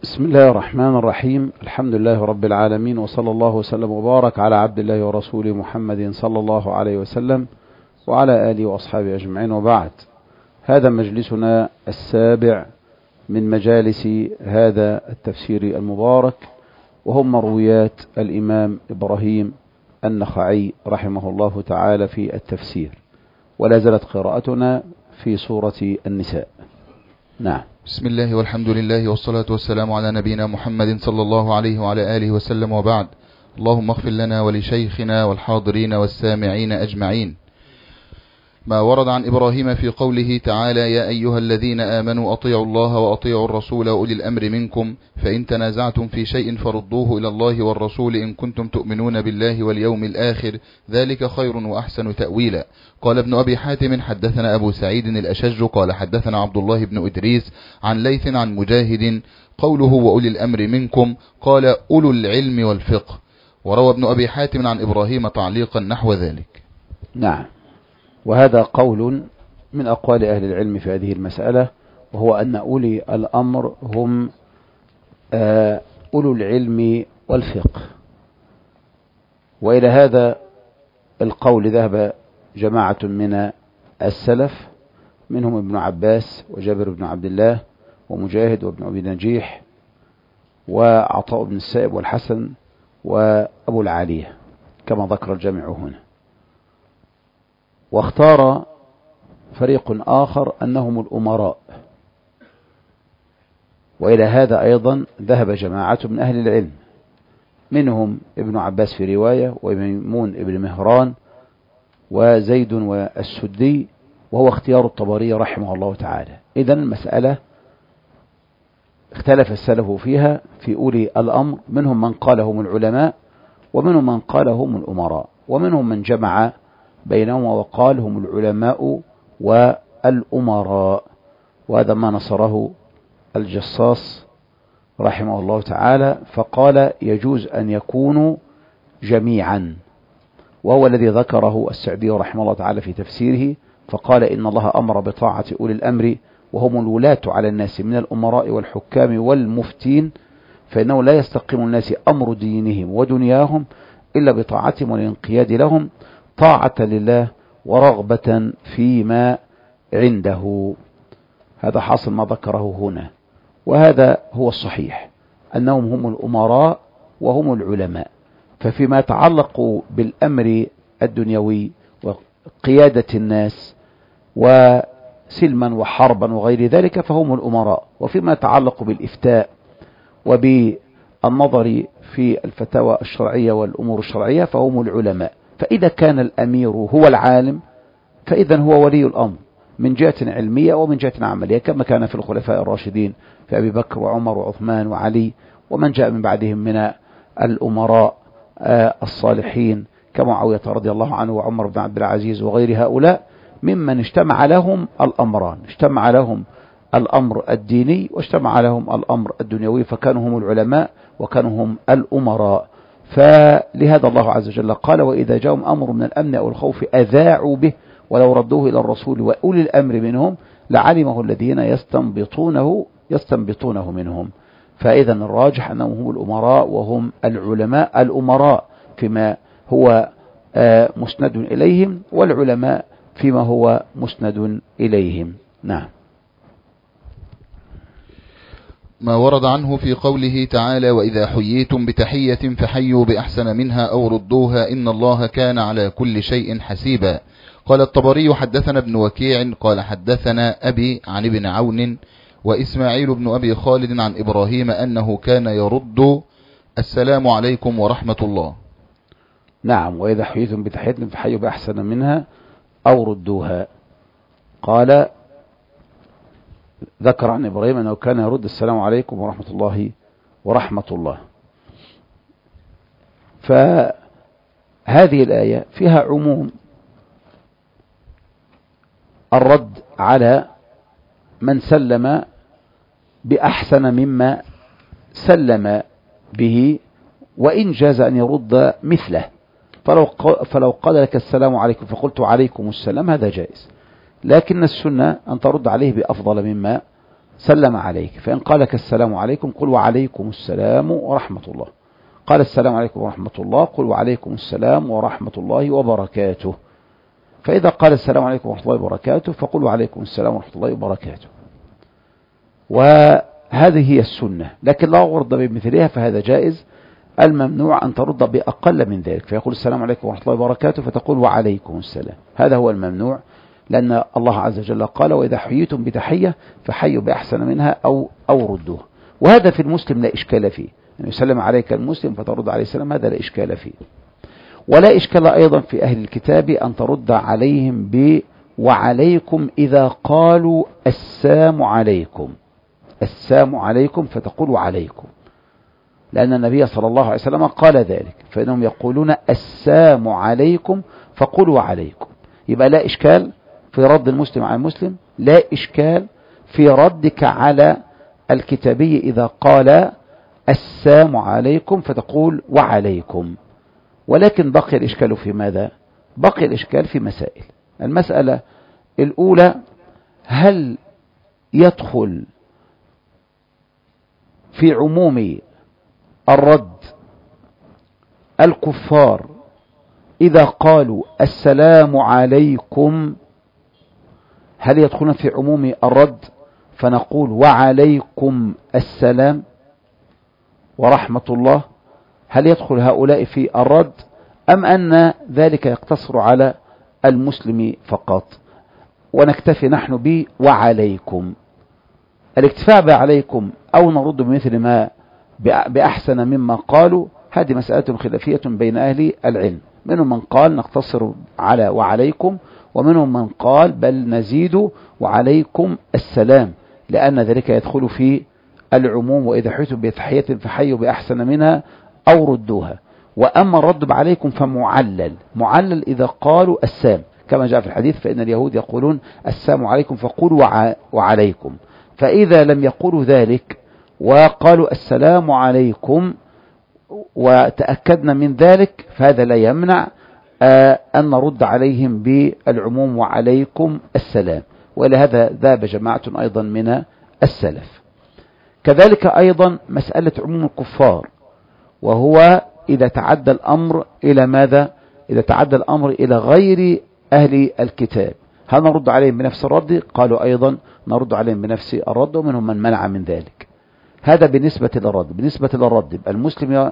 بسم الله الرحمن الرحيم. الحمد لله رب العالمين، وصلى الله وسلم وبارك على عبد الله ورسوله محمد صلى الله عليه وسلم وعلى آله وأصحابه أجمعين، وبعد. هذا مجلسنا السابع من مجالس هذا التفسير المبارك، وهم مرويات الإمام إبراهيم النخعي رحمه الله تعالى في التفسير، ولا زالت قراءتنا في سورة النساء. نعم. بسم الله والحمد لله والصلاة والسلام على نبينا محمد صلى الله عليه وعلى آله وسلم، وبعد. اللهم اغفر لنا ولشيخنا والحاضرين والسامعين أجمعين. ما ورد عن إبراهيم في قوله تعالى: يا أيها الذين آمنوا أطيعوا الله وأطيعوا الرسول وأولي الأمر منكم، فإن تنازعتم في شيء فردوه إلى الله والرسول إن كنتم تؤمنون بالله واليوم الآخر، ذلك خير وأحسن تأويلا. قال ابن أبي حاتم: حدثنا أبو سعيد الأشج قال حدثنا عبد الله بن إدريس عن ليث عن مجاهد قوله وأولي الأمر منكم قال أولو العلم والفقه. وروى ابن أبي حاتم عن إبراهيم تعليقا نحو ذلك. نعم. وهذا قول من أقوال أهل العلم في هذه المسألة، وهو أن أولي الأمر هم أولو العلم والفقه. وإلى هذا القول ذهب جماعة من السلف، منهم ابن عباس وجابر بن عبد الله ومجاهد وابن أبي نجيح وعطاء بن السائب والحسن وأبو العالية كما ذكر الجامع هنا. واختار فريق آخر أنهم الأمراء، وإلى هذا أيضا ذهب جماعة من أهل العلم، منهم ابن عباس في رواية وميمون ابن مهران وزيد والسدي، وهو اختيار الطبري رحمه الله تعالى. إذن المسألة اختلف السلف فيها في أولي الأمر، منهم من قال هم العلماء ومنهم من قال هم الأمراء، ومنهم من جمع بينهما وقال هم العلماء والأمراء. وهذا ما نصره الجصاص رحمه الله تعالى، فقال يجوز أن يكونوا جميعا، وهو الذي ذكره السعدي رحمه الله تعالى في تفسيره، فقال إن الله أمر بطاعة أولي الأمر وهم الولاة على الناس من الأمراء والحكام والمفتين، فإنه لا يستقيم الناس أمر دينهم ودنياهم إلا بطاعتهم والانقياد لهم، طاعة لله ورغبة فيما عنده. هذا حاصل ما ذكره هنا، وهذا هو الصحيح، أنهم هم الأمراء وهم العلماء. ففيما يتعلق بالأمر الدنيوي وقيادة الناس وسلما وحربا وغير ذلك فهم الأمراء، وفيما يتعلق بالإفتاء وبالنظر في الفتاوى الشرعية والأمور الشرعية فهم العلماء. فإذا كان الأمير هو العالم فإذا هو ولي الأمر من جهة علمية ومن جهة عملية، كما كان في الخلفاء الراشدين في أبي بكر وعمر وعثمان وعلي، ومن جاء من بعدهم من الأمراء الصالحين كمعاوية رضي الله عنه وعمر بن عبد العزيز وغير هؤلاء، ممن اجتمع لهم الأمران، اجتمع لهم الأمر الديني واجتمع لهم الأمر الدنيوي، فكانوا هم العلماء وكانوا هم الأمراء. فلهذا الله عز وجل قال: وإذا جاءهم أمر من الأمن أو الخوف أذاعوا به ولو ردوه إلى الرسول وأولي الأمر منهم لعلمه الذين يستنبطونه منهم. فإذا الراجح أنهم هم الأمراء وهم العلماء، الأمراء فيما هو مسند إليهم، والعلماء فيما هو مسند إليهم. نعم. ما ورد عنه في قوله تعالى: وإذا حييتم بتحية فحيوا بأحسن منها أو ردوها إن الله كان على كل شيء حسيبا. قال الطبري: حدثنا ابن وكيع قال حدثنا أبي عن ابن عون وإسماعيل بن أبي خالد عن إبراهيم أنه كان يرد السلام عليكم ورحمة الله. نعم. وإذا حييتم بتحية فحيوا بأحسن منها أو ردوها. قال ذكر عن إبراهيم أنه كان يرد السلام عليكم ورحمة الله ورحمة الله. فهذه الآية فيها عموم الرد على من سلم بأحسن مما سلم به، وإن جاز أن يرد مثله، فلو قال لك السلام عليكم فقلت عليكم السلام هذا جائز، لكن السنة أن ترد عليه بأفضل مما سلم عليك، فإن قال لك السلام عليكم قل وعليكم السلام ورحمة الله. قال السلام عليكم ورحمة الله قل وعليكم السلام ورحمة الله وبركاته. فإذا قال السلام عليكم ورحمة الله وبركاته فقل وعليكم السلام ورحمة الله وبركاته. وهذه هي السنة، لكن لا غرض بمثلها فهذا جائز. الممنوع أن ترد بأقل من ذلك، فيقول السلام عليكم ورحمة الله وبركاته فتقول وعليكم السلام، هذا هو الممنوع، لأن الله عز وجل قال وإذا حييتم بتحية فحيوا بأحسن منها أو ردوها. وهذا في المسلم لا إشكال فيه، أن يسلم عليك المسلم فترد عليه السلام، هذا لا إشكال فيه. ولا إشكال أيضا في أهل الكتاب أن ترد عليهم وعليكم إذا قالوا السلام عليكم، السلام عليكم فتقول وعليكم، لأن النبي صلى الله عليه وسلم قال ذلك، فإنهم يقولون السلام عليكم فقولوا وعليكم. يبقى لا إشكال في رد المسلم على المسلم، لا إشكال في ردك على الكتابي إذا قال السلام عليكم فتقول وعليكم. ولكن بقي الإشكال في ماذا؟ بقي الإشكال في مسائل. المسألة الأولى، هل يدخل في عموم الرد الكفار إذا قالوا السلام عليكم؟ هل يدخلون في عموم الرد فنقول وعليكم السلام ورحمة الله؟ هل يدخل هؤلاء في الرد أم أن ذلك يقتصر على المسلم فقط ونكتفي نحن به وعليكم؟ الاكتفاء بعليكم أو نرد بمثل ما بأحسن مما قالوا، هذه مسألة خلافية بين أهل العلم. منهم من قال نقتصر على وعليكم، ومنهم من قال بل نزيد وعليكم السلام، لأن ذلك يدخل في العموم، وإذا حيتم بتحية فحيوا بأحسن منها أو ردوها. وأما الرد عليكم فمعلل إذا قالوا السلام، كما جاء في الحديث فإن اليهود يقولون السلام عليكم فقولوا وعليكم. فإذا لم يقولوا ذلك وقالوا السلام عليكم وتأكدنا من ذلك، فهذا لا يمنع أن نرد عليهم بالعموم وعليكم السلام. ولهذا ذهب جماعة أيضا من السلف. كذلك أيضا مسألة عموم الكفار، وهو إذا تعدى الأمر إلى ماذا؟ إذا تعدى الأمر إلى غير أهل الكتاب، هل نرد عليهم بنفس الرد؟ قالوا أيضا نرد عليهم بنفس الرد، ومنهم من منع من ذلك. هذا بالنسبة للرد. بالنسبة للرد المسلم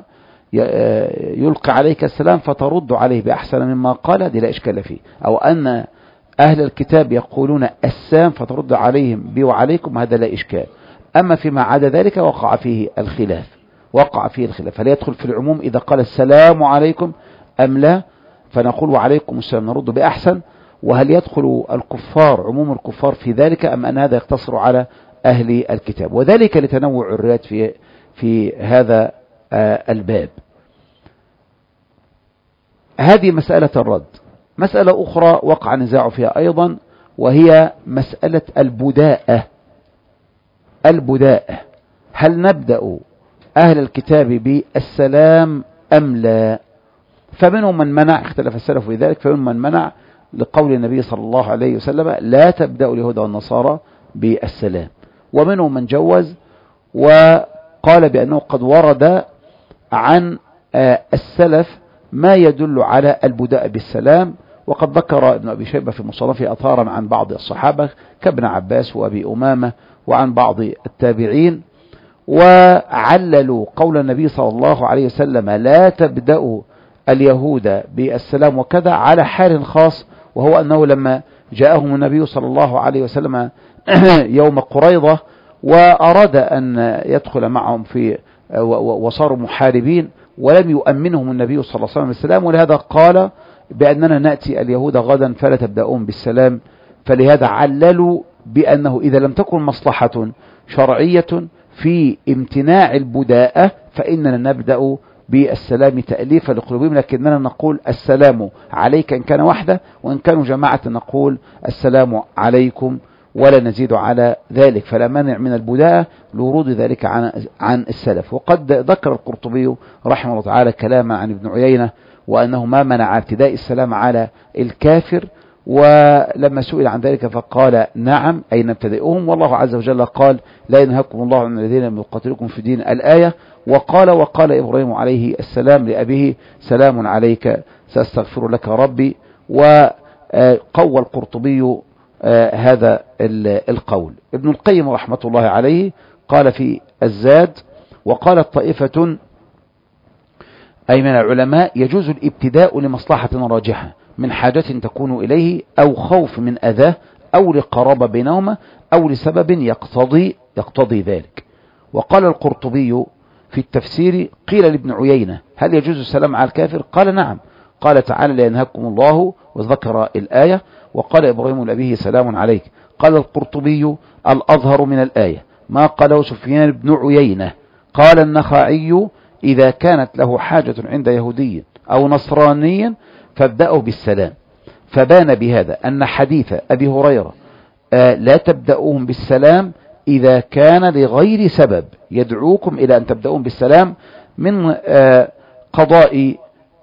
يلقي عليك السلام فترد عليه بأحسن مما قال، دي لا إشكال فيه. أو أن أهل الكتاب يقولون السلام فترد عليهم وعليكم، هذا لا إشكال. أما فيما عدا ذلك وقع فيه الخلاف، هل يدخل في العموم إذا قال السلام عليكم أم لا؟ فنقول وعليكم السلام نرد بأحسن. وهل يدخل الكفار عموم الكفار في ذلك أم أن هذا يقتصر على أهل الكتاب؟ وذلك لتنوع الروايات في هذا الباب. هذه مسألة الرد. مسألة أخرى وقع نزاع فيها أيضا، وهي مسألة البداءة. هل نبدأ أهل الكتاب بالسلام أم لا؟ فمنهم من منع، اختلف السلف في ذلك، فمنهم من منع لقول النبي صلى الله عليه وسلم لا تبدأ اليهود والنصارى بالسلام، ومنهم من جوز وقال بأنه قد ورد عن السلف ما يدل على البداء بالسلام. وقد ذكر ابن أبي شيبة في مصنفه أثارا عن بعض الصحابة كابن عباس وأبي أمامة وعن بعض التابعين، وعللوا قول النبي صلى الله عليه وسلم لا تبدأ اليهود بالسلام وكذا على حال خاص، وهو أنه لما جاءهم النبي صلى الله عليه وسلم يوم قريضة وأراد أن يدخل معهم وصاروا محاربين، ولم يؤمنهم النبي صلى الله عليه وسلم بالسلام، ولهذا قال بأننا نأتي اليهود غدا فلا تبدأون بالسلام. فلهذا عللوا بأنه إذا لم تكن مصلحة شرعية في امتناع البداءة فإننا نبدأ بالسلام تأليفا لقلوبهم، لكننا نقول السلام عليك إن كان وحده، وإن كانوا جماعة نقول السلام عليكم ولا نزيد على ذلك. فلا مانع من البداءة لورود ذلك عن السلف. وقد ذكر القرطبي رحمه الله تعالى كلاما عن ابن عيينة، وأنه ما منع ابتداء السلام على الكافر ولما سئل عن ذلك فقال نعم أي نبتدئهم، والله عز وجل قال لا ينهاكم الله عن الذين لم يقاتلوكم في الدين الآية. وقال إبراهيم عليه السلام لأبيه سلام عليك سأستغفر لك ربي. وقوى القرطبي هذا القول. ابن القيم رحمة الله عليه قال في الزاد وقالت طائفة أي من العلماء يجوز الابتداء لمصلحة راجحة من حاجة تكون إليه أو خوف من أذاه أو لقرابة بينهما أو لسبب يقتضي ذلك. وقال القرطبي في التفسير قيل لابن عيينة هل يجوز السلام على الكافر؟ قال نعم. قال تعالى لا ينهاكم الله وذكر الآية. وقال إبراهيم لأبيه سلام عليك. قال القرطبي الأظهر من الآية ما قاله سفيان بن عيينة. قال النخعي إذا كانت له حاجة عند يهودي أو نصراني فابدأوا بالسلام. فبان بهذا أن حديث أبي هريرة لا تبدأوهم بالسلام إذا كان لغير سبب يدعوكم إلى أن تبدأوهم بالسلام من قضاء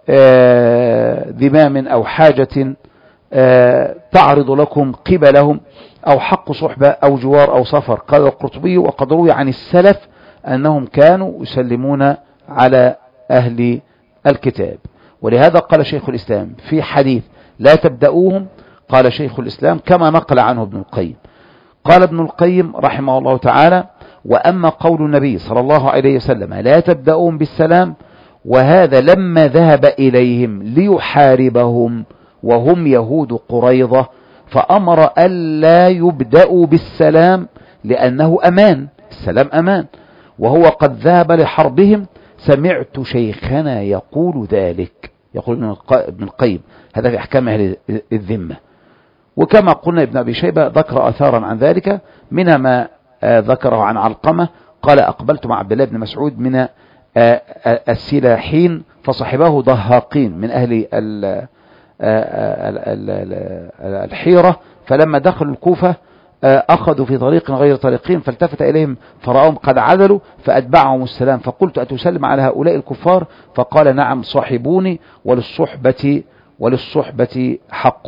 ذمام أو حاجة تعرض لكم قبلهم أو حق صحبة أو جوار أو سفر. قال القرطبي وقد روي عن السلف أنهم كانوا يسلمون على أهل الكتاب. ولهذا قال شيخ الإسلام في حديث لا تبدأوهم قال شيخ الإسلام كما نقل عنه ابن القيم. قال ابن القيم رحمه الله تعالى وأما قول النبي صلى الله عليه وسلم لا تبدأوهم بالسلام وهذا لما ذهب إليهم ليحاربهم وهم يهود قريظة فأمر ألا يبدأوا بالسلام لأنه أمان، السلام أمان، وهو قد ذهب لحربهم. سمعت شيخنا يقول ذلك، يقول ابن القيم هذا في أحكام أهل الذمة. وكما قلنا ابن أبي شيبة ذكر أثارا عن ذلك منها ما ذكره عن علقمة قال أقبلت مع عبد الله بن مسعود من السلاحين فصحبه ضهاقين من أهل الحيرة فلما دخلوا الكوفة أخذوا في طريق غير طريقين فالتفت إليهم فرأهم قد عدلوا فأتبعهم السلام فقلت أتسلم على هؤلاء الكفار؟ فقال نعم صاحبوني وللصحبة حق.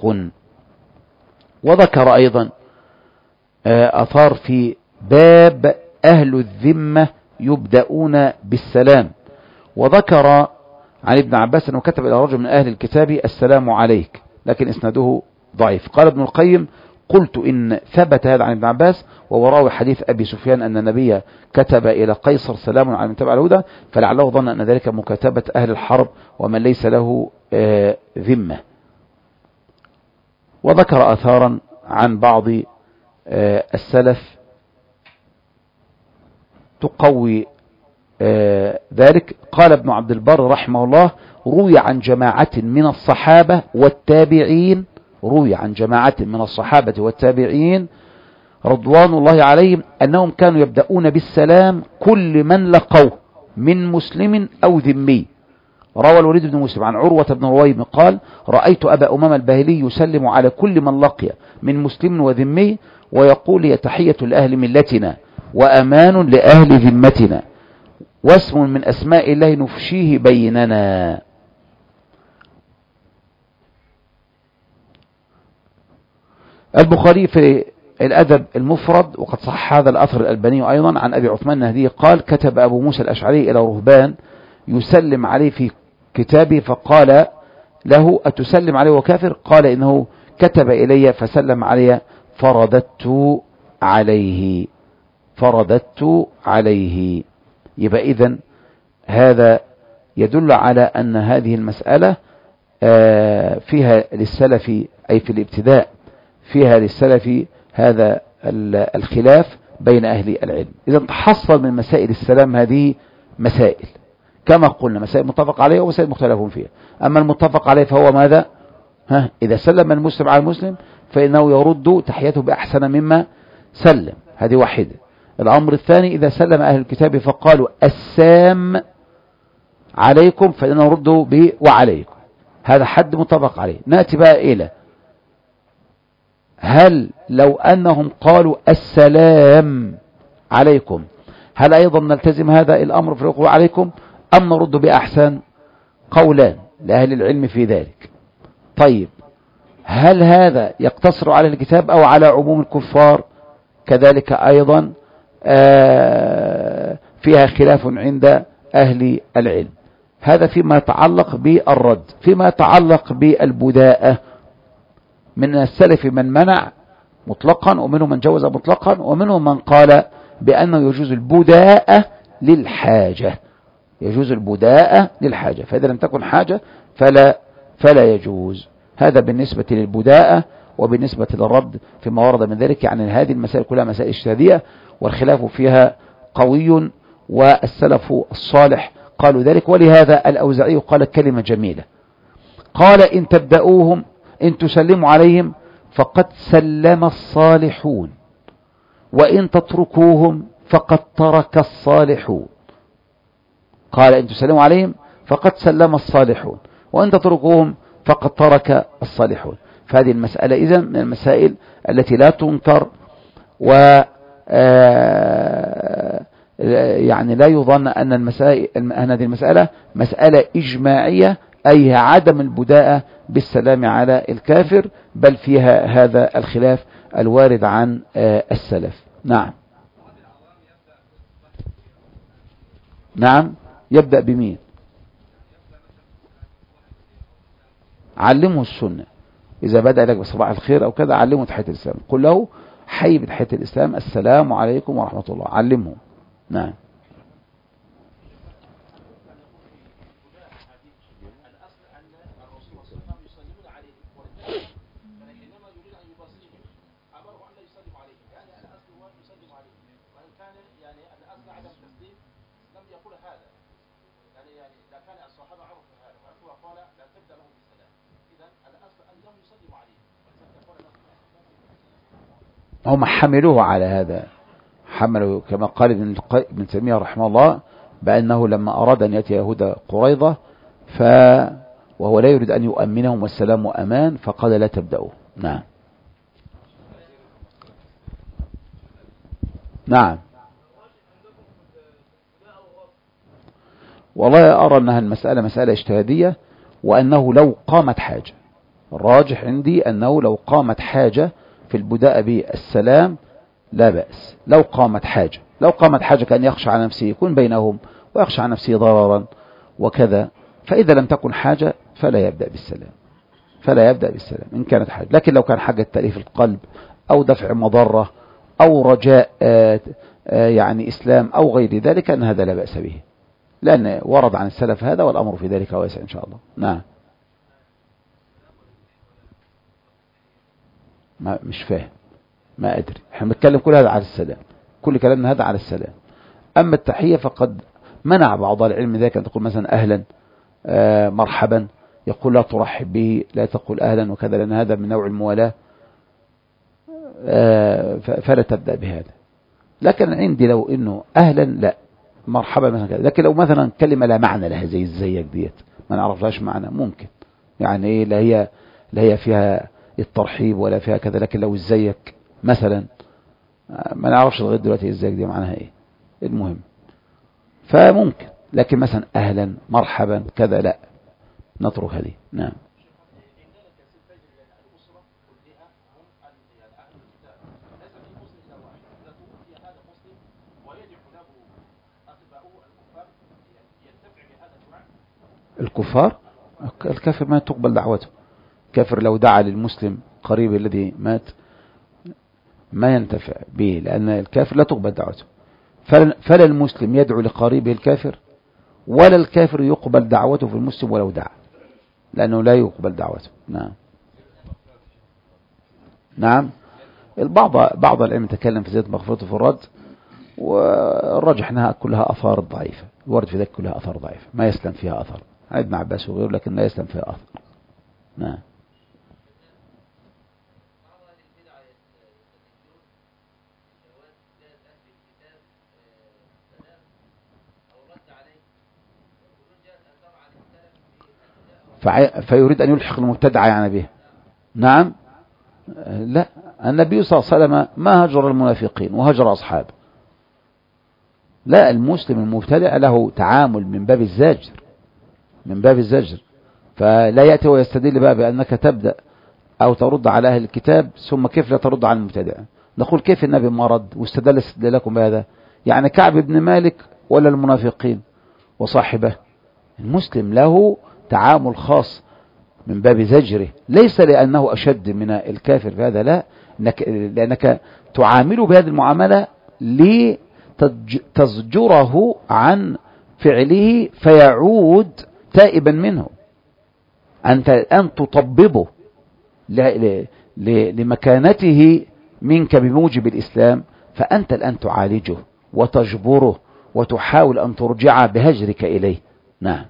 وذكر أيضا أثار في باب أهل الذمة يبدأون بالسلام. وذكر عن ابن عباس أنه كتب إلى رجل من أهل الكتاب السلام عليك لكن إسناده ضعيف. قال ابن القيم قلت إن ثبت هذا عن ابن عباس ووراوي حديث أبي سفيان أن النبي كتب إلى قيصر سلام على من تبع الهدى فلعله ظن أن ذلك مكاتبة أهل الحرب ومن ليس له ذمة. وذكر أثارا عن بعض السلف تقوي ذلك. قال ابن عبد البر رحمه الله روي عن جماعة من الصحابة والتابعين رضوان الله عليهم أنهم كانوا يبدأون بالسلام كل من لقوه من مسلم أو ذمي. روى الوليد بن مسلم عن عروة بن رويم قال رأيت أبا أمام الباهلي يسلم على كل من لقي من مسلم وذمي ويقول هي تحية لأهل ملتنا وأمان لأهل ذمتنا واسم من أسماء الله نفشيه بيننا. البخاري في الأدب المفرد وقد صح هذا الأثر الألباني أيضا عن أبي عثمان النهدي قال كتب أبو موسى الأشعري إلى رهبان يسلم عليه في كتابه فقال له أتسلم عليه وكافر؟ قال إنه كتب إلي فسلم علي فرددت عليه. يبقى إذن هذا يدل على أن هذه المسألة فيها للسلف أي في الابتداء فيها للسلف هذا الخلاف بين أهل العلم. إذا تحصل من مسائل السلام هذه مسائل كما قلنا مسائل متفق عليها ومسائل مختلفون فيها. أما المتفق عليه فهو ماذا؟ إذا سلم المسلم على المسلم فإنه يرد تحيته بأحسن مما سلم، هذه واحدة. الأمر الثاني إذا سلم أهل الكتاب فقالوا السام عليكم فإنه ردوا به وعليكم، هذا حد متفق عليه. نأتي بقى إلى هل لو أنهم قالوا السلام عليكم هل أيضا نلتزم هذا الأمر في الوقوع عليكم أم نرد بأحسن؟ قولان لأهل العلم في ذلك. طيب هل هذا يقتصر على الكتاب أو على عموم الكفار؟ كذلك أيضا فيها خلاف عند أهل العلم. هذا فيما يتعلق بالرد. فيما يتعلق بالبداءة، من السلف من منع مطلقا، ومنهم من جوز مطلقا، ومنهم من قال بأنه يجوز البداءة للحاجة. يجوز البداءة للحاجة، فإذا لم تكن حاجة فلا يجوز. هذا بالنسبة للبداءة. وبالنسبة للرد فيما ورد من ذلك، يعني هذه المسائل كلها مسائل اجتهادية والخلاف فيها قوي، والسلف الصالح قالوا ذلك. ولهذا الأوزاعي قال كلمة جميلة، قال إن تبدأوهم إن تسلموا عليهم فقد سلم الصالحون، وإن تتركوهم فقد ترك الصالحون. قال إن تسلموا عليهم فقد سلم الصالحون، وإن تتركوهم فقد ترك الصالحون. فهذه المسألة إذن من المسائل التي لا تنكر، و يعني لا يظن أن هذه المسألة مسألة إجماعية، أي عدم البداءة بالسلام على الكافر، بل فيها هذا الخلاف الوارد عن السلف. نعم. نعم. يبدأ بمين؟ علمه السنة. إذا بدأ لك بصباح الخير أو كذا علمه تحية الإسلام، قل له حي بتحية الإسلام السلام عليكم ورحمة الله، علمه. نعم. هم حملوه على هذا، حملوا كما قال ابن تيمية رحمه الله بأنه لما أراد أن يأتي يهود قريظة وهو لا يريد أن يؤمنهم والسلام أمان، فقال لا تبدأوا. نعم. نعم. والله أرى أنها المسألة مسألة اجتهادية، وأنه لو قامت حاجة، الراجح عندي أنه لو قامت حاجة في البداء بالسلام لا بأس. لو قامت حاجة كأن يخشى على نفسه يكون بينهم ويخشى على نفسه ضررا وكذا، فإذا لم تكن حاجة فلا يبدأ بالسلام إن كانت حاجة. لكن لو كان حاجة تأليف القلب أو دفع مضرة أو رجاء يعني إسلام أو غير ذلك، أن هذا لا بأس به، لأن ورد عن السلف هذا، والأمر في ذلك واسع إن شاء الله. نعم. مش فاهم، ما أدري، احنا بنتكلم كل هذا على السلام، كل كلامنا هذا على السلام. أما التحية فقد منع بعض العلم ذلك، أن تقول مثلا أهلا مرحبا، يقول لا ترحب به، لا تقول أهلا وكذا، لأن هذا من نوع الموالاة، فلا تبدأ بهذا. لكن عندي لو إنه أهلا لا، مرحبا مثلا كذا. لكن لو مثلا كلمة لا معنى لها زي ازيك ديت ما نعرفلاش معنى، ممكن يعني إيه، لا هي فيها الترحيب ولا فيها كذا. لكن لو ازيك مثلا ما نعرفش لغاية دلوقتي ازيك دي معناها ايه، المهم فممكن. لكن مثلا اهلا مرحبا كذا لا، نترك هذه. نعم. الكفار، الكافر ما تقبل دعوته. كافر لو دعا للمسلم قريب الذي مات ما ينتفع به، لأن الكافر لا تقبل دعوته. فلا المسلم يدعو لقريبه الكافر، ولا الكافر يقبل دعوته في المسلم ولو دعا، لأنه لا يقبل دعوته. نعم. نعم. بعض العلم تكلم في زيادة مغفرته في الرد، والراجح أنها كلها أثار ضعيفة، الورد في ذلك كلها أثار ضعيفة ما يسلم فيها أثر، ابن عباس وغيره، لكن لا يسلم فيها أثر. نعم. فيريد أن يلحق المبتدع يعني به. نعم. لا، النبي صلى الله عليه وسلم ما هجر المنافقين وهجر أصحابه. لا، المسلم المبتدع له تعامل من باب الزجر، فلا يأتي ويستدل بقى بأنك تبدأ أو ترد على أهل الكتاب، ثم كيف لا ترد على المبتدع؟ نقول كيف النبي مرض واستدل استدلالكم بهذا؟ يعني كعب بن مالك ولا المنافقين وصاحبه؟ المسلم له تعامل خاص من باب زجره، ليس لأنه أشد من الكافر في هذا، لا، لأنك تعامله بهذه المعاملة لتزجره عن فعله فيعود تائبا منه. أنت الآن تطببه لمكانته منك بموجب الإسلام، فأنت الآن تعالجه وتجبره وتحاول أن ترجع بهجرك إليه. نعم،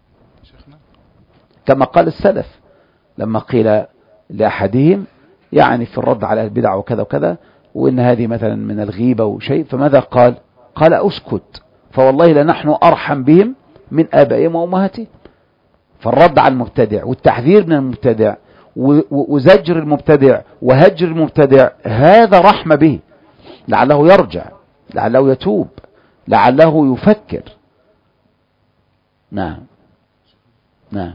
كما قال السلف لما قيل لأحدهم يعني في الرد على البدع وكذا وكذا، وإن هذه مثلا من الغيبة وشيء، فماذا قال؟ قال أسكت، فوالله لنحن أرحم بهم من آبائهم وأمهاتهم. فالرد على المبتدع والتحذير من المبتدع وزجر المبتدع وهجر المبتدع هذا رحمة به، لعله يرجع، لعله يتوب، لعله يفكر. نعم نعم.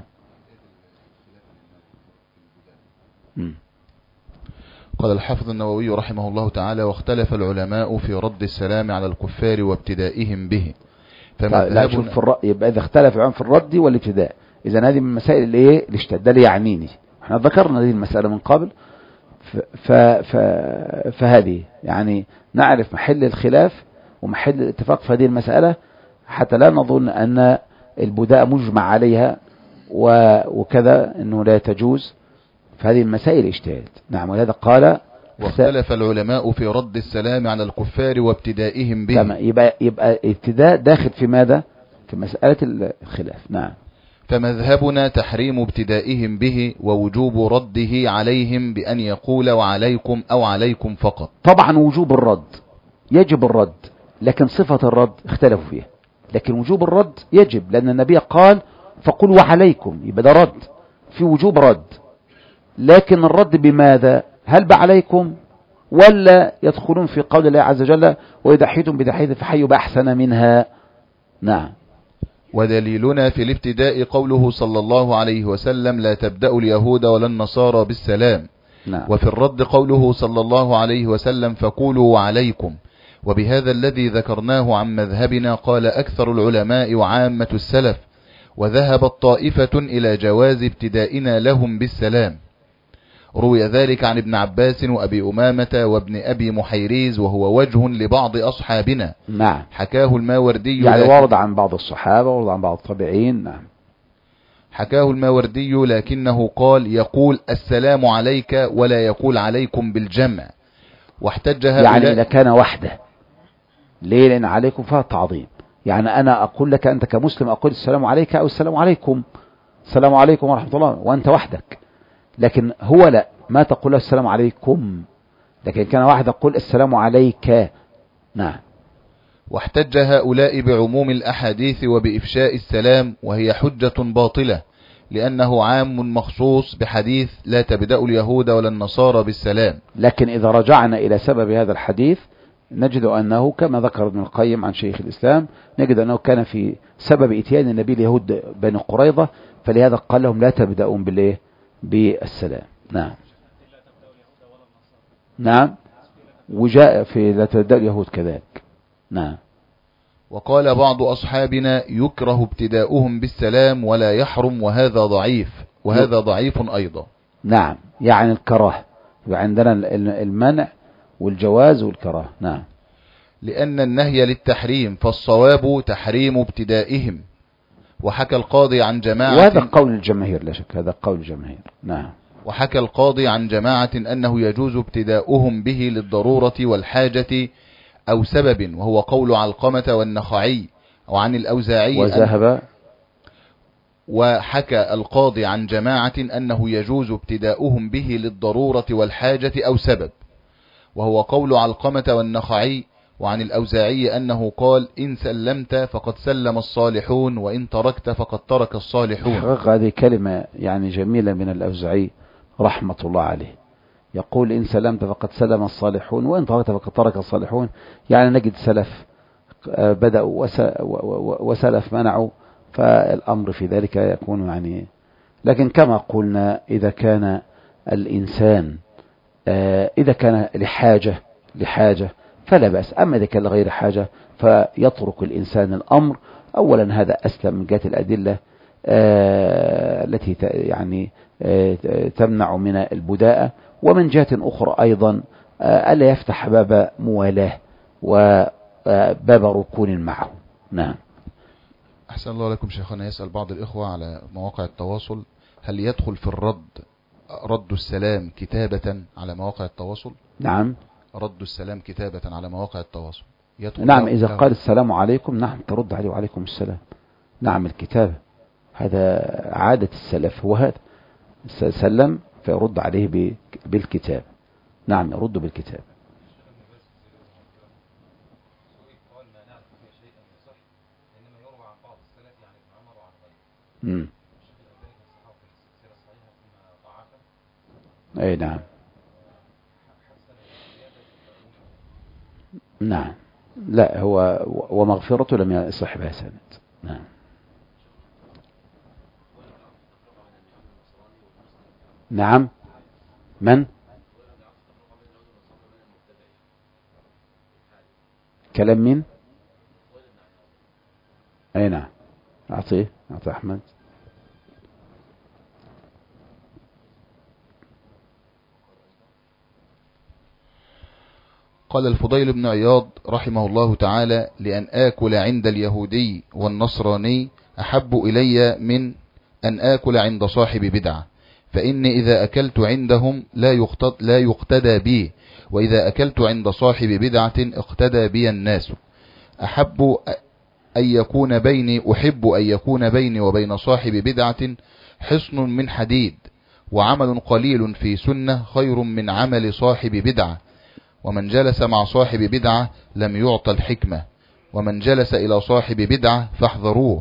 قال الحافظ النووي رحمه الله تعالى: واختلف العلماء في رد السلام على الكفار وابتدائهم به. لا، شوف في الرأي، يبقى إذا اختلف العلماء في الرد والابتداء، إذا هذه من المسائل اللي إيه اللي اشتد لي يعنيني. احنا ذكرنا هذه المسألة من قبل، فهذه يعني نعرف محل الخلاف ومحل الاتفاق في هذه المسألة، حتى لا نظن أن البداء مجمع عليها وكذا أنه لا تجوز، فهذه المسائل اجتهاد. نعم، ولهذا قال واختلف العلماء في رد السلام على الكفار وابتدائهم به. يبقى ابتداء داخل في ماذا؟ في مسألة الخلاف. نعم. فمذهبنا تحريم ابتدائهم به ووجوب رده عليهم بأن يقول وعليكم أو عليكم فقط. طبعا وجوب الرد، يجب الرد، لكن صفة الرد اختلفوا فيها، لكن وجوب الرد يجب، لأن النبي قال فقل وعليكم، يبقى ده رد، في وجوب رد. لكن الرد بماذا؟ هل بعليكم ولا يدخلون في قول الله عز وجل وإذا حيتم بدحية فحيوا بأحسن منها؟ نعم. ودليلنا في الابتداء قوله صلى الله عليه وسلم: لا تبدأوا اليهود ولا النصارى بالسلام. نعم. وفي الرد قوله صلى الله عليه وسلم: فقولوا وعليكم. وبهذا الذي ذكرناه عن مذهبنا قال أكثر العلماء وعامة السلف، وذهبت طائفة إلى جواز ابتدائنا لهم بالسلام. روي ذلك عن ابن عباس وأبي أمامة وابن أبي محيريز، وهو وجه لبعض أصحابنا. نعم. حكاه الماوردي، يعني ورد عن بعض الصحابة ورد عن بعض التابعين. نعم. حكاه الماوردي، لكنه قال يقول السلام عليك ولا يقول عليكم بالجمع. واحتج هؤلاء، يعني إذا كان وحده، ليه؟ لأن عليكم فيها التعظيم، يعني أنا أقول لك أنت كمسلم أقول السلام عليك أو السلام عليكم، السلام عليكم ورحمة الله وأنت وحدك. لكن هو لا، ما تقول السلام عليكم، لكن كان واحد يقول السلام عليك. نعم. واحتج هؤلاء بعموم الأحاديث وبإفشاء السلام، وهي حجة باطلة، لأنه عام مخصوص بحديث لا تبدأ اليهود ولا النصارى بالسلام. لكن إذا رجعنا إلى سبب هذا الحديث نجد أنه كما ذكر ابن القيم عن شيخ الإسلام، نجد أنه كان في سبب إتيان النبي اليهود بني قريظة، فلهذا قال لهم لا تبدأون بالإيه؟ بالسلام. نعم. نعم. وجاء في لا تبدأ اليهود كذلك. نعم. وقال بعض أصحابنا يكره ابتداؤهم بالسلام ولا يحرم، وهذا ضعيف أيضا. نعم، يعني الكراهة، عندنا المنع والجواز والكراهة. نعم. لأن النهي للتحريم، فالصواب تحريم ابتدائهم. وحكى القاضي عن جماعة، وهذا قول الجماهير لا شك، هذا قول الجماهير. نعم. وحكى القاضي عن جماعة أنه يجوز ابتداؤهم به للضرورة والحاجة أو سبب، وهو قول علقمة والنخعي وعن الأوزاعي وذهب. وحكى القاضي عن جماعة أنه يجوز ابتداؤهم به للضرورة والحاجة أو سبب، وهو قول علقمة والنخعي وعن الأوزاعي أنه قال إن سلمت فقد سلم الصالحون وإن تركت فقد ترك الصالحون. هذه كلمة يعني جميلة من الأوزاعي رحمة الله عليه، يقول إن سلمت فقد سلم الصالحون وإن تركت فقد ترك الصالحون. يعني نجد سلف بدأوا وسلف منعوا، فالأمر في ذلك يكون يعني، لكن كما قلنا إذا كان الإنسان إذا كان لحاجة فلا بأس، أما إذا كان لغير حاجة فيترك الإنسان الأمر. أولا هذا أسلم من جهة الأدلة التي يعني تمنع من البداءة، ومن جهة أخرى أيضا ألا يفتح باب موالاه وباب ركون معه. نعم. أحسن الله لكم شيخنا. يسأل بعض الإخوة على مواقع التواصل، هل يدخل في رد السلام كتابة على مواقع التواصل؟ نعم. رد السلام كتابة على مواقع التواصل نعم، إذا قال السلام عليكم نعم ترد عليه وعليكم السلام. نعم، الكتابة هذا عادة السلف، هو هذا سلم فيرد عليه بالكتاب. نعم، يرد بالكتاب. أي نعم. نعم، لا هو ومغفرته لم يصح بها سند. نعم. نعم. من كلام مين؟ أي نعم. أعطيه أحمد. قال الفضيل بن عياض رحمه الله تعالى: لأن آكل عند اليهودي والنصراني أحب إلي من أن آكل عند صاحب بدعة، فإني إذا أكلت عندهم لا يقتدى بي، وإذا أكلت عند صاحب بدعة اقتدى بي الناس. أحب أن يكون بيني وبين صاحب بدعة حصن من حديد، وعمل قليل في سنة خير من عمل صاحب بدعة، ومن جلس مع صاحب بدعة لم يعطى الحكمة، ومن جلس إلى صاحب بدعة فاحذروه.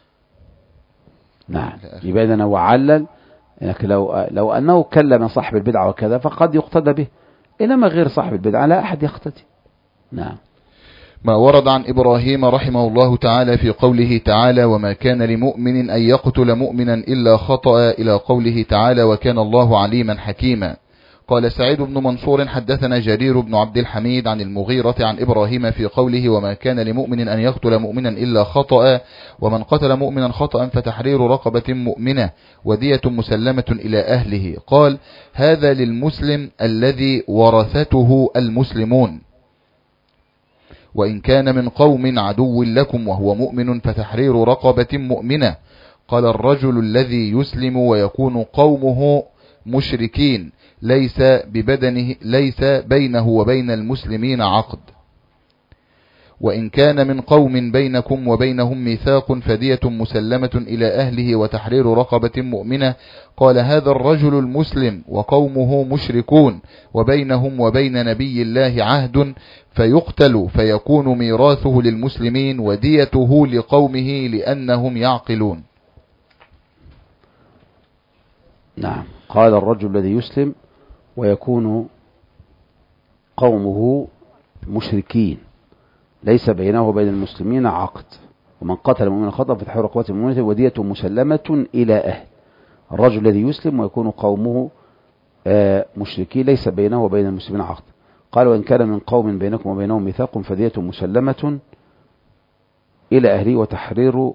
نعم، يبقى إذن وعلل إنك لو أنه كلم صاحب البدعة وكذا فقد يقتدى به، إنما غير صاحب البدعة لا أحد يقتدي. نعم. ما ورد عن إبراهيم رحمه الله تعالى في قوله تعالى: وما كان لمؤمن أن يقتل مؤمنا إلا خطأ، إلى قوله تعالى: وكان الله عليما حكيما. قال سعيد بن منصور: حدثنا جرير بن عبد الحميد عن المغيرة عن إبراهيم في قوله: وما كان لمؤمن أن يقتل مؤمنا إلا خطأ، ومن قتل مؤمنا خطأ فتحرير رقبة مؤمنة ودية مسلمة إلى أهله. قال: هذا للمسلم الذي ورثته المسلمون، وإن كان من قوم عدو لكم وهو مؤمن فتحرير رقبة مؤمنة. قال: الرجل الذي يسلم ويكون قومه مشركين ليس بينه وبين المسلمين عقد، وإن كان من قوم بينكم وبينهم ميثاق فدية مسلمة إلى أهله وتحرير رقبة مؤمنة. قال: هذا الرجل المسلم وقومه مشركون وبينهم وبين نبي الله عهد، فيقتل فيكون ميراثه للمسلمين وديته لقومه لأنهم يعقلون. نعم. قال: الرجل الذي يسلم ويكون قومه مشركين ليس بينه وبين المسلمين عقد، ومن قتل مؤمنا خطأ فتحرير رقبة مؤمنة ودية مسلمة إلى أهل. الرجل الذي يسلم ويكون قومه مشركين ليس بينه وبين المسلمين عقد. قال: وإن كان من قوم بينكم وبينهم ميثاق فدية مسلمة إلى أهله وتحرير،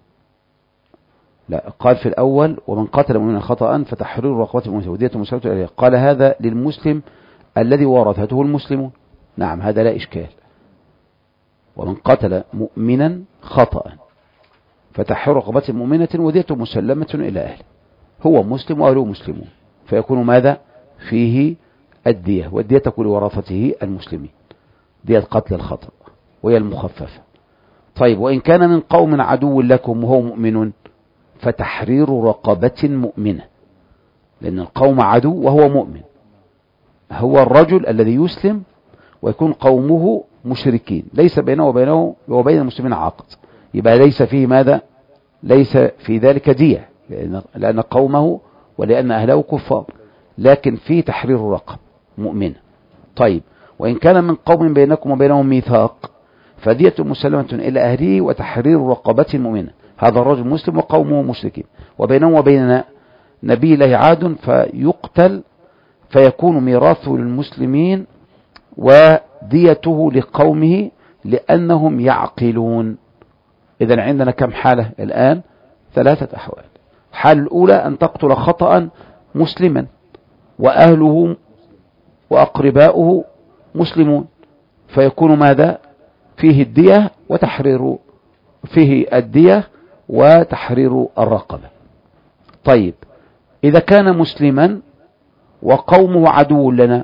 لا قال في الأول: ومن قتل مؤمنا خطأ فتحرير رقبة مؤمنة ودية مسلمة إلى أهله. قال: هذا للمسلم الذي ورثته المسلمون. نعم، هذا لا إشكال. ومن قتل مؤمنا خطأ فتحرير رقبة مؤمنة ودية مسلمة إلى أهله، هو مسلم وأهله مسلمون، فيكون ماذا فيه؟ الدية، والدية تكون لورثته المسلمين، دية قتل الخطأ وهي المخففة. طيب، وإن كان من قوم عدو لكم وهو مؤمن فتحرير رقبة مؤمنة، لأن القوم عدو وهو مؤمن. هو الرجل الذي يسلم ويكون قومه مشركين ليس بينه وبين المسلمين عقد، يبقى ليس فيه ماذا؟ ليس في ذلك دية، لأن قومه ولأن أهله كفار، لكن في تحرير رقبة مؤمنة. طيب، وإن كان من قوم بينكم وبينهم ميثاق فدية مسلمة إلى أهله وتحرير رقبة مؤمنة. هذا الرجل مسلم وقومه مشركين وبينهم وبين نبي الله عهد، فيقتل فيكون ميراثه للمسلمين وديته لقومه لأنهم يعقلون. إذن عندنا كم حالة الآن؟ 3 أحوال. الحالة الأولى أن تقتل خطأ مسلما وأهله وأقرباؤه مسلمون، فيكون ماذا؟ فيه الدية وتحرير الرقبة. طيب إذا كان مسلما وقومه عدو لنا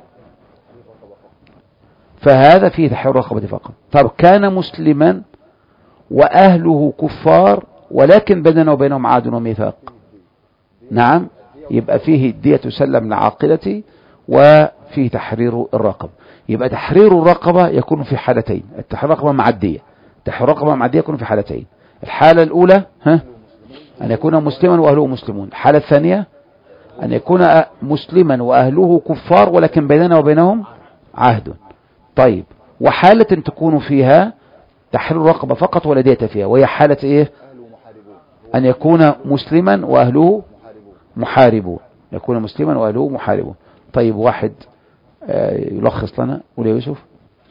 فهذا فيه تحرير الرقبة فقط. طب كان مسلما وأهله كفار ولكن بيننا وبينهم عهد وميثاق، نعم، يبقى فيه الدية تسلم لعاقلته وفيه تحرير الرقبة. يبقى تحرير الرقبة يكون في حالتين، تحرير الرقبة مع الدية. تحرير الرقبة مع الدية يكون في حالتين. الحالة الأولى أن يكون مسلما وأهله مسلمون. الحالة الثانية أن يكون مسلما وأهله كفار ولكن بيننا وبينهم عهد. طيب وحالة تكون فيها تحرير الرقبة فقط ولا دية فيها، وهي حالة إيه؟ أن يكون مسلما وأهله محاربون. يكون مسلما وأهله محاربون. طيب واحد يلخص لنا، قول يا يوسف.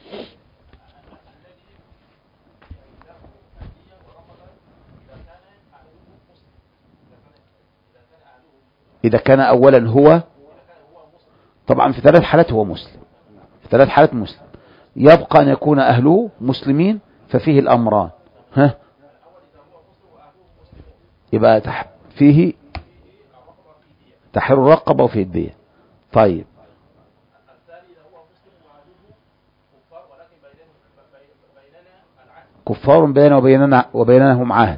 إذا كان أولا هو طبعا في 3 حالات هو مسلم، في 3 حالات مسلم. يبقى أن يكون أهله مسلمين ففيه الأمران، يبقى فيه تحرير الرقبة وفيه الدية. طيب كفار بيننا وبينهم عهد،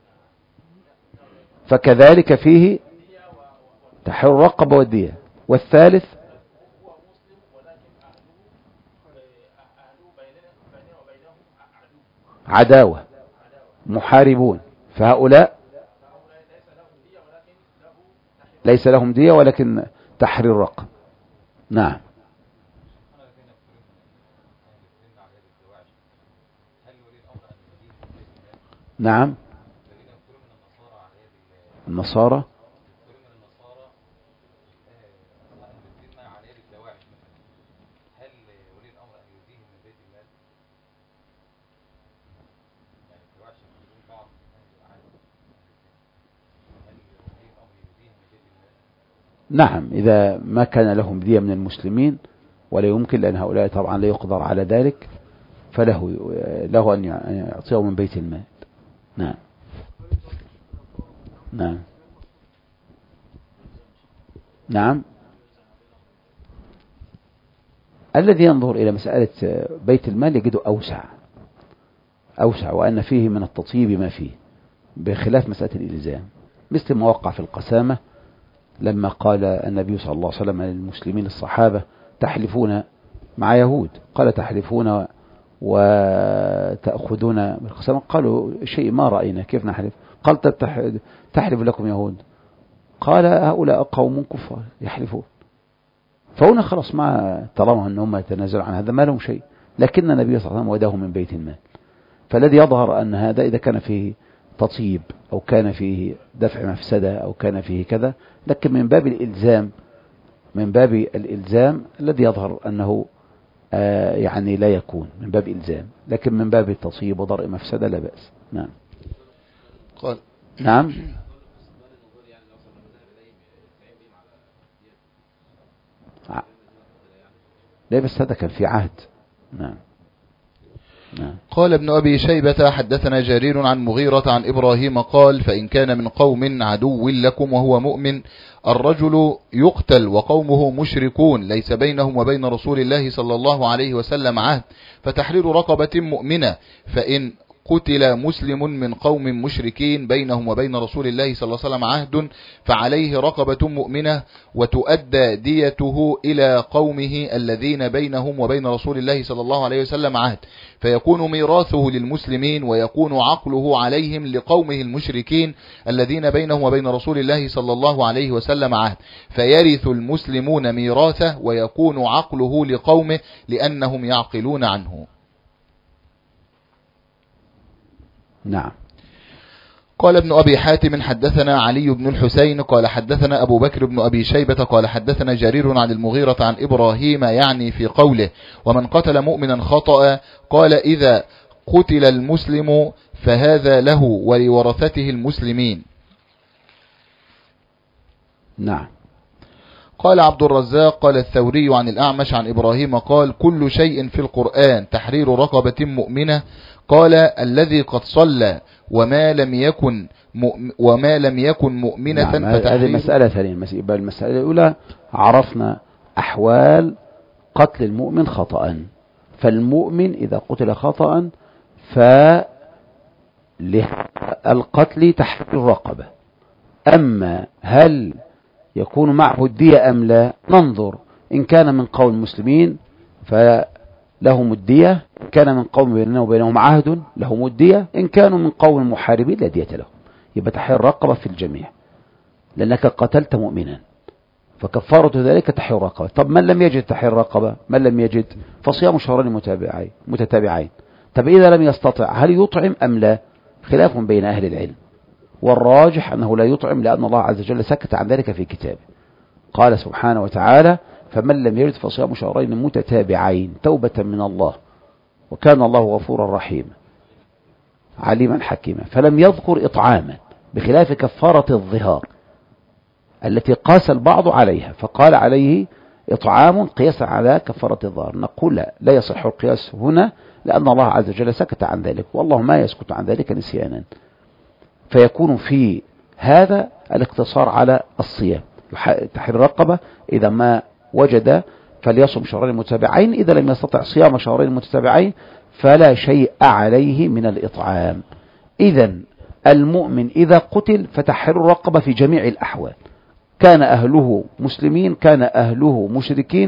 فكذلك فيه تحرير الرقبة والدية. والثالث عداوة محاربون، فهؤلاء ليس لهم دية ولكن تحرير الرقبة. نعم. نعم النصارى نعم إذا ما كان لهم دية من المسلمين ولا يمكن، لأن هؤلاء طبعا لا يقدر على ذلك، فله أن يعطيه من بيت المال. نعم. نعم. نعم. الذي ينظر إلى مسألة بيت المال يجده أوسع، وأن فيه من التطيب ما فيه، بخلاف مسألة الإلزام، مثل ما وقع في القسامة لما قال النبي صلى الله عليه وسلم للمسلمين الصحابة: تحلفون مع يهود، قال: تحلفون وتأخذون بالقسامة؟ قالوا: شيء ما رأينا، كيف نحلف؟ قال: تحلف لكم يهود؟ قال: هؤلاء قوم كفار يحلفون. فهنا خلاص، ما طالما أنهم يتنازلوا عن هذا ما لهم شيء، لكن النبي صلى الله عليه وسلم وداه من بيت المال. فالذي يظهر أن هذا إذا كان فيه تطيب أو كان فيه دفع مفسدة أو كان فيه كذا، لكن من باب الإلزام الذي يظهر أنه يعني لا يكون من باب إلزام، لكن من باب التصيب وضرء مفسدة لا بأس. نعم. قال نعم. لا بس هذا كان في عهد. نعم. نعم. قال ابن أبي شيبة: حدثنا جرير عن مغيرة عن إبراهيم قال: فإن كان من قوم عدو لكم وهو مؤمن، الرجل يقتل وقومه مشركون، ليس بينهم وبين رسول الله صلى الله عليه وسلم عهد، فتحرير رقبة مؤمنة. فإن قتل مسلم من قوم مشركين بينهم وبين رسول الله صلى الله عليه وسلم عهد، فعليه رقبة مؤمنة، وتؤدى ديته إلى قومه الذين بينهم وبين رسول الله صلى الله عليه وسلم عهد، فيكون ميراثه للمسلمين، ويكون عقله عليهم لقومه المشركين الذين بينهم وبين رسول الله صلى الله عليه وسلم عهد، فيرث المسلمون ميراثه، ويكون عقله لقومه لأنهم يعقلون عنه. نعم. قال ابن أبي حاتم حدثنا علي بن الحسين قال حدثنا أبو بكر بن أبي شيبة قال حدثنا جرير عن المغيرة عن إبراهيم يعني في قوله ومن قتل مؤمنا خطأ قال إذا قتل المسلم فهذا له ولورثته المسلمين. نعم. قال عبد الرزاق قال الثوري عن الأعمش عن إبراهيم قال كل شيء في القرآن تحرير رقبة مؤمنة قال الذي قد صلى وما لم يكن مؤمنة. نعم. هذه مسألة ثانية. المسألة الأولى عرفنا أحوال قتل المؤمن خطأ، فالمؤمن إذا قتل خطأ فللقتل تحرير الرقبة. أما هل يكون معه الدية أم لا، ننظر. إن كان من قوم المسلمين فلهم الدية، إن كان من قوم بيننا وبينهم عهد لهم الدية، إن كانوا من قوم المحاربين لا دية لهم. يبقى تحرير الرقبة في الجميع، لأنك قتلت مؤمنا فكفارة ذلك تحرير الرقبة. طب من لم يجد تحرير الرقبة، من لم يجد فصيام شهرين متتابعين. طب إذا لم يستطع هل يطعم أم لا؟ خلاف بين أهل العلم، والراجح أنه لا يطعم، لأن الله عز وجل سكت عن ذلك في كتابه. قال سبحانه وتعالى فمن لم يجد فصيام شهرين متتابعين توبة من الله وكان الله غفورا رحيما عليما حكيما. فلم يذكر إطعاما، بخلاف كفارة الظهار التي قاس البعض عليها، فقال عليه إطعام قياسا على كفارة الظهار. نقول لا يصح القياس هنا، لأن الله عز وجل سكت عن ذلك، والله ما يسكت عن ذلك نسيانا، فيكون في هذا الاقتصار على الصيام. تحرير الرقبة إذا ما وجد فليصم شهرين متتابعين، إذا لم يستطع صيام شهرين متتابعين فلا شيء عليه من الإطعام. إذن المؤمن إذا قتل فتحرير الرقبة في جميع الأحوال، كان أهله مسلمين كان أهله مشركين،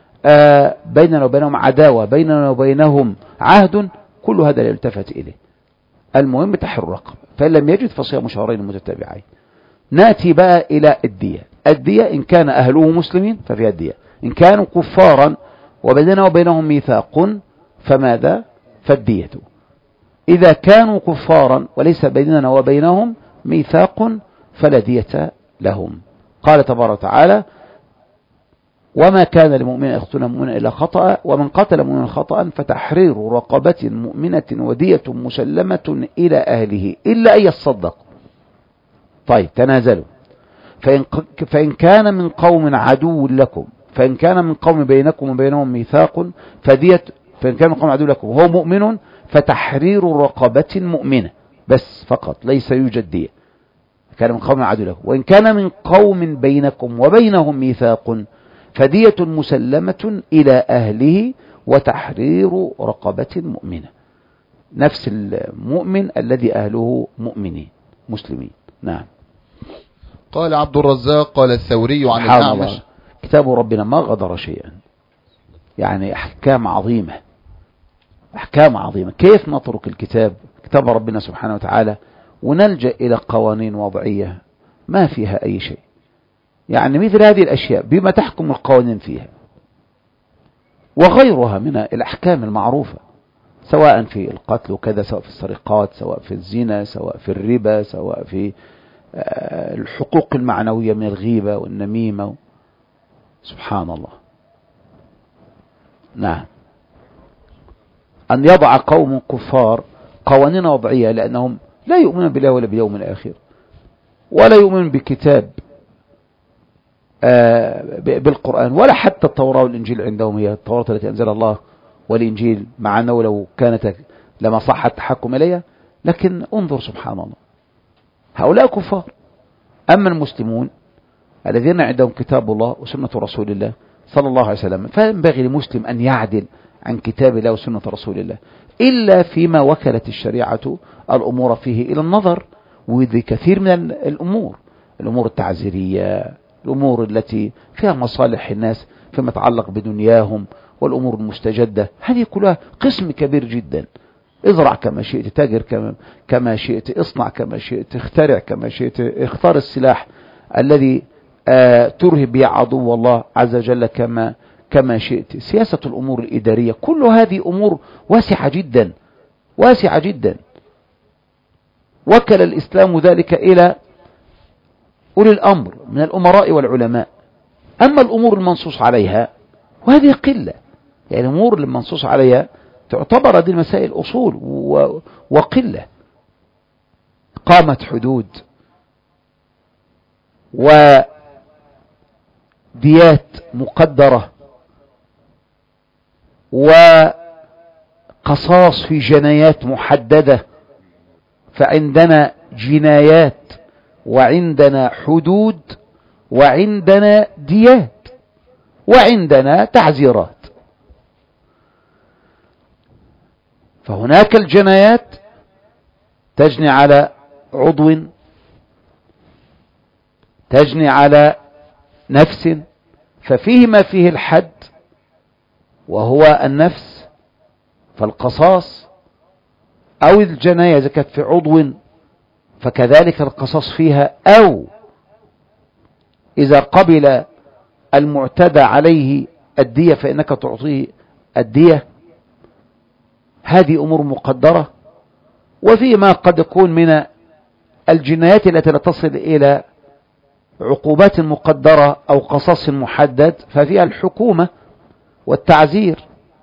بيننا وبينهم عداوة، بيننا وبينهم عهد، كل هذا لا يلتفت إليه. المهم تحرير الرقبة، فإن لم يجد فصيام شهرين متتابعين. نأتي بقى إلى الدية. الدية إن كان أهله مسلمين ففيها الدية، إن كانوا كفارا وبيننا وبينهم ميثاق فماذا؟ فالدية. إذا كانوا كفارا وليس بيننا وبينهم ميثاق فلا دية لهم. قال تبارك وتعالى وما كان لمؤمن يقتل مؤمنا إلا خطأ ومن قتل مؤمنا خطأ فتحرير رقبة مؤمنة ودية مسلمة إلى أهله إلا أن يصدق. طيب تنازلوا. فإن كان من قوم عدو لكم، فإن كان من قوم بينكم وبينهم ميثاق فدية، فإن كان من قوم عدو لكم وهو مؤمن فتحرير رقبة مؤمنة بس فقط، ليس يوجد دية. كان من قوم عدو لكم. وإن كان من قوم بينكم وبينهم ميثاق فدية مسلمة إلى أهله وتحرير رقبة مؤمنة. نفس المؤمن الذي أهله مؤمنين مسلمين. نعم. قال عبد الرزاق قال الثوري عن الأعمش كتاب ربنا ما غدر شيئا، يعني أحكام عظيمة، أحكام عظيمة. كيف نترك كتاب ربنا سبحانه وتعالى ونلجأ إلى قوانين وضعية ما فيها أي شيء؟ يعني مثل هذه الأشياء بما تحكم القوانين فيها وغيرها من الأحكام المعروفة، سواء في القتل وكذا، سواء في السرقات، سواء في الزنا، سواء في الربا، سواء في الحقوق المعنوية من الغيبة والنميمة. سبحان الله. نعم. أن يضع قوم كفار قوانين وضعية لأنهم لا يؤمنون بالله ولا باليوم الآخر ولا يؤمنون بكتاب بالقرآن ولا حتى التوراة والإنجيل عندهم هي التوراة التي أنزل الله والإنجيل، مع أنه لو كانت لما صح التحكم إليها. لكن انظر سبحان الله، هؤلاء كفار. أما المسلمون الذين عندهم كتاب الله وسنة رسول الله صلى الله عليه وسلم، فينبغي للمسلم أن يعدل عن كتاب الله وسنة رسول الله إلا فيما وكلت الشريعة الأمور فيه إلى النظر، وذي كثير من الأمور التعزيرية، الأمور التي فيها مصالح الناس فيما يتعلق بدنياهم، والأمور المستجدة، هذه كلها قسم كبير جدا. ازرع كما شئت، تاجر كما شئت، اصنع كما شئت، اخترع كما شئت، اختار السلاح الذي ترهب به عدو الله عز وجل كما شئت. سياسة الأمور الإدارية، كل هذه أمور واسعة جدا واسعة جدا. وكل الإسلام ذلك إلى أولي الأمر من الأمراء والعلماء. أما الأمور المنصوص عليها وهذه قلة، يعني الأمور المنصوص عليها تعتبر هذه المسائل أصول وقلة. قامت حدود وديات مقدرة وقصاص في جنايات محددة، فعندنا جنايات وعندنا حدود وعندنا ديات وعندنا تعزيرات. فهناك الجنايات تجني على عضو، تجني على نفس، ففيه ما فيه الحد وهو النفس فالقصاص، أو الجناية إذا كانت في عضو فكذلك القصاص فيها، أو إذا قبل المعتدى عليه الدية فإنك تعطيه الدية. هذه أمور مقدرة. وفيما قد يكون من الجنايات التي لا تصل إلى عقوبات مقدرة أو قصاص محدد ففيها الحكومة والتعزير.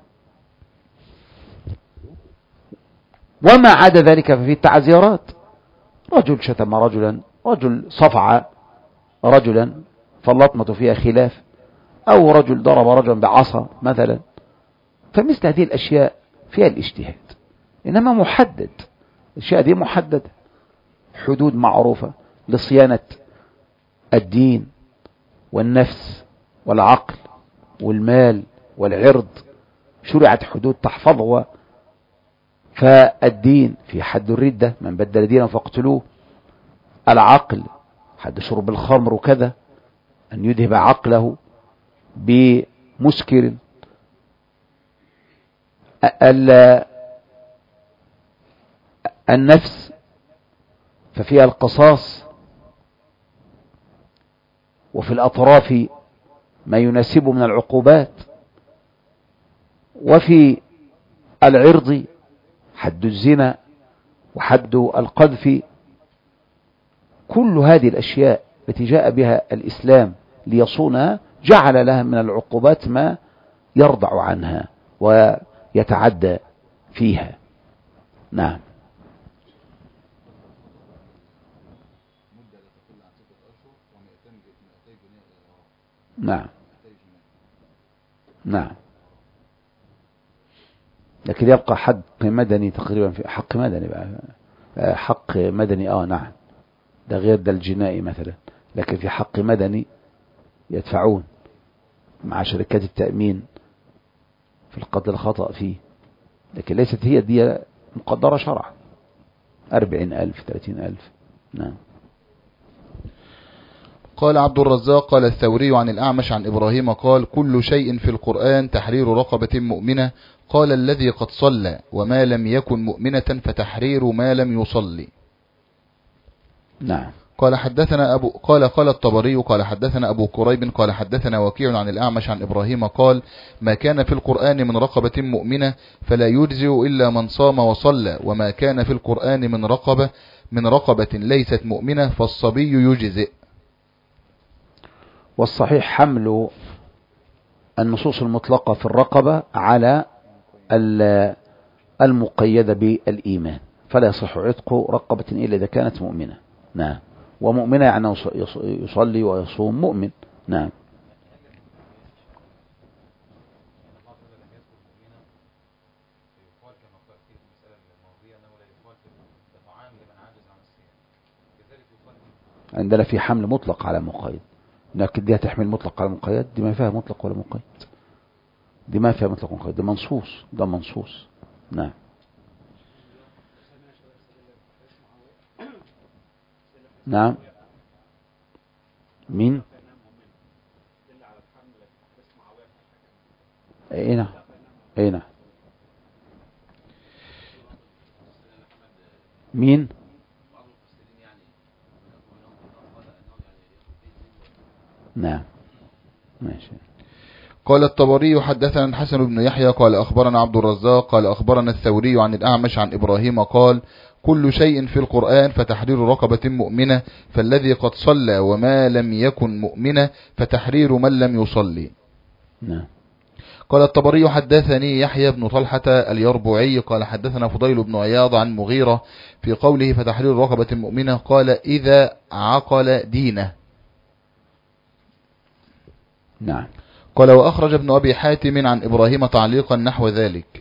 وما عدا ذلك ففي التعزيرات، رجل شتم رجلا، رجل صفع رجلا فاللطمة فيها خلاف، أو رجل ضرب رجلا بعصا مثلا، فمثل هذه الأشياء فيها الاجتهاد، إنما محدد. الأشياء دي محددة، حدود معروفة لصيانة الدين والنفس والعقل والمال والعرض، شرعت حدود تحفظها. فالدين في حد الردة، من بدل دينه فاقتلوه. العقل حد شرب الخمر وكذا، أن يذهب عقله بمسكر. النفس ففيها القصاص، وفي الأطراف ما يناسبه من العقوبات. وفي العرض حد الزنا وحد القذف. كل هذه الأشياء التي جاء بها الإسلام ليصونها جعل لها من العقوبات ما يرضع عنها ويتعدى فيها. نعم. نعم. نعم. لكن يبقى حق مدني تقريبا، في حق مدني بقى، حق مدني نعم، ده غير ده الجنائي مثلا. لكن في حق مدني يدفعون مع شركات التأمين في القتل الخطأ فيه، لكن ليست هي دي مقدرة شرعا، 40,000 30,000. نعم. قال عبد الرزاق قال الثوري عن الأعمش عن إبراهيم قال كل شيء في القرآن تحرير رقبة مؤمنة. قال الذي قد صلى وما لم يكن مؤمنة فتحرير ما لم يصلي. نعم. قال حدثنا قال الطبري قال حدثنا أبو كريب قال حدثنا وكيع عن الأعمش عن إبراهيم قال ما كان في القرآن من رقبة مؤمنة فلا يجزئ إلا من صام وصلى، وما كان في القرآن من رقبة ليست مؤمنة فالصبي يجزئ. والصحيح حمل النصوص المطلقة في الرقبة على المقيدة بالإيمان، فلا يصح عتق رقبة إلا إذا كانت مؤمنة. نعم. ومؤمنة يعني يصلي ويصوم مؤمن. نعم. عندنا في حمل مطلق على مقيد، لكن دي هتحمل مطلق على مقيد، دي ما فيها مطلق ولا مقيد، دي ما فيها مطلق مقيد، ده منصوص، ده منصوص. نعم. نعم. مين؟ ايه نعم. ايه نعم. مين؟ نعم. ماشي. قال الطبري حدثنا الحسن بن يحيى قال أخبرنا عبد الرزاق قال أخبرنا الثوري عن الأعمش عن إبراهيم قال كل شيء في القرآن فتحرير رقبة مؤمنة، فالذي قد صلى وما لم يكن مؤمنة فتحرير من لم يصلي. نعم. قال الطبري حدثني يحيى بن طلحة اليربوعي قال حدثنا فضيل بن عياض عن مغيرة في قوله فتحرير رقبة مؤمنة قال إذا عقل دينه. نعم. قال وأخرج ابن أبي حاتم عن إبراهيم تعليقا نحو ذلك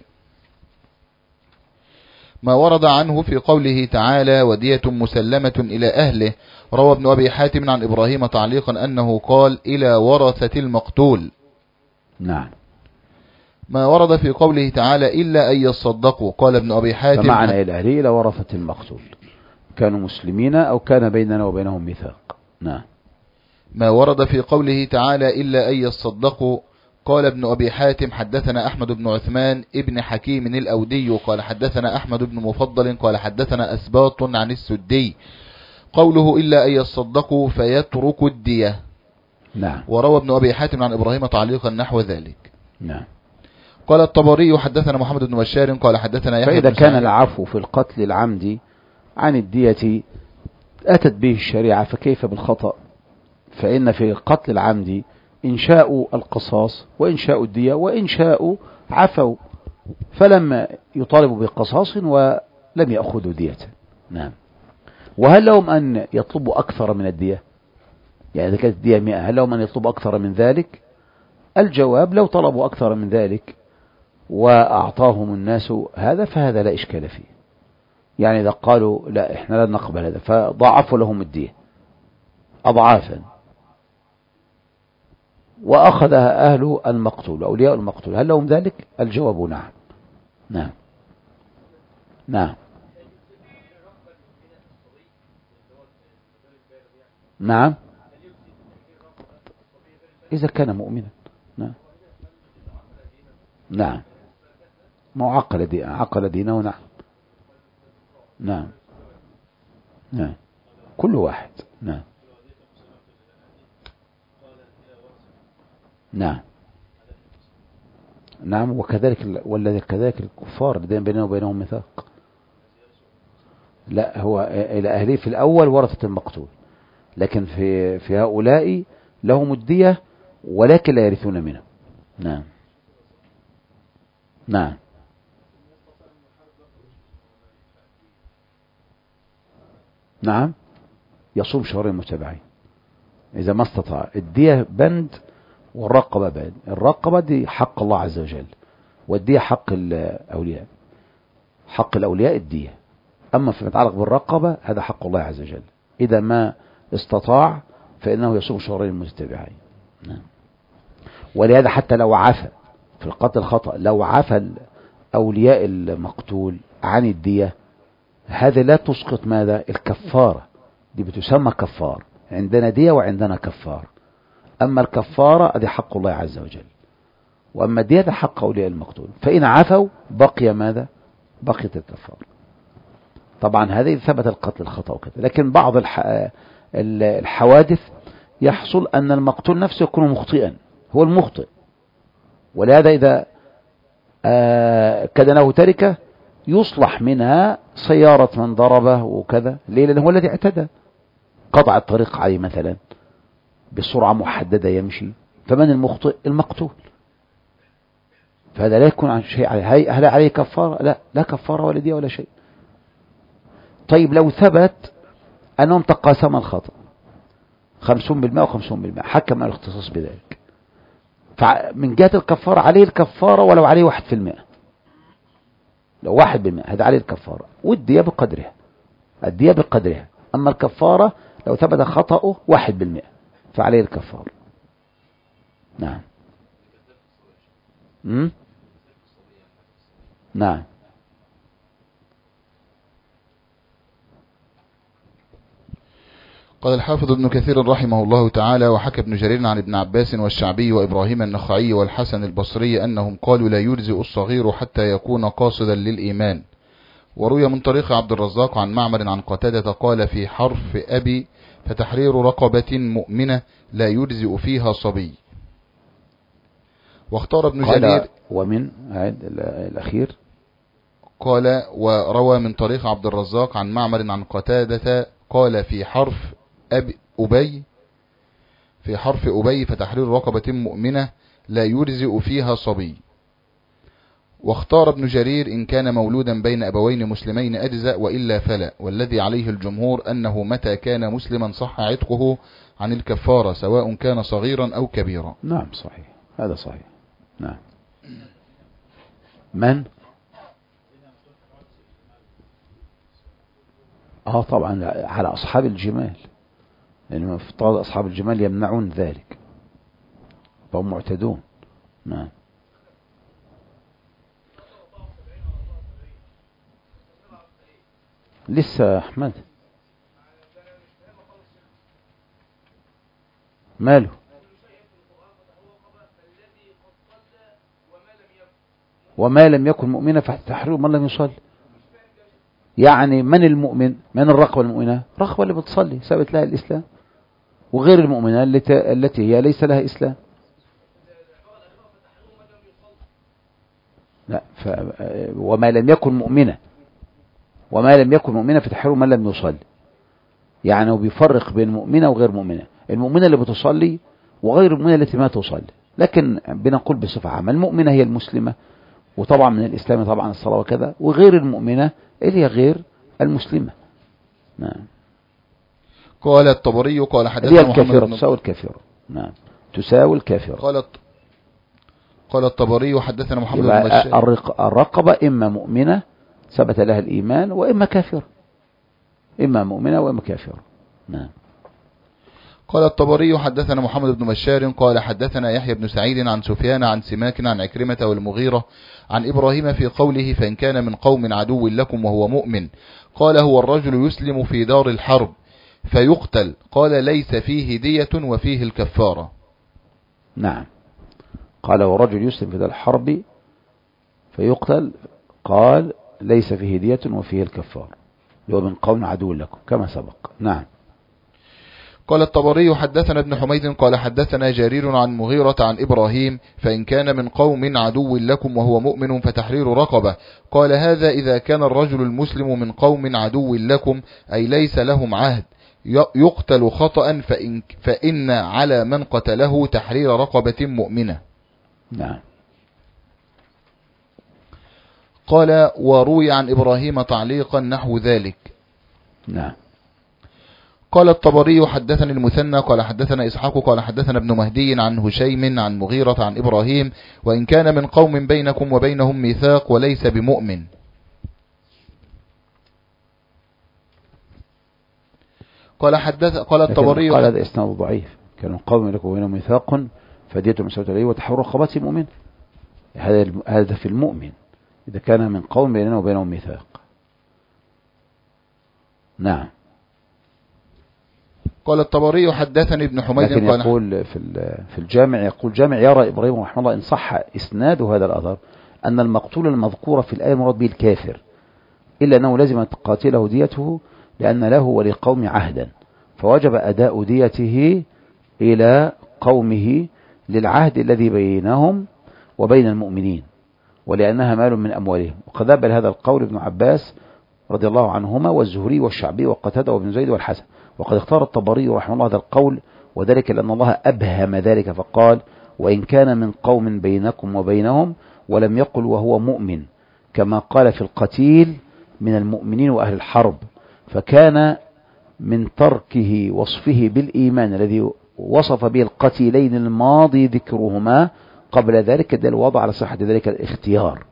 ما ورد عنه في قوله تعالى ودية مسلمة إلى أهله. روى ابن أبي حاتم عن إبراهيم تعليقا أنه قال إلى ورثة المقتول. نعم. ما ورد في قوله تعالى إلا أن يصدقوا قال ابن أبي حاتم فمعنى إلى أهله إلى ورثة المقتول كانوا مسلمين أو كان بيننا وبينهم ميثاق. نعم. ما ورد في قوله تعالى إلا أن يصدقوا قال ابن أبي حاتم حدثنا أحمد بن عثمان ابن حكيم الأودي قال حدثنا أحمد بن مفضل قال حدثنا أسباط عن السدي قوله إلا أن يصدقوا فيتركوا الدية. نعم. وروى ابن أبي حاتم عن إبراهيم تعليقا نحو ذلك. نعم. قال الطبري حدثنا محمد بن بشار قال حدثنا يحيى فإذا بن كان سعيد العفو في القتل العمدي عن الدية أتت به الشريعة فكيف بالخطأ؟ فإن في القتل العمدي إنشاء القصاص وإنشاء الدية وإنشاء عفو، فلما يطالبوا بقصاص ولم يأخذوا دية. نعم. وهل لهم أن يطلبوا أكثر من الدية؟ يعني إذا كانت الدية 100 هل لهم أن يطلبوا أكثر من ذلك؟ الجواب لو طلبوا أكثر من ذلك وأعطاهم الناس هذا فهذا لا إشكال فيه. يعني إذا قالوا لا إحنا لا نقبل هذا فضاعفوا لهم الدية أضعافا وأخذها أهل المقتول أولياء المقتول هل لهم ذلك؟ الجواب نعم. نعم. نعم. نعم. إذا كان مؤمنا. نعم. نعم. ما عقل دينه. نعم. نعم. نعم. كل واحد. نعم. نعم. نعم. وكذلك والذي كذلك الكفار الذين بيننا وبينهم ميثاق. لا هو إلى أهله في الأول ورثة المقتول، لكن في هؤلاء لهم الدية ولكن لا يرثون منه. نعم. نعم. نعم. يصوم شهرين متتابعين إذا ما استطاع. الدية بند والرقبة بند. الرقبة دي حق الله عز وجل والدية حق الأولياء. حق الأولياء الدية، أما فيما يتعلق بالرقبة هذا حق الله عز وجل. إذا ما استطاع فإنه يصوم شهرين متتابعين. نعم. ولهذا حتى لو عفى في القتل الخطأ لو عفى أولياء المقتول عن الدية هذا لا تسقط ماذا؟ الكفارة. دي بتسمى كفار. عندنا دية وعندنا كفار. أما الكفارة هذه حق الله عز وجل، وأما الدية ده حق أولياء المقتول. فإن عفوا بقي ماذا؟ بقيت الكفارة. طبعا هذه ثبت القتل الخطأ وكذا، لكن بعض الحوادث يحصل أن المقتول نفسه يكون مخطئا، هو المخطئ، ولهذا إذا كدنه تركه يصلح منها سيارة من ضربه وكذا. ليه؟ لأنه هو الذي اعتدى، قطع الطريق عليه مثلا بسرعة محددة يمشي، فمن المخطئ؟ المقتول. فهذا لا يكون عن شيء عليه. هل عليه كفارة؟ لا، لا كفارة ولا دية ولا شيء. طيب لو ثبت أنهم تقاسما الخطأ 50% و50%، حكم الاختصاص بذلك، فمن جهة الكفارة عليه الكفارة ولو عليه 1%. لو 1% هذا عليه الكفارة، والدية بقدرها. الدية بقدرها. أما الكفارة لو ثبت خطأه 1% فعليه الكفارة. نعم. نعم. قال الحافظ ابن كثير رحمه الله تعالى وحكى ابن جرير عن ابن عباس والشعبي وإبراهيم النخعي والحسن البصري أنهم قالوا لا يجزئ الصغير حتى يكون قاصدا للإيمان. وروي من طريق عبد الرزاق عن معمر عن قتادة قال في حرف أبي فتحرير رقبة مؤمنة لا يجزئ فيها صبي. واختار ابن جرير ومن الأخير قال وروى من طريق عبد الرزاق عن معمر عن قتادة قال في حرف أبي فتحرير رقبة مؤمنة لا يرزئ فيها صبي. واختار ابن جرير إن كان مولودا بين أبوين مسلمين أجزأ وإلا فلا، والذي عليه الجمهور أنه متى كان مسلما صح عتقه عن الكفارة سواء كان صغيرا أو كبيرا. نعم صحيح، هذا صحيح. نعم. من؟ طبعا على أصحاب الجمال، لأن مفترض أصحاب الجمال يمنعون ذلك فهم معتدون. نعم. لسه أحمد ماله؟ وما لم يكن مؤمنا فتحرير من لم يصلي. يعني من المؤمن؟ من الرقبة المؤمنة؟ رقبة اللي بتصلي ثابت لها الإسلام، وغير المؤمنة التي هي ليس لها إسلام. لا وما لم يكن مؤمنة، وما لم يكن مؤمنة فتحرير من لم يصلي. يعني هو بيفرق بين مؤمنة وغير مؤمنة. المؤمنة اللي بتصلي وغير المؤمنة التي ما تصلي، لكن بنقول بصفة عامة المؤمنة هي المسلمة، وطبعا من الإسلام طبعا الصلاة وكذا، وغير المؤمنة اللي هي غير المسلمة. نعم. قال الطبري قال حدثنا محمد بن تساوي الكافر. نعم تساوي الكافر. قال الطبري حدثنا محمد بن بشار. الرقبة إما مؤمنة ثبت لها الإيمان، وإما كافر، إما مؤمنة وإما كافر. نعم. قال الطبري حدثنا محمد بن بشار قال حدثنا يحيى بن سعيد عن سفيان عن سماك عن عكرمة والمغيرة عن إبراهيم في قوله فإن كان من قوم عدو لكم وهو مؤمن، قال هو الرجل يسلم في دار الحرب فيقتل، قال ليس فيه دية وفيه الكفارة. نعم. قال ورجل يسلم في دار الحرب فيقتل، قال ليس فيه دية وفيه الكفارة، هو من قوم عدو لكم كما سبق. نعم. قال الطبري حدثنا ابن حميد قال حدثنا جرير عن مغيرة عن إبراهيم فإن كان من قوم عدو لكم وهو مؤمن فتحرير رقبة، قال هذا إذا كان الرجل المسلم من قوم عدو لكم أي ليس لهم عهد يقتل خطأ فإن على من قتله تحرير رقبة مؤمنة. نعم. قال وروي عن إبراهيم تعليقا نحو ذلك. نعم. قال الطبري حدثني المثنى قال حدثنا إسحاق قال حدثنا ابن مهدي عن هشيم عن مغيرة عن إبراهيم وإن كان من قوم بينكم وبينهم ميثاق وليس بمؤمن. قال الطبري قال هذا إسناد ضعيف، كانوا قوم لكم وبينهم ميثاق فدية مساوية عليه وتحرير رقبة مؤمن. هذا في المؤمن إذا كان من قوم بيننا وبينهم ميثاق. نعم. قال الطبري حدثني ابن حميد لكن يقول في الجامع، يقول جامع يرى إبراهيم رحمه الله إن صح إسناد هذا الأثر أن المقتول المذكور في الآية مراد به الكافر، إلا أنه لازم أن تقاتله ديته لأن له ولقوم عهدا، فوجب أداء ديته إلى قومه للعهد الذي بينهم وبين المؤمنين، ولأنها مال من أموالهم. وقد ذهب هذا القول ابن عباس رضي الله عنهما والزهري والشعبي وقتادة وابن زيد والحسن. وقد اختار الطبري رحمه الله هذا القول، وذلك لأن الله أبهم ذلك فقال وإن كان من قوم بينكم وبينهم، ولم يقل وهو مؤمن كما قال في القتيل من المؤمنين وأهل الحرب، فكان من تركه وصفه بالإيمان الذي وصف به القتيلين الماضي ذكرهما قبل ذلك دل وضع على صحة ذلك الاختيار.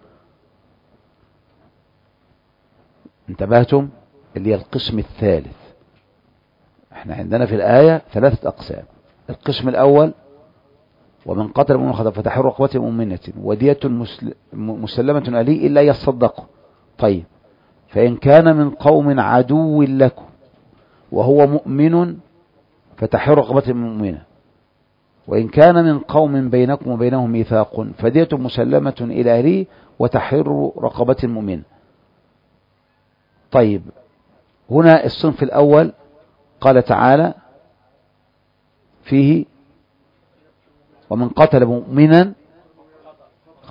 انتبهتم؟ اللي هي القسم الثالث. احنا عندنا في الآية 3 أقسام. القسم الأول ومن قتل مؤمنا خطأ فتحرير رقبة مؤمنة ودية مسلمة عليه إلا يصدقوا. طيب فإن كان من قوم عدو لكم وهو مؤمن فتحرير رقبة مؤمنة، وإن كان من قوم بينكم وبينهم ميثاق فدية مسلمة إلى أهله وتحرير رقبة مؤمنة. طيب هنا الصنف الأول قال تعالى فيه ومن قتل مؤمنا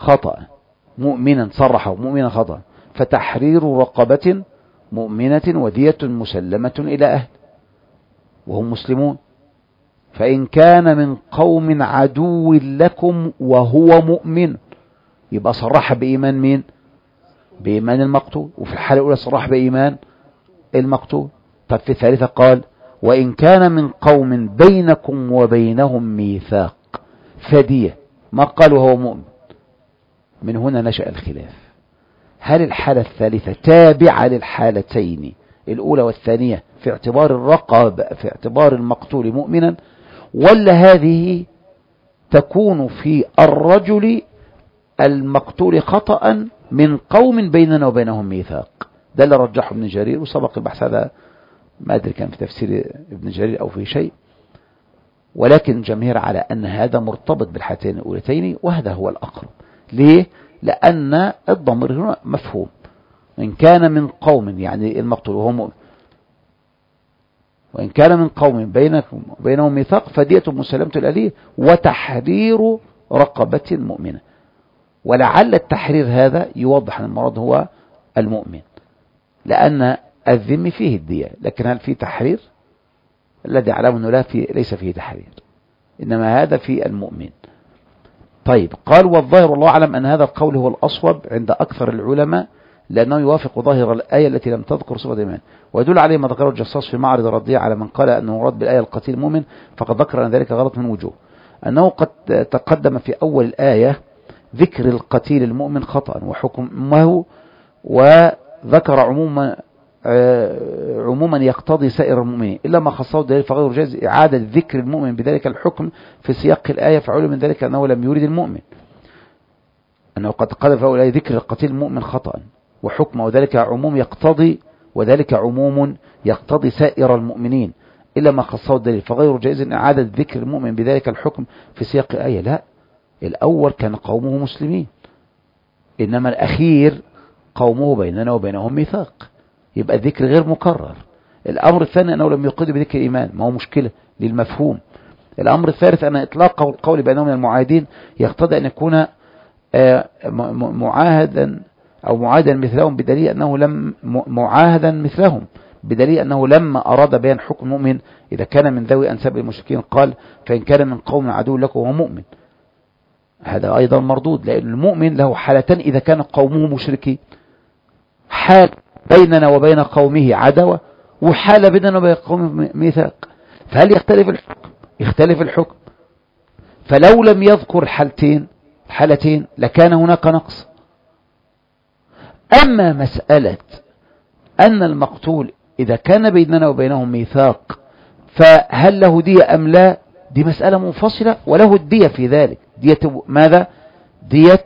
خطأ، مؤمنا صرحه مؤمنا خطأ، فتحرير رقبة مؤمنة ودية مسلمة إلى أهل وهم مسلمون. فإن كان من قوم عدو لكم وهو مؤمن، يبقى صرح بإيمان مين؟ بإيمان المقتول. وفي الحالة الأولى صرح بإيمان المقتول. طب في الثالثة قال وإن كان من قوم بينكم وبينهم ميثاق فدية، ما قال وهو مؤمن. من هنا نشأ الخلاف، هل الحالة الثالثة تابعة للحالتين الأولى والثانية في اعتبار الرقب في اعتبار المقتول مؤمنا، ولا هذه تكون في الرجل المقتول خطأ من قوم بيننا وبينهم ميثاق؟ ده اللي رجحه ابن جرير، وسبق البحث هذا ما أدري كان في تفسير ابن جرير أو في شيء، ولكن جميع على أن هذا مرتبط بالحالتين الأولتين، وهذا هو الأقرب. ليه؟ لأن الضمير هنا مفهوم. إن كان من قوم يعني المقتول وهو مؤمن، وإن كان من قوم بينكم وبينهم ميثاق فدية مسلمة الأليه وتحرير رقبة مؤمنة. ولعل التحرير هذا يوضح أن المراد هو المؤمن، لأن الذم فيه الدية، لكن هل فيه تحرير؟ الذي أعلم أنه ليس فيه تحرير، إنما هذا في المؤمن. طيب قال والظاهر والله أعلم أن هذا القول هو الأصوب عند أكثر العلماء، لأنه يوافق ظاهر الآية التي لم تذكر صفة الإيمان، ويدل عليه ما ذكره الجصاص في معرض الردية على من قال أنه مراد بالآية القتيل مؤمن، فقد ذكر أن ذلك غلط من وجوه. أنه قد تقدم في أول الآية ذكر القتيل المؤمن خطأ وحكمه، وذكر عموما يقتضي سائر المؤمنين إلا ما خصه دليل، فغير جائز إعادة ذكر المؤمن بذلك الحكم في سياق الآية، فعلم من ذلك أنه لم يريد المؤمن، أنه قد قال في أول الآية ذكر القتيل المؤمن خطأ وحكمه، وذلك عموم يقتضي سائر المؤمنين إلا ما خصه الدليل، فغير جائز إعادة ذكر المؤمن بذلك الحكم في سياق الآية. لا، الأول كان قومه مسلمين، إنما الأخير قومه بيننا وبينهم ميثاق، يبقى الذكر غير مكرر. الأمر الثاني أنه لم يقيد بذكر الإيمان، ما هو مشكلة للمفهوم. الأمر الثالث أن إطلاق القول بأنهم من المعاهدين يقتضي أن يكون معاهدا أو معاهدا مثلهم، بدليل أنه لم معاهدا مثلهم، بدليل أنه لما أراد بيان حكم مؤمن إذا كان من ذوي أنساب المشركين قال فإن كان من قوم عدو لكم وهو مؤمن. هذا أيضا مردود، لأن المؤمن له حالتان إذا كان قومه مشركين، حال بيننا وبين قومه عدوة، وحال بيننا وبين قومه ميثاق، فهل يختلف الحكم؟ يختلف الحكم. فلو لم يذكر الحالتين لكان هناك نقص. أما مسألة أن المقتول إذا كان بيننا وبينهم ميثاق فهل له دية أم لا، دي مسألة منفصلة، وله الدية في ذلك. دية ماذا؟ دية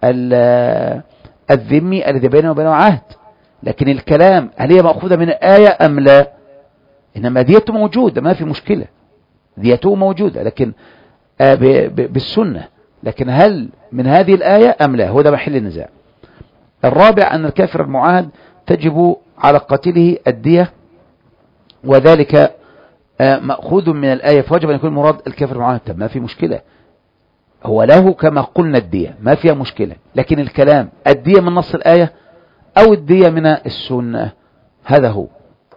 الذمي الذي بيننا وبينه عهد، لكن الكلام هل هي مأخوذة من الآية أم لا؟ إنما ديته موجودة، ما في مشكلة، ديته موجودة لكن بالسنة، لكن هل من هذه الآية أم لا؟ هو ده محل النزاع. الرابع أن الكافر المعاهد تجب على قاتله الدية، وذلك مأخوذ من الآية، فوجب أن يكون المراد الكافر المعاهد. طب ما في مشكلة، هو له كما قلنا الدية، ما فيها مشكلة، لكن الكلام الدية من نص الآية أو الدية من السنة، هذا هو.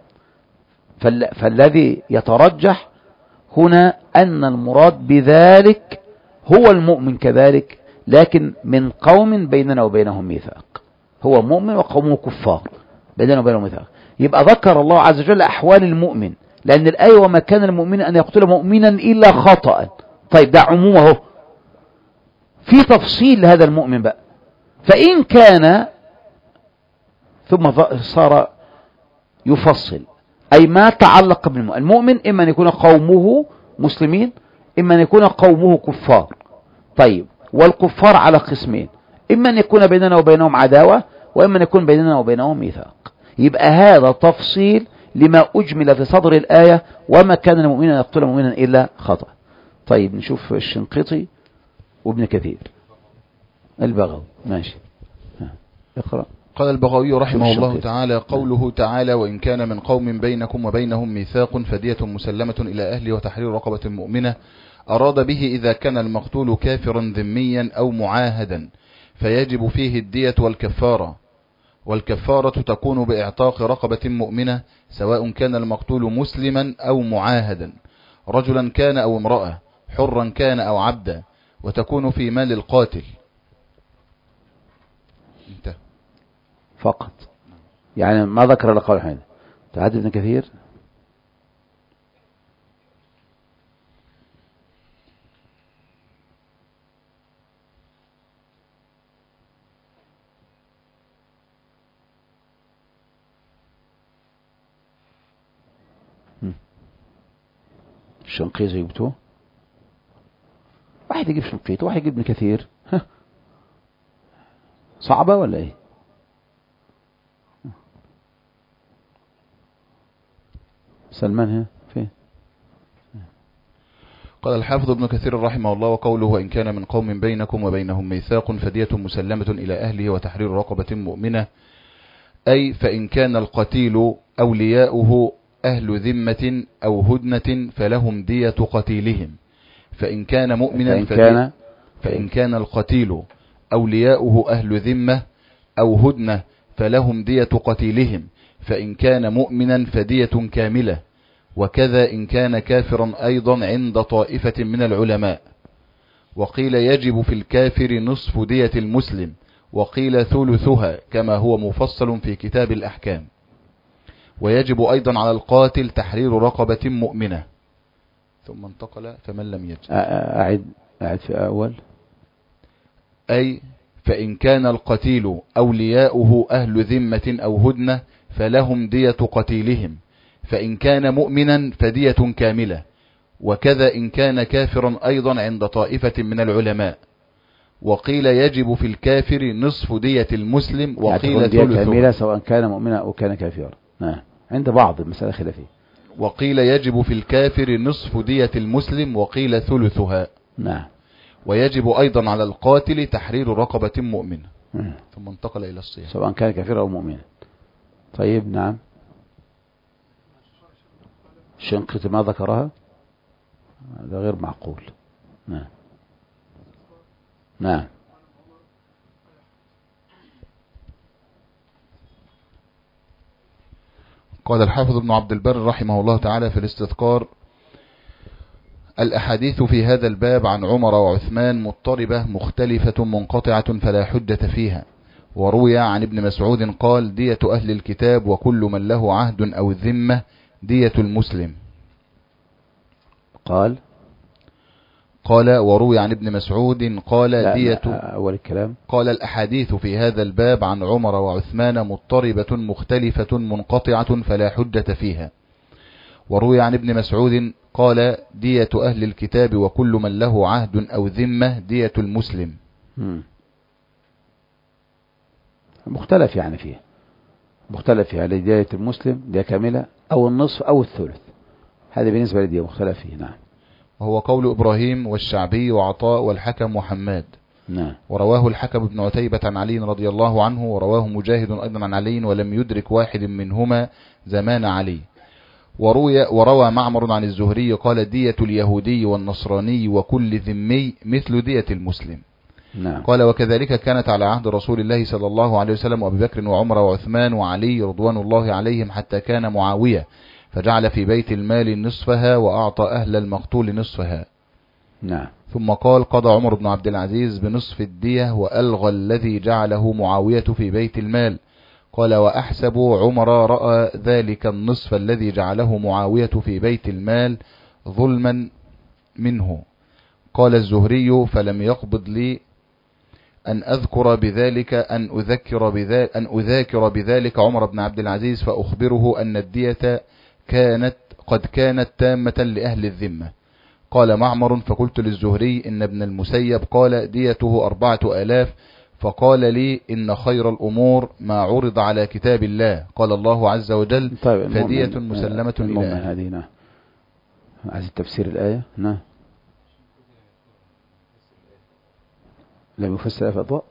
فالذي يترجح هنا أن المراد بذلك هو المؤمن كذلك، لكن من قوم بيننا وبينهم ميثاق، هو مؤمن وقومه كفار بيننا وبينهم ميثاق. يبقى ذكر الله عز وجل أحوال المؤمن، لأن الآية وما كان المؤمن أن يقتل مؤمنا إلا خطأ. طيب ده عمومه، في تفصيل لهذا المؤمن بقى، فإن كان ثم صار يفصل، أي ما تعلق بالمؤمن، إما أن يكون قومه مسلمين، إما أن يكون قومه كفار. طيب والكفار على قسمين، إما أن يكون بيننا وبينهم عداوة، وإما أن يكون بيننا وبينهم ميثاق. يبقى هذا تفصيل لما أجمل في صدر الآية، وما كان المؤمن أن يقتل مؤمنا إلا خطأ. طيب نشوف الشنقيطي وابن كثير. البغوي ماشي، اقرأ. قال البغوي رحمه الله تعالى: قوله تعالى: وإن كان من قوم بينكم وبينهم ميثاق فدية مسلمة إلى أهله وتحرير رقبة مؤمنة، أراد به إذا كان المقتول كافرا ذميا أو معاهدا، فيجب فيه الدية والكفارة، والكفارة تكون بإعتاق رقبة مؤمنة، سواء كان المقتول مسلما أو معاهدا، رجلا كان أو امرأة، حرا كان أو عبدا، وتكون في مال القاتل. انت فقط، يعني ما ذكر إلا قول حين تعد ابن كثير. الشنقيطي جبتوه، واحد يجيب شنقيط واحد يجيب ابن كثير، ها صعبة ولا ايه؟ سلمان هنا فين؟ قال الحافظ ابن كثير رحمه الله: وقوله وإن كان من قوم بينكم وبينهم ميثاق فدية مسلمة إلى أهله وتحرير رقبة مؤمنة، أي فإن كان القتيل أولياؤه أهل ذمة أو هدنة فلهم دية قتيلهم، فإن كان مؤمنا فإن كان القتيل أولياؤه أهل ذمة أو هدنة فلهم دية قتيلهم، فإن كان مؤمنا فدية كاملة، وكذا إن كان كافرا أيضا عند طائفة من العلماء. وقيل يجب في الكافر نصف دية المسلم، وقيل ثلثها كما هو مفصل في كتاب الأحكام. ويجب أيضا على القاتل تحرير رقبة مؤمنة. ثم انتقل فمن لم يجد. أعد في أول. أي فإن كان القتيل أولياؤه أهل ذمة أو هدنة فلهم دية قتيلهم، فإن كان مؤمنا فدية كاملة، وكذا إن كان كافرا أيضا عند طائفة من العلماء. وقيل يجب في الكافر نصف دية المسلم، وقيل دية كاملة سواء كان مؤمنا أو كان كافرا. نعم، عند بعض المسألة خلافية. وقيل يجب في الكافر نصف دية المسلم، وقيل ثلثها. نعم. ويجب أيضا على القاتل تحرير رقبة مؤمنة. ثم انتقل إلى الصيام سواء كان كافرا أو مؤمنا. طيب نعم. الشنقيطي ما ذكرها، هذا غير معقول. نعم نعم. قال الحافظ ابن عبد البر رحمه الله تعالى في الاستذكار: الأحاديث في هذا الباب عن عمر وعثمان مضطربة مختلفة منقطعة فلا حجة فيها. وروي عن ابن مسعود قال: دية أهل الكتاب وكل من له عهد أو ذمة دية المسلم. قال وروي عن ابن مسعود قال: دية أول الكلام. قال الأحاديث في هذا الباب عن عمر وعثمان مضطربة مختلفة منقطعة فلا حجة فيها. وروي عن ابن مسعود قال: دية أهل الكتاب وكل من له عهد أو ذمة دية المسلم. مختلف يعني فيه، مختلف فيها لدية المسلم دية كاملة أو النصف أو الثلث، هذا بالنسبة لدية مختلف فيه. نعم. وهو قول إبراهيم والشعبي وعطاء والحكم وحماد. نعم. ورواه الحكم بن عتيبة عن علي رضي الله عنه، ورواه مجاهد أيضا عن علي ولم يدرك واحد منهما زمان علي. وروى معمر عن الزهري قال: دية اليهودي والنصراني وكل ذمي مثل دية المسلم. نعم. قال: وكذلك كانت على عهد رسول الله صلى الله عليه وسلم وأبي بكر وعمر وعثمان وعلي رضوان الله عليهم، حتى كان معاوية فجعل في بيت المال نصفها وأعطى أهل المقتول نصفها. نعم. ثم قال: قضى عمر بن عبد العزيز بنصف الدية وألغى الذي جعله معاوية في بيت المال. قال: وأحسب عمر رأى ذلك النصف الذي جعله معاوية في بيت المال ظلما منه. قال الزهري: فلم يقبض لي أن أذكر بذلك عمر بن عبد العزيز فأخبره أن الدية قد كانت تامة لأهل الذمة. قال معمر: فقلت للزهري إن ابن المسيب قال ديته 4000، فقال لي: إن خير الأمور ما عرض على كتاب الله، قال الله عز وجل: طيب فدية مسلمة إلى أهله. نعم. عايز تفسير الآية. نعم. لم يفسر في أضواء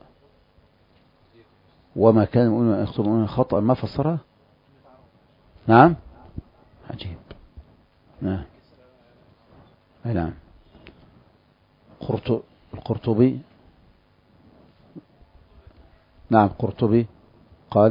وما كان يخطئون خطأ ما فسرها. نعم. عجيب. نعم. القرطبي نعم قرطبي قال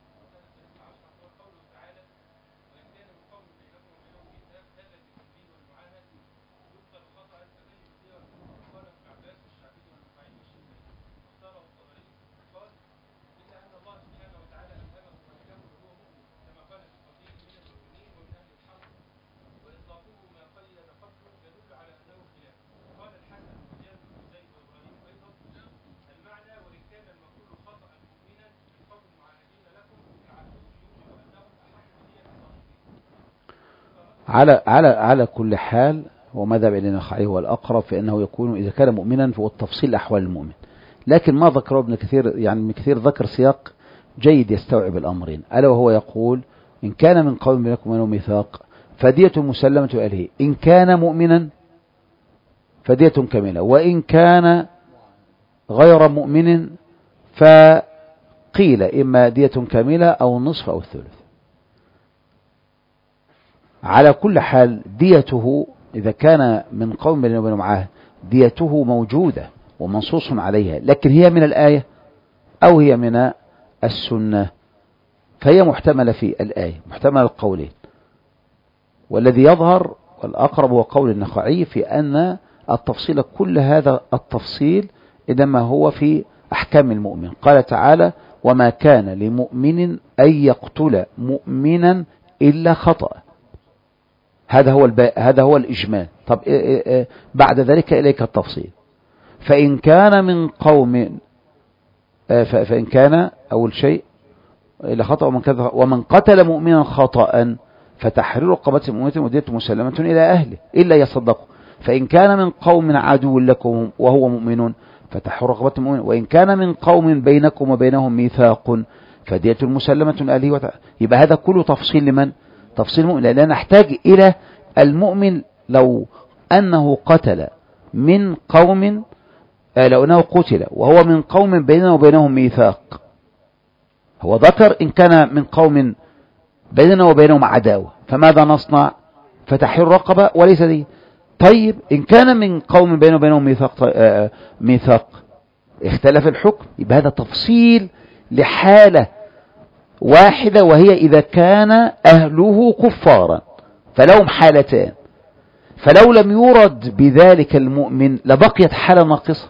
على كل حال، وماذا بيننا عليه هو الأقرب، فإنه يكون إذا كان مؤمنا فهو التفصيل أحوال المؤمن. لكن ما ذكره ابن كثير، يعني ابن كثير ذكر سياق جيد يستوعب الأمرين، ألا وهو يقول إن كان من قوم بينكم وبينهم ميثاق فدية مسلمة إليه، إن كان مؤمنا فدية كاملة، وإن كان غير مؤمن فقيل إما دية كاملة أو النصف أو الثلث. على كل حال ديته إذا كان من قوم بينه وبينهم عهد ديته موجودة ومنصوص عليها، لكن هي من الآية أو هي من السنة، فهي محتملة في الآية، محتملة القولين، والذي يظهر والأقرب هو قول النخعي في أن التفصيل كل هذا التفصيل إنما هو في أحكام المؤمن. قال تعالى وما كان لمؤمن أن يقتل مؤمنا إلا خطأ، هذا هو الإجمال. طب بعد ذلك إليك التفصيل. فإن كان من قوم فإن كان أول شيء إلا خطأ ومن قتل مؤمنا خطأ فتحرير رقبة مؤمنة ودية مسلمة إلى أهله إلا يصدقوا. فإن كان من قوم عدو لكم وهو مؤمن فتحرير رقبة مؤمن، وإن كان من قوم بينكم وبينهم ميثاق فدية مسلمة أهله. يبقى هذا كله تفصيل لمن؟ تفصيل المؤمن، لأننا نحتاج إلى المؤمن لو أنه قتل من قوم، لو أنه قتل وهو من قوم بيننا وبينهم ميثاق، هو ذكر إن كان من قوم بيننا وبينهم عداوة فماذا نصنع؟ فتحرير رقبة وليس دي. طيب إن كان من قوم بيننا وبينهم ميثاق اختلف الحكم، يبقى هذا تفصيل لحالة واحدة، وهي إذا كان أهله كفارا فلهم حالتان، فلو لم يورد بذلك المؤمن لبقيت حالة ناقصة،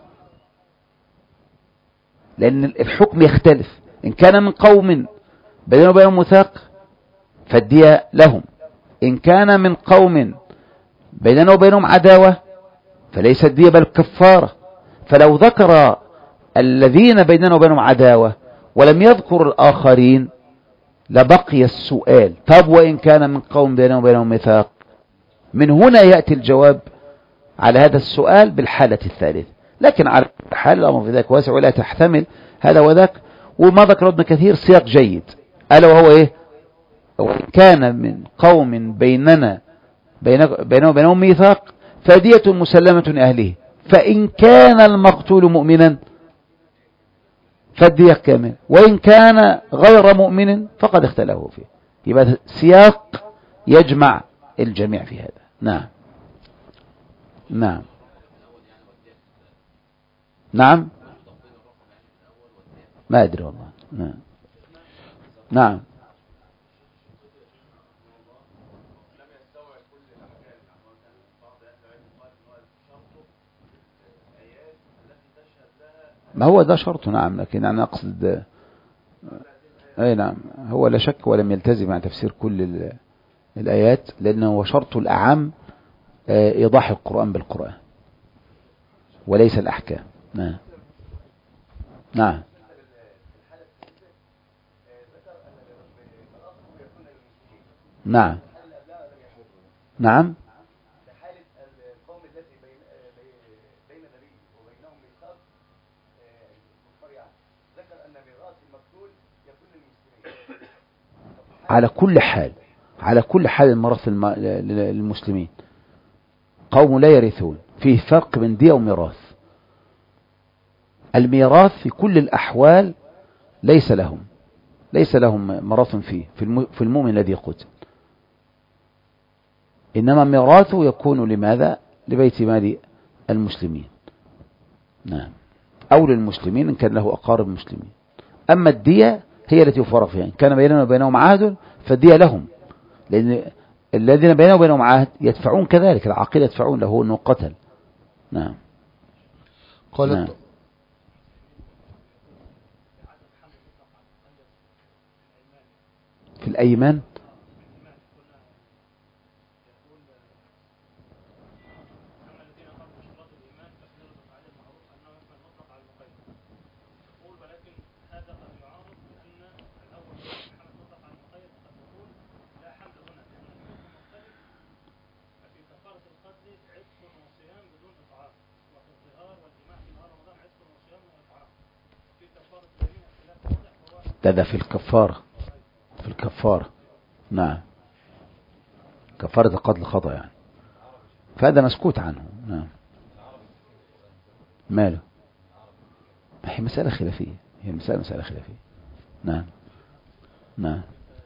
لأن الحكم يختلف. إن كان من قوم بيننا وبينهم ميثاق فالدية لهم، إن كان من قوم بيننا وبينهم عداوة فليس الدية بل كفارة. فلو ذكر الذين بيننا وبينهم عداوة ولم يذكر الآخرين لبقي السؤال طب وإن كان من قوم بيننا وبينهم ميثاق؟ من هنا يأتي الجواب على هذا السؤال بالحالة الثالثة. لكن على حال الأمر في ذلك واسع ولا تحتمل هذا وذاك. وما ذكر ابن كثير سياق جيد، ألا وهو إيه؟ وإن كان من قوم بيننا وبينهم ميثاق فدية مسلمة أهله، فإن كان المقتول مؤمنا فالدية كامل، وإن كان غير مؤمن فقد اختلفوا فيه. يبقى سياق يجمع الجميع في هذا. نعم نعم نعم ما أدري والله. نعم نعم ما هو ده شرط. نعم لكن أنا أقصد أي نعم هو لا شك ولم يلتزم مع تفسير كل الآيات، لأنه هو شرط الأعم إيضاح القرآن بالقرآن وليس الأحكام. نعم نعم نعم نعم على كل حال الميراث للمسلمين قوم لا يرثون، فيه فرق بين دية وميراث. الميراث في كل الأحوال ليس لهم ميراث فيه في المؤمن الذي قتل، إنما ميراثه يكون لماذا؟ لبيت مال المسلمين. نعم أو للمسلمين إن كان له أقارب مسلمين أما الدية هي التي يفرق فيها. إن كان بيننا وبينهم عهد فالدية لهم، لأن الذين بيننا وبينهم عهد يدفعون كذلك، العاقل يدفعون له أنه قتل. نعم. قال نعم. في الأيمان ده في الكفارة، في الكفارة. نعم، كفارة القتل خطأ يعني، فهذا مسكوت عنه. نعم. ماله؟ هي مسألة خلافية، هي مسألة خلافية. نعم. نعم.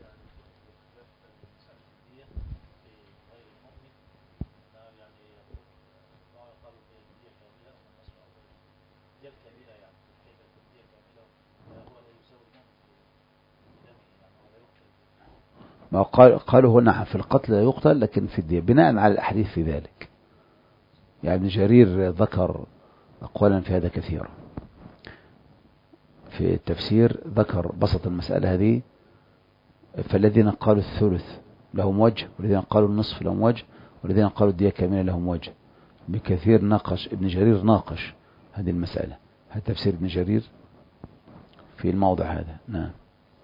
ما قالوا هنا في القتل لا يقتل، لكن في الدية بناء على الأحاديث في ذلك. يعني ابن جرير ذكر أقوالا في هذا كثيرا، في التفسير ذكر بسط المسألة هذه. فالذين قالوا الثلث لهم وجه، والذين قالوا النصف لهم وجه، والذين قالوا الدية كاملة لهم وجه. بكثير ناقش ابن جرير، ناقش هذه المسألة. هذا تفسير ابن جرير في الموضع هذا. نعم.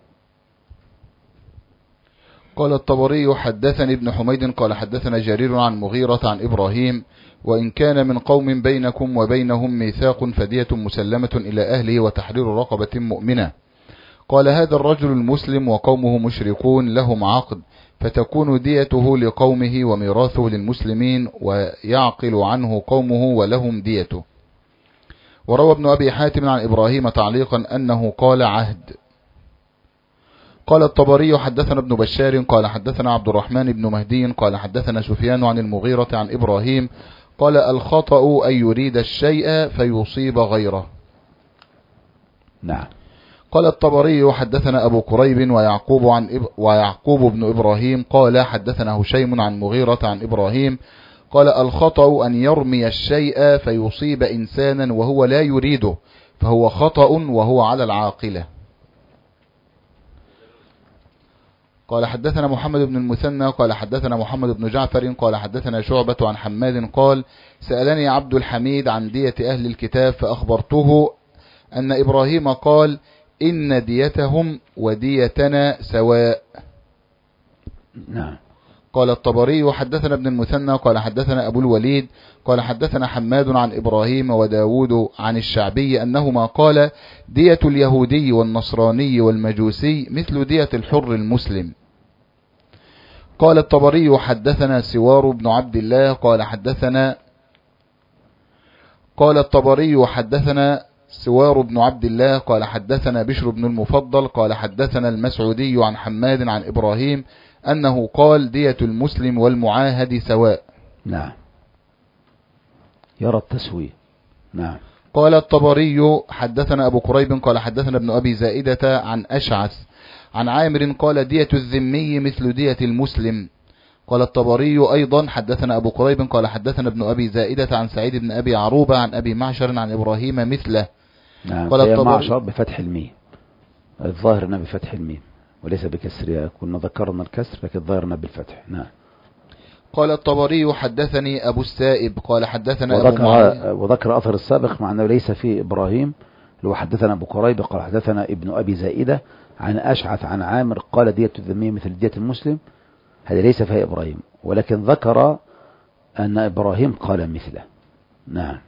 قال الطبري حدثني ابن حميد قال حدثنا جرير عن مغيرة عن إبراهيم: وإن كان من قوم بينكم وبينهم ميثاق فدية مسلمة إلى أهله وتحرير رقبة مؤمنة. قال هذا الرجل المسلم وقومه مشركون لهم عقد، فتكون ديته لقومه وميراثه للمسلمين، ويعقل عنه قومه ولهم ديته. وروى ابن أبي حاتم عن إبراهيم تعليقا أنه قال عهد. قال الطبري حدثنا ابن بشار قال حدثنا عبد الرحمن بن مهدي قال حدثنا سفيان عن المغيرة عن إبراهيم قال الخطأ أن يريد الشيء فيصيب غيره. نعم. قال الطبري حدثنا أبو كريب ويعقوب بن إبراهيم قال حدثنا هشيم عن مغيرة عن إبراهيم قال الخطأ أن يرمي الشيء فيصيب إنسانا وهو لا يريده، فهو خطأ وهو على العاقلة. قال حدثنا محمد بن المثنى قال حدثنا محمد بن جعفر قال حدثنا شعبة عن حماد قال سألني عبد الحميد عن دية أهل الكتاب فأخبرته أن إبراهيم قال إن ديتهم وديتنا سواء. نعم. قال الطبري حدثنا ابن المثنى قال حدثنا أبو الوليد قال حدثنا حماد عن إبراهيم وداود عن الشعبي أنهما قال دية اليهودي والنصراني والمجوسي مثل دية الحر المسلم. قال الطبري حدثنا سوار بن عبد الله قال حدثنا بشر بن المفضل قال حدثنا المسعودي عن حماد عن إبراهيم أنه قال دية المسلم والمعاهد سواء. نعم. يرى التسوية. نعم. قال الطبري حدثنا أبو كريب قال حدثنا ابن أبي زائدة عن أشعث عن عامر قال دية الذمي مثل دية المسلم. قال الطبري أيضا حدثنا أبو كريب قال حدثنا ابن أبي زائدة عن سعيد بن أبي عروبة عن أبي معشر عن إبراهيم مثله. نعم. قال الطبري معشر بفتح الميم، الظاهر أنه بفتح الميم وليس بكسرها، كنا ذكرنا الكسر لكن الظاهر أنه بالفتح. نعم. قال الطبري حدثني أبو السائب قال حدثنا وذكر أثر السابق مع أنه ليس في إبراهيم، لو حدثنا أبو كريب قال حدثنا ابن أبي زائدة عن أشعث عن عامر قال دية الذمي مثل دية المسلم، هذا ليس فيها إبراهيم، ولكن ذكر أن إبراهيم قال مثله. نعم.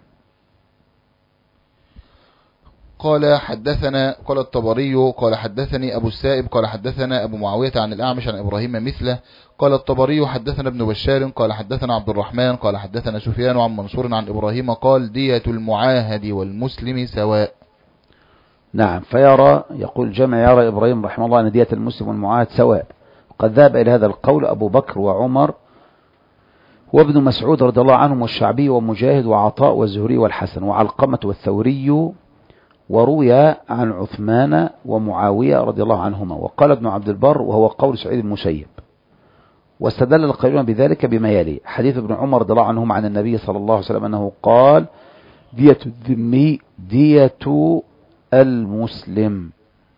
قال الطبري قال حدثني أبو السائب قال حدثنا أبو معاوية عن الأعمش عن إبراهيم مثله. قال الطبري حدثنا ابن بشار قال حدثنا عبد الرحمن قال حدثنا سفيان عن منصور عن إبراهيم قال دية المعاهد والمسلم سواء. نعم. يقول جمع يرى إبراهيم رحمه الله أن دية المسلم والمعاهد سواء. قد ذهب إلى هذا القول أبو بكر وعمر وابن مسعود رضي الله عنهم والشعبي ومجاهد وعطاء والزهري والحسن وعلقمة والثوري وروي عن عثمان ومعاوية رضي الله عنهما. وقال ابن عبد البر وهو قول سعيد المسيب. واستدل القائلون بذلك بما يلي: حديث ابن عمر رضي الله عنهما عن النبي صلى الله عليه وسلم أنه قال: دية الذمي دية المسلم،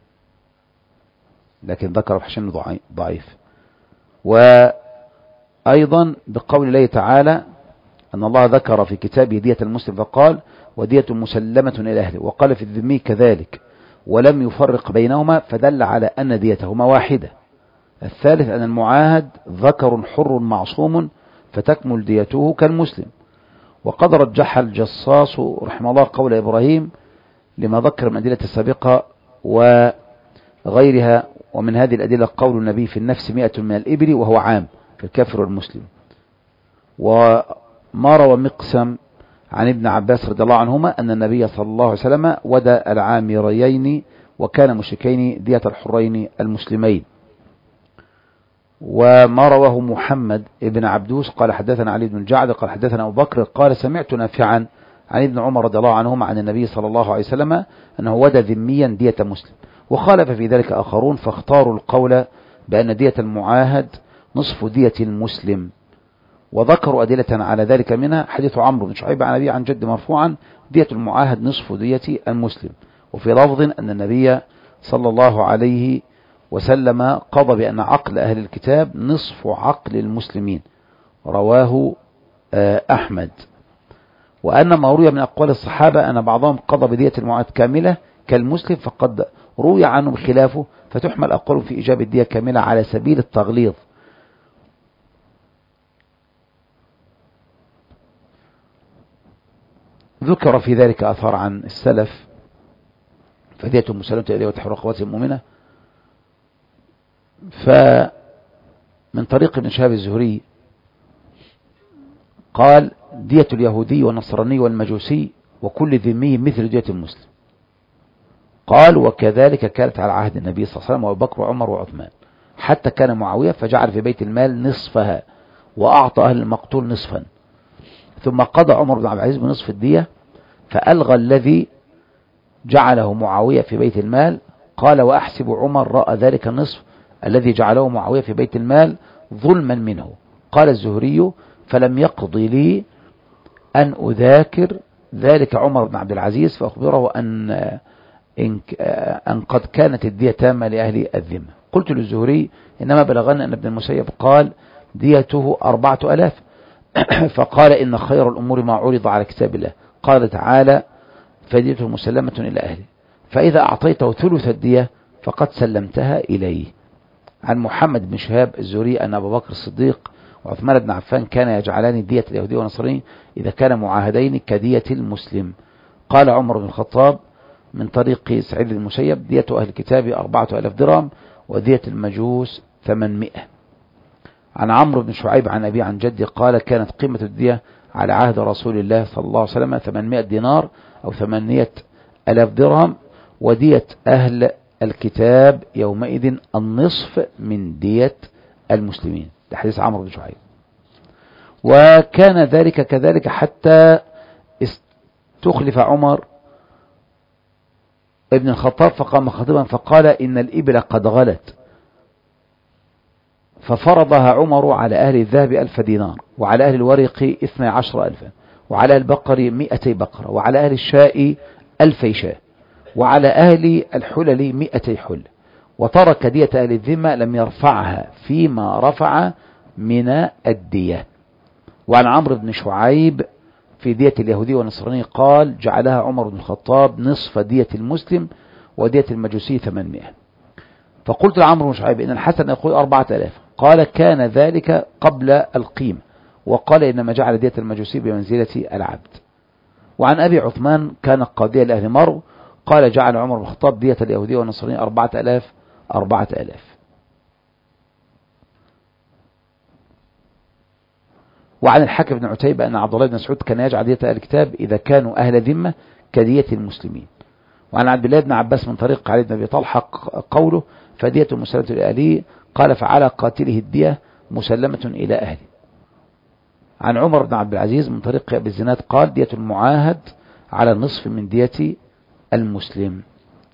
لكن ذكر بحشن ضعيف. وأيضا بقول الله تعالى أن الله ذكر في كتابه دية المسلم فقال: ودية مسلمة إلى أهله. وقال في الذمي كذلك ولم يفرق بينهما، فدل على أن ديتهما واحدة. الثالث أن المعاهد ذكر حر معصوم فتكمل ديته كالمسلم. وقد رجح الجصاص رحمه الله قول إبراهيم لما ذكر من الأدلة السابقة وغيرها. ومن هذه الأدلة قول النبي في النفس 100 من الإبل، وهو عام في الكافر والمسلم. وما روى مقسم عن ابن عباس رضي الله عنهما أن النبي صلى الله عليه وسلم ودى العامريين وكان مشركين دية الحرين المسلمين. وما رواه محمد ابن عبدوس قال حدثنا علي بن الجعد قال حدثنا أبو بكر قال سمعت نافعا عن ابن عمر رضي الله عنهما عن النبي صلى الله عليه وسلم أنه ودى ذميا دية مسلم. وخالف في ذلك آخرون فاختاروا القول بأن دية المعاهد نصف دية المسلم، وذكروا أدلة على ذلك منها حديث عمرو بن شعيب عن أبي عن جد مرفوعا: دية المعاهد نصف دية المسلم. وفي لفظ أن النبي صلى الله عليه وسلم قضى بأن عقل أهل الكتاب نصف عقل المسلمين، رواه أحمد. وأن ما روي من أقوال الصحابة أن بعضهم قضى بدية المعاهد كاملة كالمسلم فقد روي عنهم خلافه، فتحمل أقوال في إجابة الدية كاملة على سبيل التغليظ. ذكر في ذلك أثار عن السلف: فدية مسلمة إليه وتحرير أخواته المؤمنة. فمن طريق ابن شهاب الزهري قال: دية اليهودي والنصراني والمجوسي وكل ذمي مثل دية المسلم. قال: وكذلك كانت على عهد النبي صلى الله عليه وسلم وأبو بكر وعمر وعثمان، حتى كان معاوية فجعل في بيت المال نصفها وأعطى أهل المقتول نصفا، ثم قضى عمر بن عبد العزيز بنصف الدية فألغى الذي جعله معاوية في بيت المال. قال: وأحسب عمر رأى ذلك النصف الذي جعله معاوية في بيت المال ظلما منه. قال الزهري: فلم يقضي لي أن أذاكر ذلك عمر بن عبد العزيز فأخبره أن قد كانت الدية تامة لأهل الذمة. قلت للزهري: إنما بلغنا أن ابن المسيب قال ديته 4000. فقال: إن خير الأمور ما عرض على كتاب الله. قال تعالى: فديته مسلمة إلى أهله، فإذا أعطيته ثلث الدية فقد سلمتها إليه. عن محمد بن شهاب الزهري أن أبا بكر الصديق وعثمان بن عفان كان يجعلان دية اليهودي والنصراني إذا كان معاهدين كدية المسلم. قال عمر بن الخطاب من طريق سعيد بن المسيب: دية أهل الكتاب 4000 درهم ودية المجوس 800. عن عمرو بن شعيب عن أبي عن جدي قال: كانت قيمة الدية على عهد رسول الله صلى الله عليه وسلم 800 دينار أو 800,000 درهم، ودية أهل الكتاب يومئذ النصف من دية المسلمين. ده حديث عمرو بن شعيب. وكان ذلك كذلك حتى استخلف عمر ابن الخطاب فقام خطيبا فقال: إن الإبل قد غلت، ففرضها عمر على أهل الذهب 1000 دينار، وعلى أهل الورق 12,000، وعلى البقر 200 بقرة، وعلى أهل الشاء 1000 شاة، وعلى أهل الحلل 200 حل، وترك دية أهل الذمة لم يرفعها فيما رفع من الدية. وعن عمرو بن شعيب في دية اليهودي والنصراني قال: جعلها عمر بن الخطاب نصف دية المسلم ودية المجوسي 800. فقلت لعمرو بن شعيب: إن الحسن يقول 4000. قال: كان ذلك قبل القيمة. وقال: إنما جعل دية المجوسي بمنزلة العبد. وعن أبي عثمان كان قاضيا لأهل مرو قال: جعل عمر بن الخطاب دية اليهودي والنصراني 4000. وعن الحكم بن عتيبة أن عبد الله بن مسعود كان يجعل دية أهل الكتاب إذا كانوا أهل ذمة كدية المسلمين. وعن عبد الله بن عباس من طريق علي بن أبي طلحة قوله: فدية مسلمة لأهله. قال: فعلى قاتله الدية مسلمة إلى أهله. عن عمر بن عبد العزيز من طريق أبي الزناد قال: دية المعاهد على النصف من دية المسلم.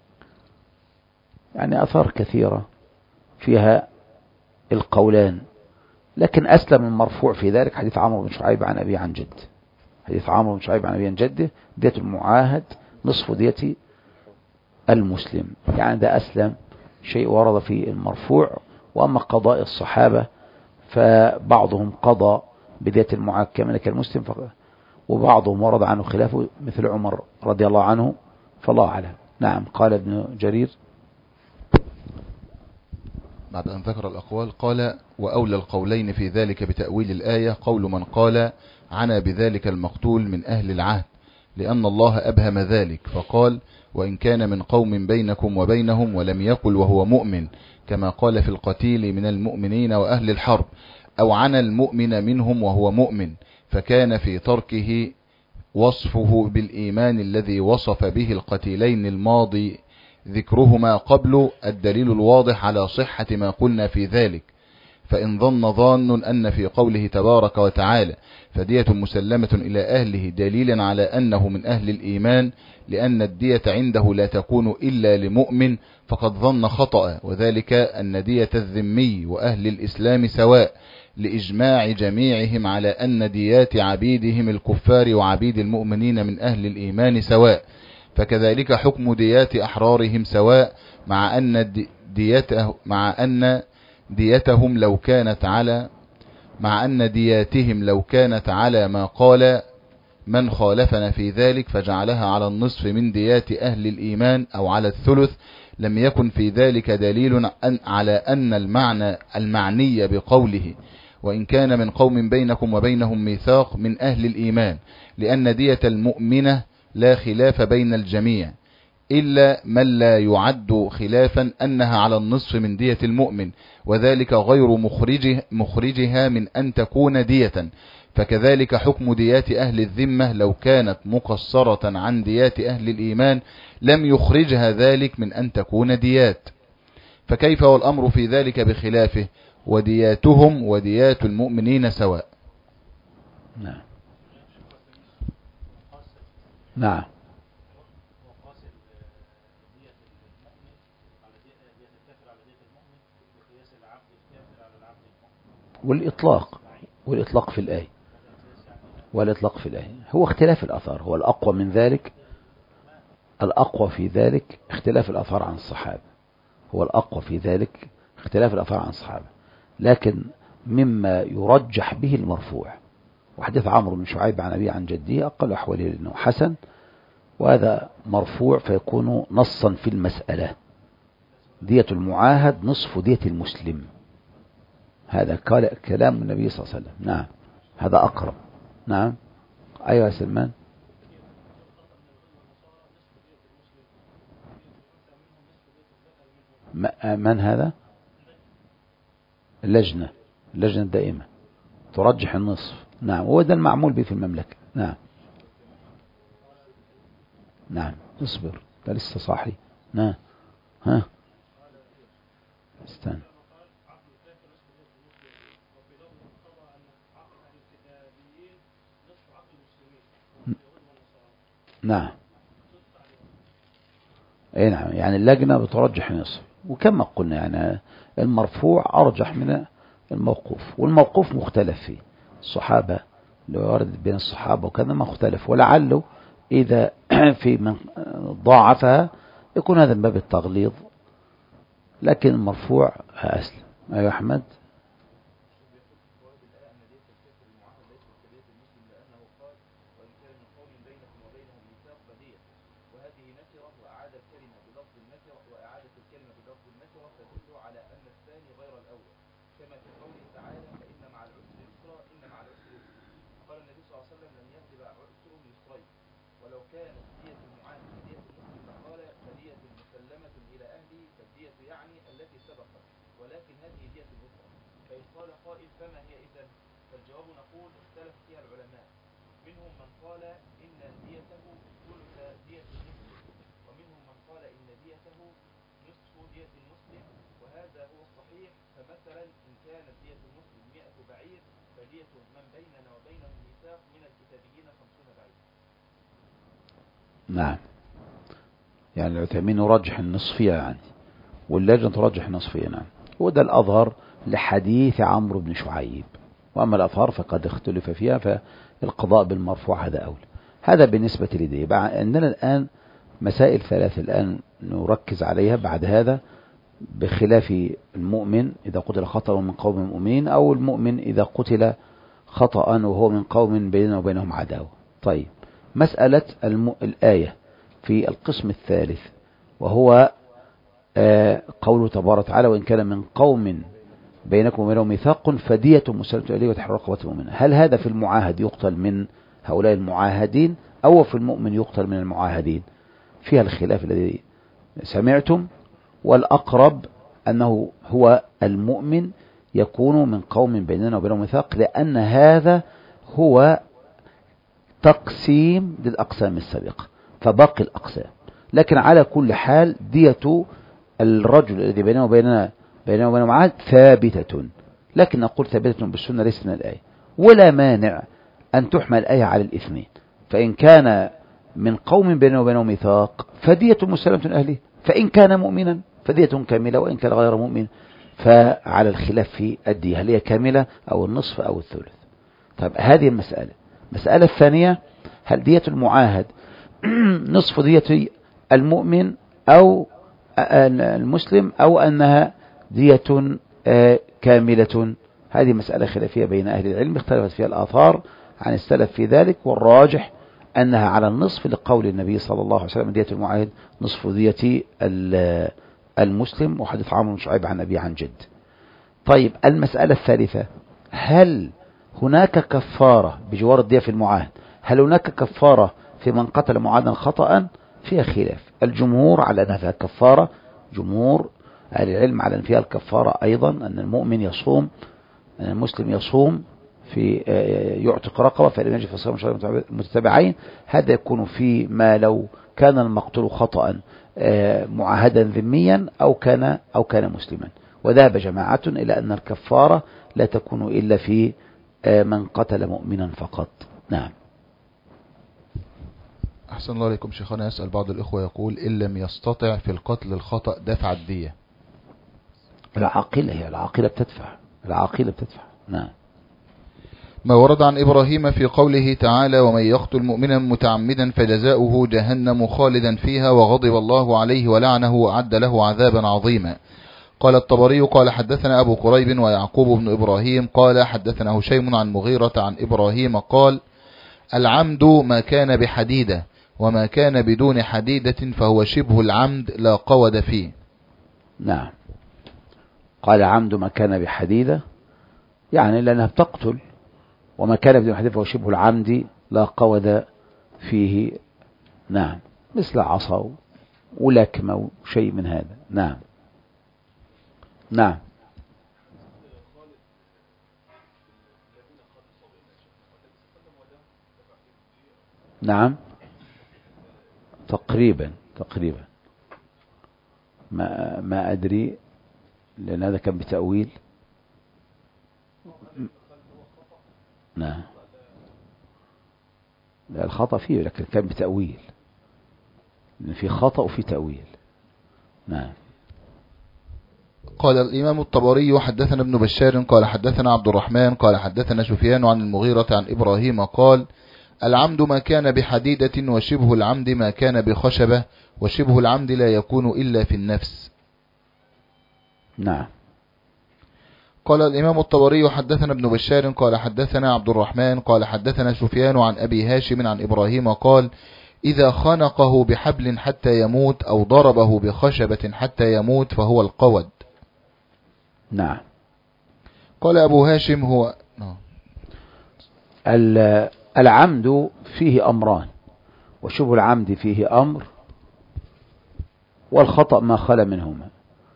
يعني أثار كثيرة فيها القولان، لكن أسلم المرفوع في ذلك حديث عمرو بن شعيب عن أبي عن جد. حديث عمرو بن شعيب عن أبي عن جده: دية المعاهد نصف دية المسلم. يعني ده أسلم شيء ورد في المرفوع. وأما قضاء الصحابة فبعضهم قضى بدية المعاهد كما كالمسلم، وبعضهم ورد عنه خلافه مثل عمر رضي الله عنه، فالله أعلم. نعم. قال ابن جرير بعد أن ذكر الأقوال قال: وأولى القولين في ذلك بتأويل الآية قول من قال عنا بذلك المقتول من أهل العهد، لأن الله أبهم ذلك فقال: وإن كان من قوم بينكم وبينهم ولم يقل وهو مؤمن، كما قال في القتيل من المؤمنين وأهل الحرب، أو عنا المؤمن منهم وهو مؤمن، فكان في تركه وصفه بالإيمان الذي وصف به القتيلين الماضي ذكرهما قبل الدليل الواضح على صحة ما قلنا في ذلك. فإن ظن ظان أن في قوله تبارك وتعالى فدية مسلمة إلى أهله دليلا على أنه من أهل الإيمان، لأن الدية عنده لا تكون إلا لمؤمن، فقد ظن خطأ، وذلك أن دية الذمي وأهل الإسلام سواء، لإجماع جميعهم على أن ديات عبيدهم الكفار وعبيد المؤمنين من أهل الإيمان سواء. فكذلك حكم ديات أحرارهم سواء، مع أن ديتهم لو كانت على ما قال من خالفنا في ذلك فجعلها على النصف من ديات أهل الإيمان أو على الثلث، لم يكن في ذلك دليل على أن المعني بقوله وإن كان من قوم بينكم وبينهم ميثاق من أهل الإيمان، لأن دية المؤمنة لا خلاف بين الجميع إلا من لا يعد خلافا أنها على النصف من دية المؤمن، وذلك غير مخرجها من أن تكون دية. فكذلك حكم ديات أهل الذمة لو كانت مقصرة عن ديات أهل الإيمان لم يخرجها ذلك من أن تكون ديات، فكيف والأمر في ذلك بخلافه، ودياتهم وديات المؤمنين سواء. نعم. نعم. والإطلاق في الآية، هو اختلاف الأثار، هو الأقوى من ذلك. الأقوى في ذلك اختلاف الأثار عن الصحابة، لكن مما يرجح به المرفوع، وحديث عمرو بن شعيب عن أبي عن جده أقل أحواله لأنه حسن، وهذا مرفوع فيكون نصا في المسألة. دية المعاهد نصف دية المسلم، هذا كلام النبي صلى الله عليه وسلم. نعم، هذا أقرب. نعم. أيها يا سلمان. من هذا؟ اللجنة الدائمة ترجح النصف. نعم، هو ده المعمول به في المملكة. نعم. اصبر، ده لسه صاحي. نعم. ها، استنى. نعم. اي نعم، يعني اللجنة بترجح النصف، وكما قلنا يعني المرفوع أرجح من الموقوف، والموقوف مختلف فيه الصحابة، لو ورد بين الصحابة وكذا ما اختلف، ولعله إذا في من ضاعفها يكون هذا من باب التغليظ، لكن المرفوع أسلم. أيها أحمد. نعم. يعني العثيمين يرجح النصفية يعني، واللجنة ترجح النصفية نعم. وده الأظهر لحديث عمرو بن شعيب. وأما الأظهر فقد اختلف فيها، فالقضاء بالمرفوع هذا أولى. هذا بالنسبة لدي. عندنا الآن مسائل ثلاث الآن نركز عليها بعد هذا، بخلاف المؤمن إذا قتل خطأ من قوم مؤمنين، أو المؤمن إذا قتل خطأ وهو من قوم بيننا وبينهم عداوة. طيب، مسألة الآية في القسم الثالث، وهو قوله تبارك وتعالى: وإن كان من قوم بينكم وبينهم ميثاق فدية مسلمة إليه وتحرير رقبة مؤمنة. هل هذا في المعاهد يقتل من هؤلاء المعاهدين، أو في المؤمن يقتل من المعاهدين؟ فيها الخلاف الذي سمعتم، والأقرب أنه هو المؤمن يكون من قوم بيننا وبينهم ميثاق، لأن هذا هو تقسيم للأقسام السابقة فباقي الأقسام. لكن على كل حال دية الرجل الذي بينه وبينه معاهد ثابتة، لكن نقول ثابتة بالسنة ليست من الآية. ولا مانع أن تحمل الآية على الاثنين، فإن كان من قوم بينه وبينهم ميثاق فدية مسلمة أهله، فإن كان مؤمنا فدية كاملة، وإن كان غير مؤمن فعلى الخلاف في الدية، هل هي كاملة أو النصف أو الثلث. طيب، هذه المسألة الثانية: هل دية المعاهد نصف دية المؤمن أو المسلم، أو أنها دية كاملة؟ هذه مسألة خلافية بين أهل العلم، اختلفت فيها الآثار عن السلف في ذلك، والراجح أنها على النصف لقول النبي صلى الله عليه وسلم: دية المعاهد نصف دية المسلم، وحديث عمرو بن شعيب عن أبي عن جد. طيب، المسألة الثالثة: هل هناك كفارة بجوار الدية في المعاهد؟ هل هناك كفارة في من قتل معاهدا خطأ؟ فيها خلاف. الجمهور على أنها فيها كفارة، جمهور أهل العلم على أن فيها الكفارة أيضا، أن المؤمن يصوم، أن المسلم يصوم في يعتق رقبة، فإن يجب فصيام شهرين متتابعين. هذا يكون في ما لو كان المقتول خطأ معاهدا ذميا أو كان مسلما. وذهب جماعة إلى أن الكفارة لا تكون إلا في من قتل مؤمنا فقط. نعم. أحسن الله عليكم شيخنا. يسأل بعض الإخوة يقول: إن لم يستطع في القتل الخطأ دفع الدية. العاقلة بتدفع. نعم. ما ورد عن إبراهيم في قوله تعالى: ومن يقتل مؤمنا متعمدا فجزاؤه جهنم خالدا فيها وغضب الله عليه ولعنه وأعد له عذابا عظيما. قال الطبري: قال حدثنا أبو قريب ويعقوب بن إبراهيم قال حدثنا هشيم عن مغيرة عن إبراهيم قال: العمد ما كان بحديدة، وما كان بدون حديدة فهو شبه العمد لا قود فيه. نعم. قال: عمد ما كان بحديدة، يعني لأنها بتقتل، وما كان بدون حديدة فهو شبه العمد لا قود فيه. نعم، مثل عصا ولكمة وشيء من هذا. نعم. نعم. نعم، تقريبا ما أدري، لأن هذا كان بتأويل. نعم، لا الخطأ فيه، لكن كان بتأويل، لأن في خطأ وفي تأويل. نعم. قال الإمام الطبري: حدثنا ابن بشار قال حدثنا عبد الرحمن قال حدثنا سفيان عن المغيرة عن إبراهيم قال: العمد ما كان بحديدة، وشبه العمد ما كان بخشبة، وشبه العمد لا يكون إلا في النفس. نعم. قال الإمام الطبري: حدثنا ابن بشار قال حدثنا عبد الرحمن قال حدثنا سفيان عن أبي هاشم عن إبراهيم قال: إذا خنقه بحبل حتى يموت أو ضربه بخشبة حتى يموت فهو القود. نعم. قال أبو هاشم: هو العمد فيه أمران، وشبه العمد فيه أمر، والخطأ ما خلا منهما،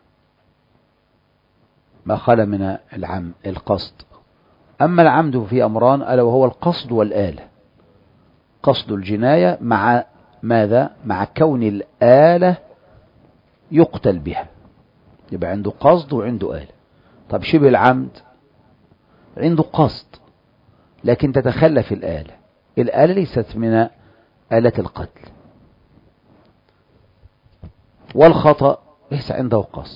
ما خلا من القصد. أما العمد فيه أمران، ألا وهو القصد والآلة. قصد الجناية مع ماذا؟ مع كون الآلة يقتل بها، يبقى عنده قصد وعنده آلة. طب شبه العمد عنده قصد لكن تتخلف الآلة، الآلة ليست من آلة القتل. والخطأ ليس عنده قصد.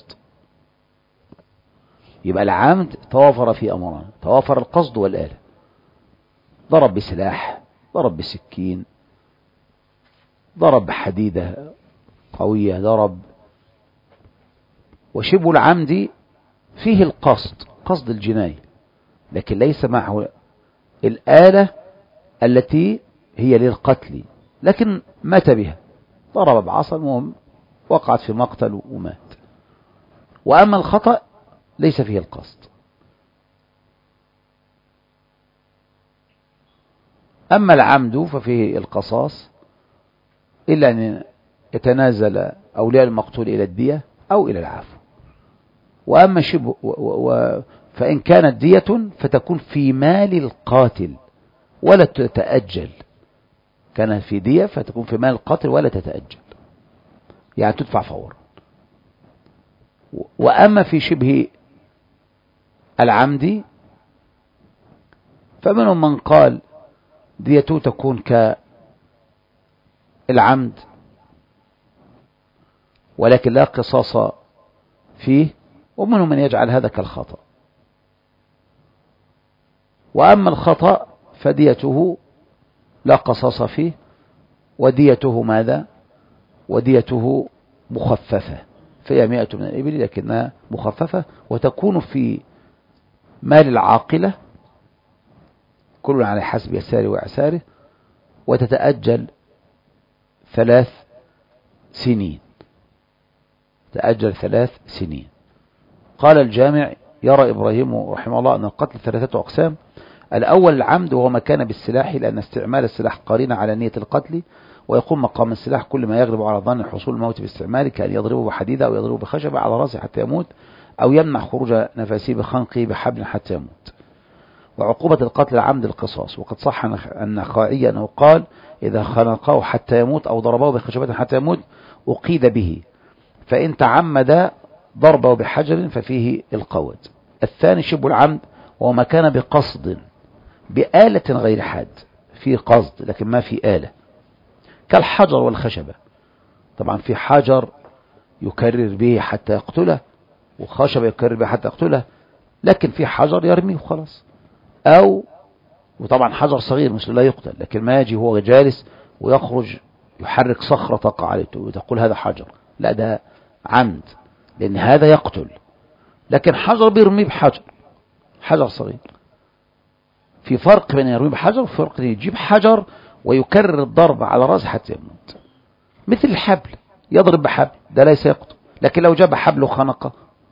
يبقى العمد توافر في أمران، توافر القصد والآلة، ضرب بسلاح، ضرب بسكين، ضرب بحديدة قوية، ضرب. وشبه العمد فيه القصد، قصد الجناية، لكن ليس معه الآلة التي هي للقتل، لكن مات بها، ضرب بعصا المهم وقعت في مقتل ومات. وأما الخطأ ليس فيه القصد. أما العمد ففيه القصاص، إلا أن يتنازل أولياء المقتول إلى الدية أو إلى العفو. وأما شبه فإن كانت دية فتكون في مال القاتل ولا تتأجل. كان في دية فتكون في مال القاتل ولا تتأجل، يعني تدفع فورا. وأما في شبه العمد فمنهم من قال ديته تكون كالعمد ولكن لا قصاص فيه، ومنهم من يجعل هذا كالخطأ. وأما الخطأ فديته لا قصاص فيه، وديته ماذا؟ وديته مخففة، فهي 100 من الإبل لكنها مخففة، وتكون في مال العاقلة كل على حسب يساره وإعساره، وتتأجل 3 سنين. تأجل 3 سنين. قال الجامع: يرى إبراهيم رحمه الله أن القتل 3 أقسام. الأول العمد، وهو ما كان بالسلاح، لأن استعمال السلاح قرينة على نية القتل، ويقوم مقام السلاح كل ما يغلب على ظن حصول الموت باستعماله، كأن يضربه بحديدة أو يضربه بخشبة على رأسه حتى يموت، أو يمنع خروج نفسه بخنقه بحبل حتى يموت. وعقوبة القتل العمد القصاص. وقد صح النخعي أنه قال: إذا خنقه حتى يموت أو ضربه بخشبة حتى يموت أقيد به، فإن تعمد ضربه بحجر ففيه القود. الثاني شبه العمد، وما كان بقصد بآلة غير حاد، فيه قصد لكن ما في آلة، كالحجر والخشبة. طبعا في حجر يكرر به حتى يقتله، وخشبة يكرر به حتى يقتله، لكن في حجر يرميه وخلاص. أو وطبعا حجر صغير مثل لا يقتل، لكن ما يجي هو جالس ويخرج يحرك صخرة تقع عليه وتقول هذا حجر، لا ده عمد، لأن هذا يقتل. لكن حجر بيرميه بحجر، حجر صغير. في فرق بين يرميه بحجر وفرق بين يجيب حجر ويكرر الضرب على رأسه حتى يموت. مثل الحبل، يضرب بحبل، ده ليس يقتل. لكن لو جاب حبل وخنقه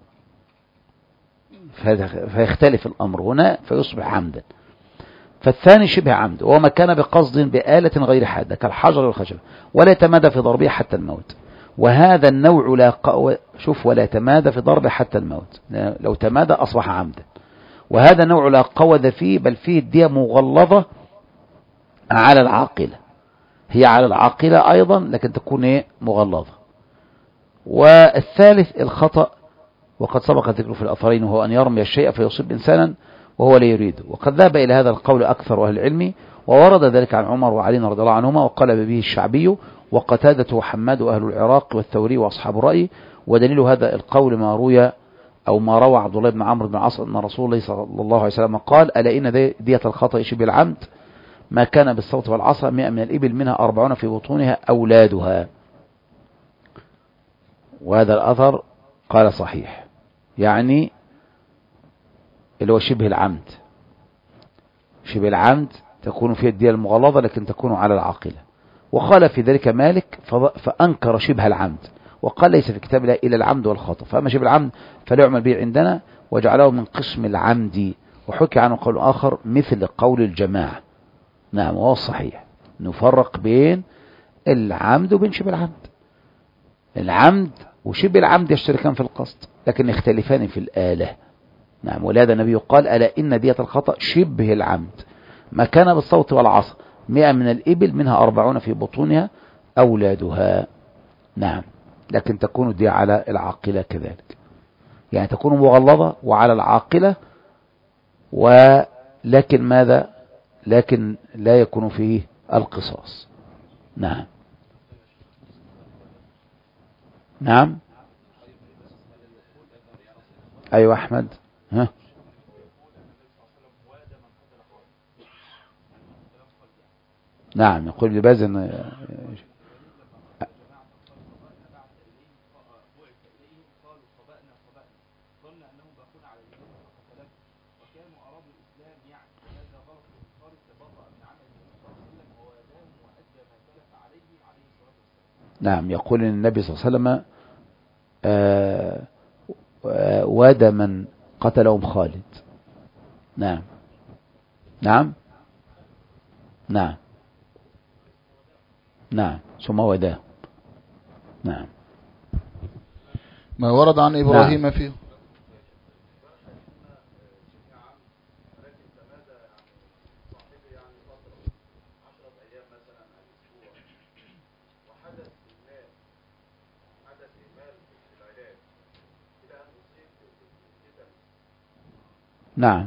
فيختلف الأمر هنا فيصبح عمدا. فالثاني شبه عمد، وهو ما كان بقصد بآلة غير حادة كالحجر والخشب، ولا يتمادى في ضربه حتى الموت. وهذا النوع لا شوف، ولا يتمادى في ضربه حتى الموت، لو تمادى أصبح عمدا. وهذا النوع لا قوذ فيه، بل فيه الدية مغلظة على العاقلة، هي على العاقلة أيضا لكن تكون مغلظة. والثالث الخطأ، وقد سبق ذكره في الأثرين، وهو أن يرمي الشيء فيصيب إنسانا وهو لا يريده. وقد ذهب إلى هذا القول أكثر أهل العلم، وورد ذلك عن عمر وعلي رضي الله عنهما، وقال به الشعبي وقتادة وحماد وأهل العراق والثوري وأصحاب الرأي. ودليل هذا القول ما روى أو ما روى عبد الله بن عمرو بن العاص أن رسول الله صلى الله عليه وسلم قال: ألا إن دية الخطأ شبه العمد ما كان بالصوت والعصا 100 من الإبل، منها 40 في بطونها أولادها. وهذا الأثر قال صحيح، يعني اللي هو شبه العمد. شبه العمد تكون فيه الدية المغلظة لكن تكون على العاقلة. وقال في ذلك مالك فأنكر شبه العمد، وقال ليس في كتاب الله إلا العمد والخطأ، فأما شبه العمد فلا يعمل به عندنا، وجعله من قسم العمد. وحكي عنه قول آخر مثل قول الجماعة. نعم، وهو الصحيح نفرق بين العمد وبين شبه العمد. العمد وشبه العمد يشتركان في القصد لكن يختلفان في الآلة. نعم، ولهذا النبي قال: ألا إن دية الخطأ شبه العمد ما كان بالصوت والعصا 100 من الإبل، منها 40 في بطونها أولادها. نعم، لكن تكون الدية على العاقلة كذلك، يعني تكون مغلظة وعلى العاقلة، ولكن ماذا؟ لكن لا يكون فيه القصاص. نعم. نعم. أيوة أحمد. ها. نعم يقول ابن باز نعم يقول ان النبي صلى الله عليه وسلم واد من قتلهم خالد. نعم نعم نعم نعم ثم وداه. نعم. ما ورد عن إبراهيم نعم. فيه. نعم.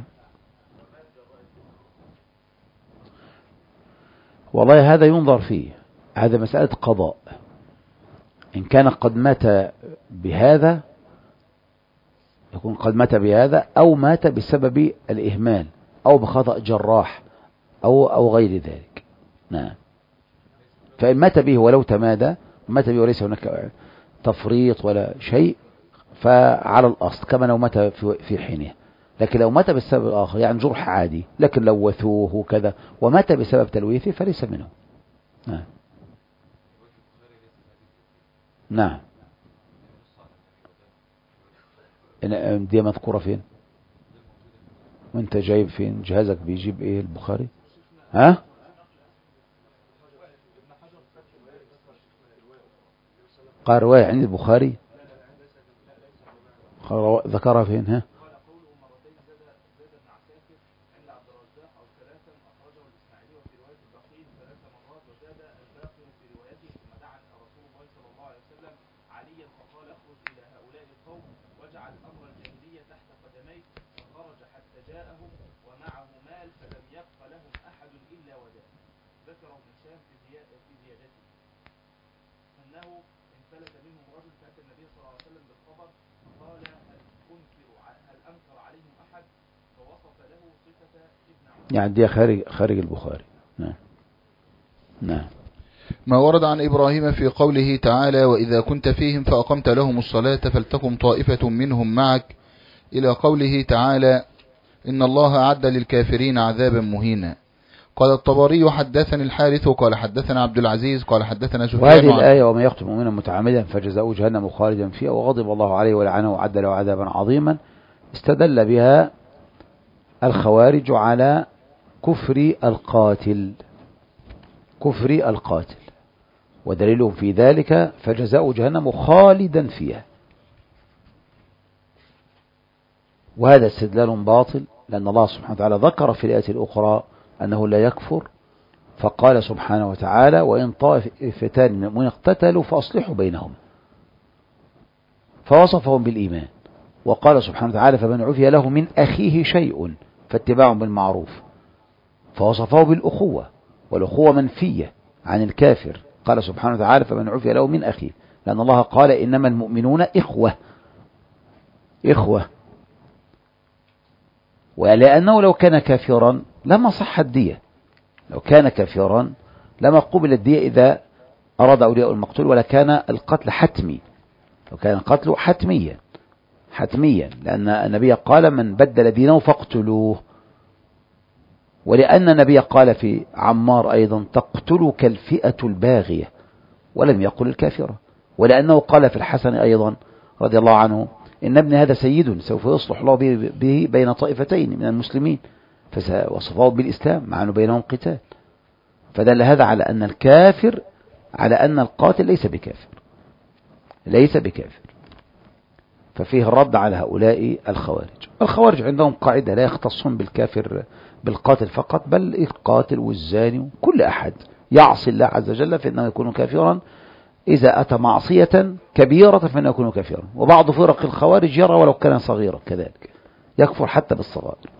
والله هذا ينظر فيه، هذا مسألة قضاء. إن كان قد مات بهذا يكون قد مات بهذا، أو مات بسبب الإهمال أو بخطأ جراح أو غير ذلك. نعم. فإن مات به ولو تمادى مات به وليس هناك تفريط ولا شيء فعلى الأصل كما لو مات في حينه. لكن لو مات بالسبب الآخر يعني جرح عادي لكن لوثوه وكذا ومات بسبب تلويثه فليس منه. نعم. نعم. دي مذكورة فين؟ وانت جايب فين؟ جهازك بيجيب ايه البخاري؟ ها؟ قال رواية عند البخاري ذكرها فين؟ ها؟ يعني دي خارج البخاري. نعم. نعم. ما ورد عن إبراهيم في قوله تعالى وإذا كنت فيهم فأقمت لهم الصلاة فلتقم طائفة منهم معك إلى قوله تعالى إن الله أعد للكافرين عذابا مهينا. قال الطبري حدثني الحارث قال حدثنا عبد العزيز قال حدثنا سفيان. وهذه الآية ومن يقتل مؤمنا متعمدا فجزاؤه جهنم خالدا فيها وغضب الله عليه ولعنه وأعد له عذابا عظيما استدل بها الخوارج على كفر القاتل ودليلهم في ذلك فجزاؤه جهنم خالدا فيها. وهذا استدلال باطل لأن الله سبحانه وتعالى ذكر في الآية الأخرى أنه لا يكفر فقال سبحانه وتعالى وإن طائفتان من المؤمنين اقتتلوا فأصلحوا بينهم فوصفهم بالإيمان. وقال سبحانه وتعالى فمن عفي له من أخيه شيء فاتباع بالمعروف فوصفه بالأخوة والأخوة منفية عن الكافر. قال سبحانه وتعالى فمن عفي له من أخيه لأن الله قال إنما المؤمنون إخوة ولأنه لو كان كافرا لما صح الدية. لو كان كافرا لما قبل الدية إذا أراد أولياء المقتول ولا كان القتل حتمي. لو كان القتل حتميا لأن النبي قال من بدل دينه فاقتلوه. ولأن النبي قال في عمار أيضا تقتلك الفئة الباغية ولم يقل الكافرة. ولأنه قال في الحسن أيضا رضي الله عنه إن ابن هذا سيد سوف يصلح الله به بين طائفتين من المسلمين فوصفه بالإسلام مع أنه بينهم قتال. فدل هذا على أن الكافر على أن القاتل ليس بكافر. ففيه الرد على هؤلاء الخوارج عندهم قاعدة لا يختصون بالكافر بالقاتل فقط بل القاتل والزاني كل أحد يعصي الله عز وجل فإنه يكون كافرا إذا أتى معصية كبيرة فإنه يكون كافرا. وبعض فرق الخوارج يرى ولو كان صغيرا كذلك يكفر حتى بالصغائر.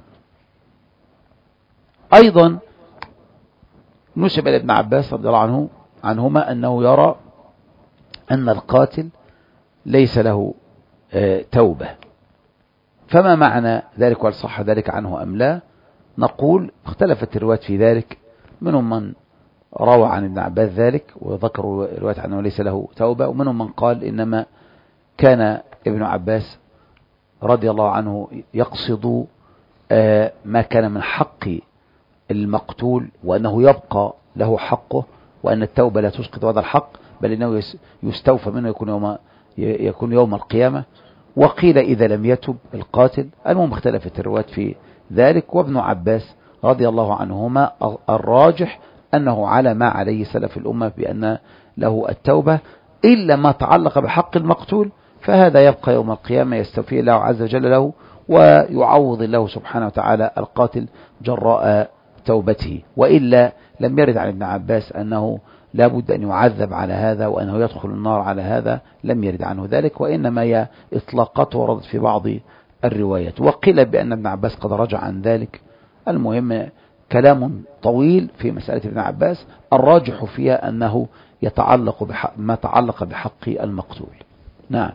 أيضا نسب إلى ابن عباس رضي الله عنهما أنه يرى أن القاتل ليس له توبة. فما معنى ذلك وهل صح ذلك عنه أم لا؟ نقول اختلفت الروايات في ذلك، منهم من روى عن ابن عباس ذلك وذكروا رواية عنه ليس له توبة، ومنهم من قال إنما كان ابن عباس رضي الله عنه يقصد ما كان من حق المقتول، وأنه يبقى له حقه، وأن التوبة لا تسقط هذا الحق، بل إنه يستوفى منه يكون يوم القيامة. وقيل إذا لم يتب القاتل. المهم اختلفت الروايات في ذلك. وابن عباس رضي الله عنهما الراجح أنه على ما عليه سلف الأمة بأن له التوبة، إلا ما تعلق بحق المقتول فهذا يبقى يوم القيامة يستوفيه الله عز وجل له، ويعوض الله سبحانه وتعالى القاتل جراء توبته. وإلا لم يرد عن ابن عباس أنه لا بد أن يعذب على هذا وأنه يدخل النار على هذا، لم يرد عنه ذلك، وإنما هي إطلاقات وردت في بعض الروايات. وقيل بأن ابن عباس قد رجع عن ذلك. المهم كلام طويل في مسألة ابن عباس، الراجح فيها أنه يتعلق ما تعلق بحق المقتول. نعم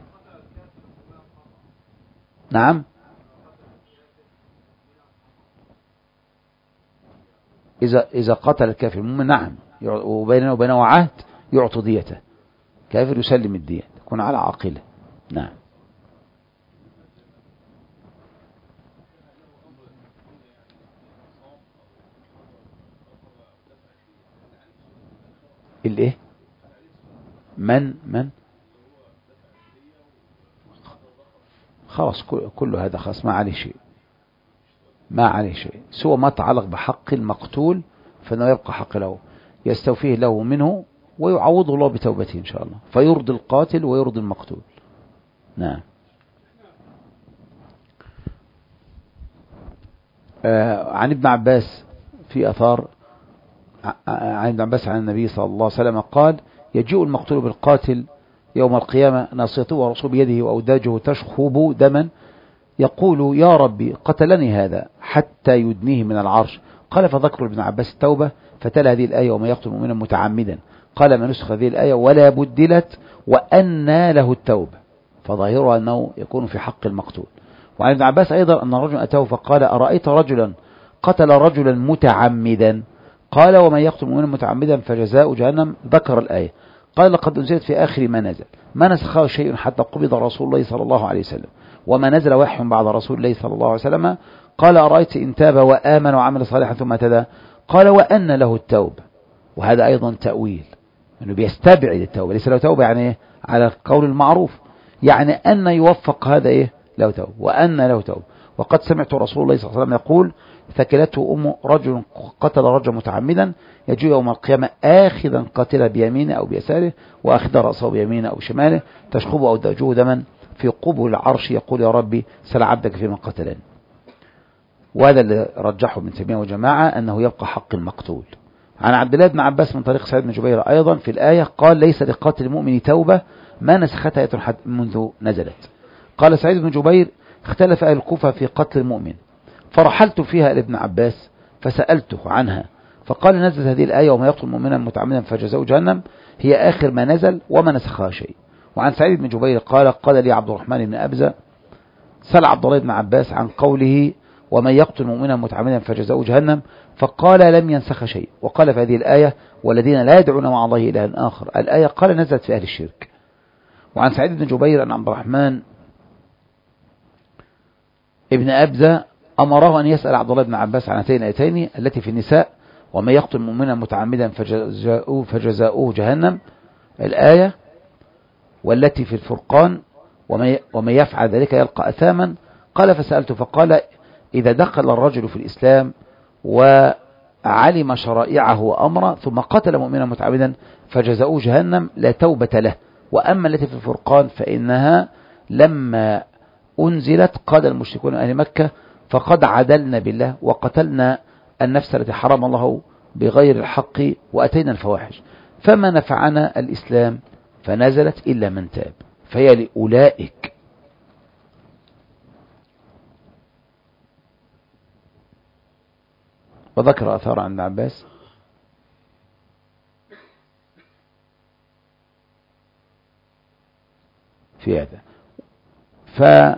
نعم. إذا قتل الكافر المؤمن نعم، وبيننا وبينه عهد يعطي ديته، كافر يسلم الدية، يكون على عاقله. نعم. الايه؟ من خلاص كل هذا خلاص ما عليه شيء، ما عليه شيء سوى ما تعلق بحق المقتول، فإنه يبقى حق له يستوفيه له منه، ويعوضه الله بتوبته إن شاء الله، فيرضي القاتل ويرضي المقتول. نعم. عن ابن عباس في أثار عن ابن عباس عن النبي صلى الله عليه وسلم قال: يجيء المقتول بالقاتل يوم القيامة ناصيته ورسول بيده وأوداجه تشخب دما، يقول: يا ربي قتلني هذا، حتى يدنيه من العرش. قال: فذكر ابن عباس التوبة، فتلا هذه الآية: وما يقتل مؤمنا متعمدا. قال: ما نسخ هذه الآية ولا بدلت وأن له التوبة، فظاهرها أنه يكون في حق المقتول. وعن ابن عباس أيضا أن رجلا أتاه فقال: أرأيت رجلا قتل رجلا متعمدا؟ قال: ومن يقتل مؤمنا متعمدا فجزاء جهنم. ذكر الآية. قال: لقد أنزلت في آخر ما نزل، ما نسخه شيء حتى قبض رسول الله صلى الله عليه وسلم، وما نزل وحي بعد رسول الله صلى الله عليه وسلم. قال: أرأيت إن تاب وآمن وعمل صالحا ثم اهتدى؟ قال: وأن له التوبة. وهذا أيضا تأويل، أنه بيستبعد التوبة، ليس له توبة يعني إيه؟ على القول المعروف، يعني أن يوفق هذا إيه؟ له توبة، وأن له توبة. وقد سمعت رسول الله صلى الله عليه وسلم يقول: ثكلته أم رجل قتل رجل متعمدا، يجي يوم القيامة آخذا قاتله بيمينه أو بيساره، وأخذ رأسه بيمينه أو شماله، تشخبه أو دجوه دما في قبل العرش، يقول: يا ربي سل عبدك فيما قتلني. وهذا اللي رجحه ابن تيمية وجماعة، أنه يبقى حق المقتول. عن عبد الله بن عباس من طريق سعيد بن جبير أيضا في الآية قال: ليس لقاتل المؤمن توبة ما نسختها آية منذ نزلت. قال سعيد بن جبير: اختلف أهل الكوفة في قتل المؤمن، فرحلت فيها لابن عباس فسألته عنها، فقال: نزلت هذه الآية: وما يقتل مؤمنا متعمدا فجزاؤه جهنم، هي آخر ما نزل وما نسخها شيء. وعن سعيد بن جبير قال لي عبد الرحمن بن أبزة: سأل عبد الله بن عباس عن قوله: ومن يقتل مؤمنا متعمدا فجزاؤه جهنم، فقال: لم ينسخ شيء. وقال في هذه الآية: والذين لا يدعون مع الله إلها آخر. الآية قال: نزلت في أهل الشرك. وعن سعيد بن جبير أن عبد الرحمن ابن أبزة أمره أن يسأل عبد الله بن عباس عن هاتين الآيتين التي في النساء: ومن يقتل مؤمنا متعمدا فجزاؤه جهنم، الآية، والتي في الفرقان: ومن يفعل ذلك يلقى أثاما. قال: فسألته فقال: إذا دخل الرجل في الإسلام وعلم شرائعه وأمره ثم قتل مؤمنا متعمدا فجزاؤه جهنم لا توبة له. وأما التي في الفرقان فإنها لما أنزلت قال المشركون أهل مكة: فقد عدلنا بالله وقتلنا النفس التي حرم الله بغير الحق وأتينا الفواحش، فما نفعنا الإسلام، فنزلت إلا من تاب، فهي لأولئك. وذكر أثار عن ابن عباس في هذا. فكما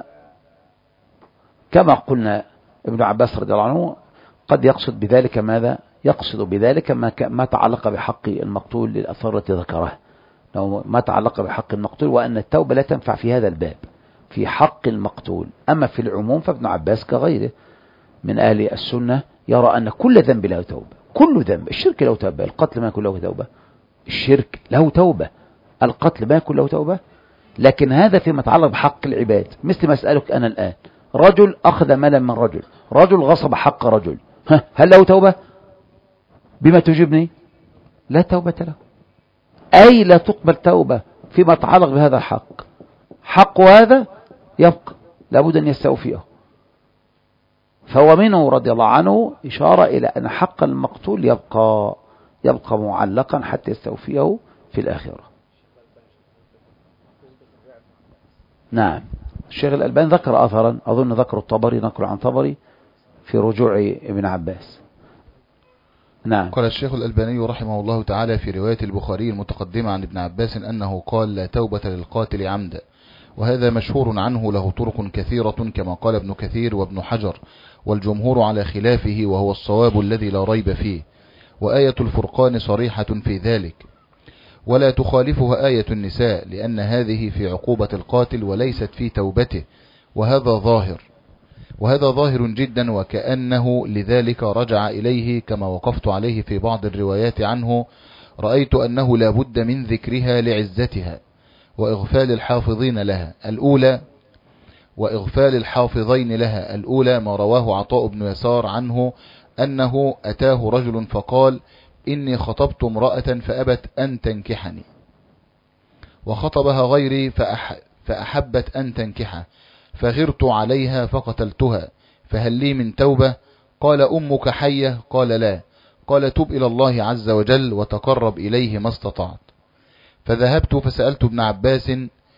قلنا ابن عباس رضي الله عنه قد يقصد بذلك ماذا؟ يقصد بذلك ما تعلق بحق المقتول للأثار التي ذكرها، لو ما تعلق بحق المقتول، وأن التوبة لا تنفع في هذا الباب في حق المقتول. أما في العموم فابن عباس كغيره من أهل السنة يرى أن كل ذنب له توبة، كل ذنب. الشرك له توبة، القتل ما يكون له توبة، الشرك له توبة، القتل ما يكون له توبة. لكن هذا فيما يتعلق بحق العباد، مثل ما أسألك أنا الآن، رجل أخذ مالا من رجل، رجل غصب حق رجل، هل له توبة؟ بما تجيبني؟ لا توبة له، أي لا تقبل توبة فيما يتعلق بهذا الحق. حق هذا يبقى لابد أن يستوفيه. فهو منه رضي الله عنه إشارة إلى أن حق المقتول يبقى معلقا حتى يستوفيه في الآخرة. نعم. الشيخ الألباني ذكر أثرا، أظن ذكر الطبري، نقل عن طبري في رجوع ابن عباس. نعم. قال الشيخ الألباني رحمه الله تعالى في رواية البخاري المتقدمة عن ابن عباس أنه قال: لا توبة للقاتل عمدا. وهذا مشهور عنه، له طرق كثيرة كما قال ابن كثير وابن حجر، والجمهور على خلافه، وهو الصواب الذي لا ريب فيه. وآية الفرقان صريحة في ذلك، ولا تخالفها آية النساء، لأن هذه في عقوبة القاتل وليست في توبته، وهذا ظاهر جدا، وكأنه لذلك رجع إليه كما وقفت عليه في بعض الروايات عنه. رأيت أنه لا بد من ذكرها لعزتها وإغفال الحافظين لها الأولى ما رواه عطاء بن يسار عنه أنه أتاه رجل فقال: إني خطبت امرأة فأبت أن تنكحني، وخطبها غيري فأحبت أن تنكحه، فغرت عليها فقتلتها، فهل لي من توبة؟ قال: أمك حية؟ قال: لا. قال: تب إلى الله عز وجل وتقرب إليه ما استطعت. فذهبت فسألت ابن عباس: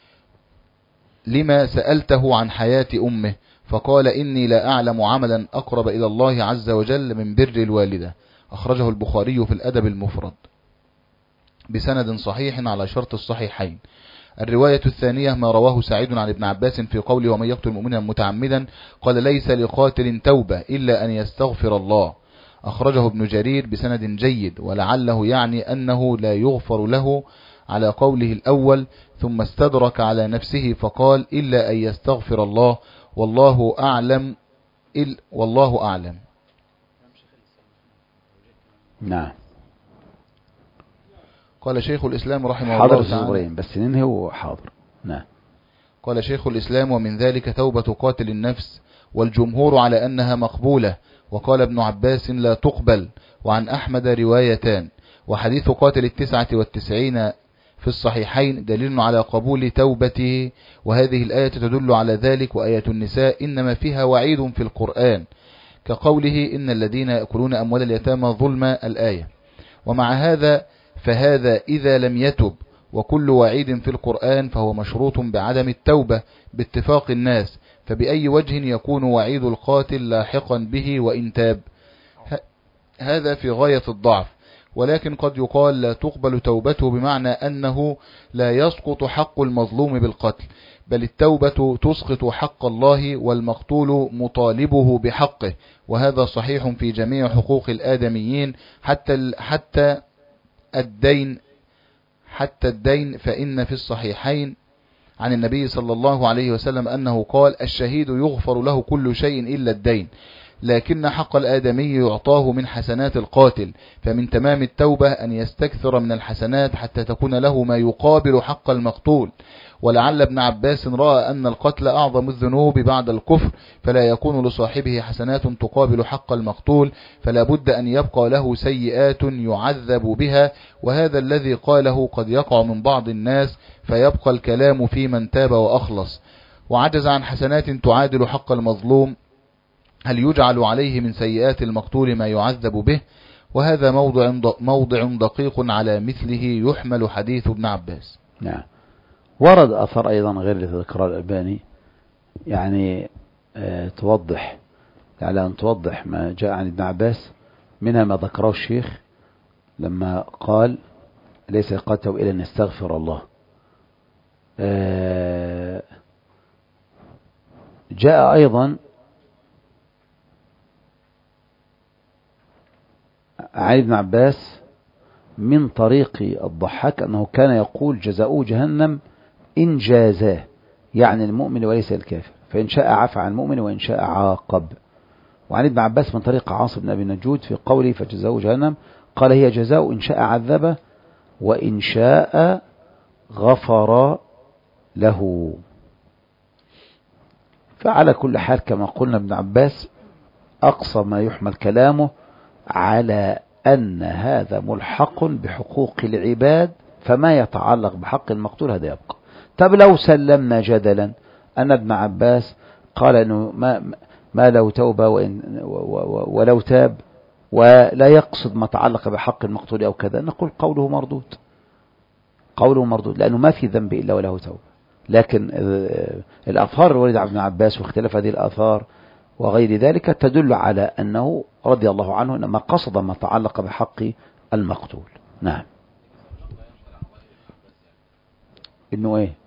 لما سألته عن حياة أمه؟ فقال: إني لا أعلم عملا أقرب إلى الله عز وجل من بر الوالدة. أخرجه البخاري في الأدب المفرد بسند صحيح على شرط الصحيحين. الرواية الثانية ما رواه سعيد عن ابن عباس في قوله: ومن يقتل مؤمنا متعمدا، قال: ليس لقاتل توبة إلا أن يستغفر الله. أخرجه ابن جرير بسند جيد، ولعله يعني أنه لا يغفر له على قوله الأول، ثم استدرك على نفسه فقال: إلا أن يستغفر الله، والله أعلم. نعم. قال شيخ الإسلام رحمه الله تعالى، بس ننهي وحاضر. نعم. قال شيخ الإسلام: ومن ذلك توبة قاتل النفس، والجمهور على أنها مقبولة، وقال ابن عباس: لا تقبل. وعن أحمد روايتان. وحديث قاتل 99 في الصحيحين دليل على قبول توبته، وهذه الآية تدل على ذلك. وآية النساء إنما فيها وعيد في القرآن، كقوله: إن الذين يأكلون أموال اليتامى ظلما، الآية. ومع هذا فهذا إذا لم يتب، وكل وعيد في القرآن فهو مشروط بعدم التوبة باتفاق الناس، فبأي وجه يكون وعيد القاتل لاحقا به وإن تاب؟ هذا في غاية الضعف. ولكن قد يقال: لا تقبل توبته، بمعنى أنه لا يسقط حق المظلوم بالقتل، بل التوبة تسقط حق الله، والمقتول مطالبه بحقه، وهذا صحيح في جميع حقوق الآدميين حتى الدين. فإن في الصحيحين عن النبي صلى الله عليه وسلم أنه قال: الشهيد يغفر له كل شيء إلا الدين، لكن حق الآدمي يعطاه من حسنات القاتل، فمن تمام التوبة أن يستكثر من الحسنات حتى تكون له ما يقابل حق المقتول. ولعل ابن عباس رأى أن القتل أعظم الذنوب بعد الكفر، فلا يكون لصاحبه حسنات تقابل حق المقتول، فلا بد أن يبقى له سيئات يعذب بها، وهذا الذي قاله قد يقع من بعض الناس، فيبقى الكلام في من تاب وأخلص وعجز عن حسنات تعادل حق المظلوم، هل يجعل عليه من سيئات المقتول ما يعذب به؟ وهذا موضع دقيق على مثله يحمل حديث ابن عباس. نعم. ورد أثر أيضا غير ذكر الألباني، يعني توضح ما جاء عن ابن عباس، منها ما ذكره الشيخ لما قال: ليس قاتل إلا أن يستغفر الله. جاء أيضا عن ابن عباس من طريق الضحاك أنه كان يقول جزاؤه جهنم إن جازاه، يعني المؤمن وليس الكافر، فإن شاء عفى عن المؤمن وإن شاء عاقب. وعن ابن عباس من طريق عاصم بن أبي نجود في قوله فجزاؤه جهنم قال هي جزاء إن شاء عذبه وإن شاء غفر له. فعلى كل حال كما قلنا ابن عباس أقصى ما يحمل كلامه على أن هذا ملحق بحقوق العباد، فما يتعلق بحق المقتول هذا يبقى. طب لو سلمنا جدلا أن ابن عباس قال أنه ما لو توبة ولو تاب ولا يقصد ما تعلق بحق المقتول أو كذا، نقول قوله مردود، قوله مردود لأنه ما في ذنب إلا وله توبة. لكن الآثار الواردة عن ابن عباس واختلاف هذه الآثار وغير ذلك تدل على أنه رضي الله عنه إنما قصد ما تعلق بحق المقتول. نعم. إنه إيه؟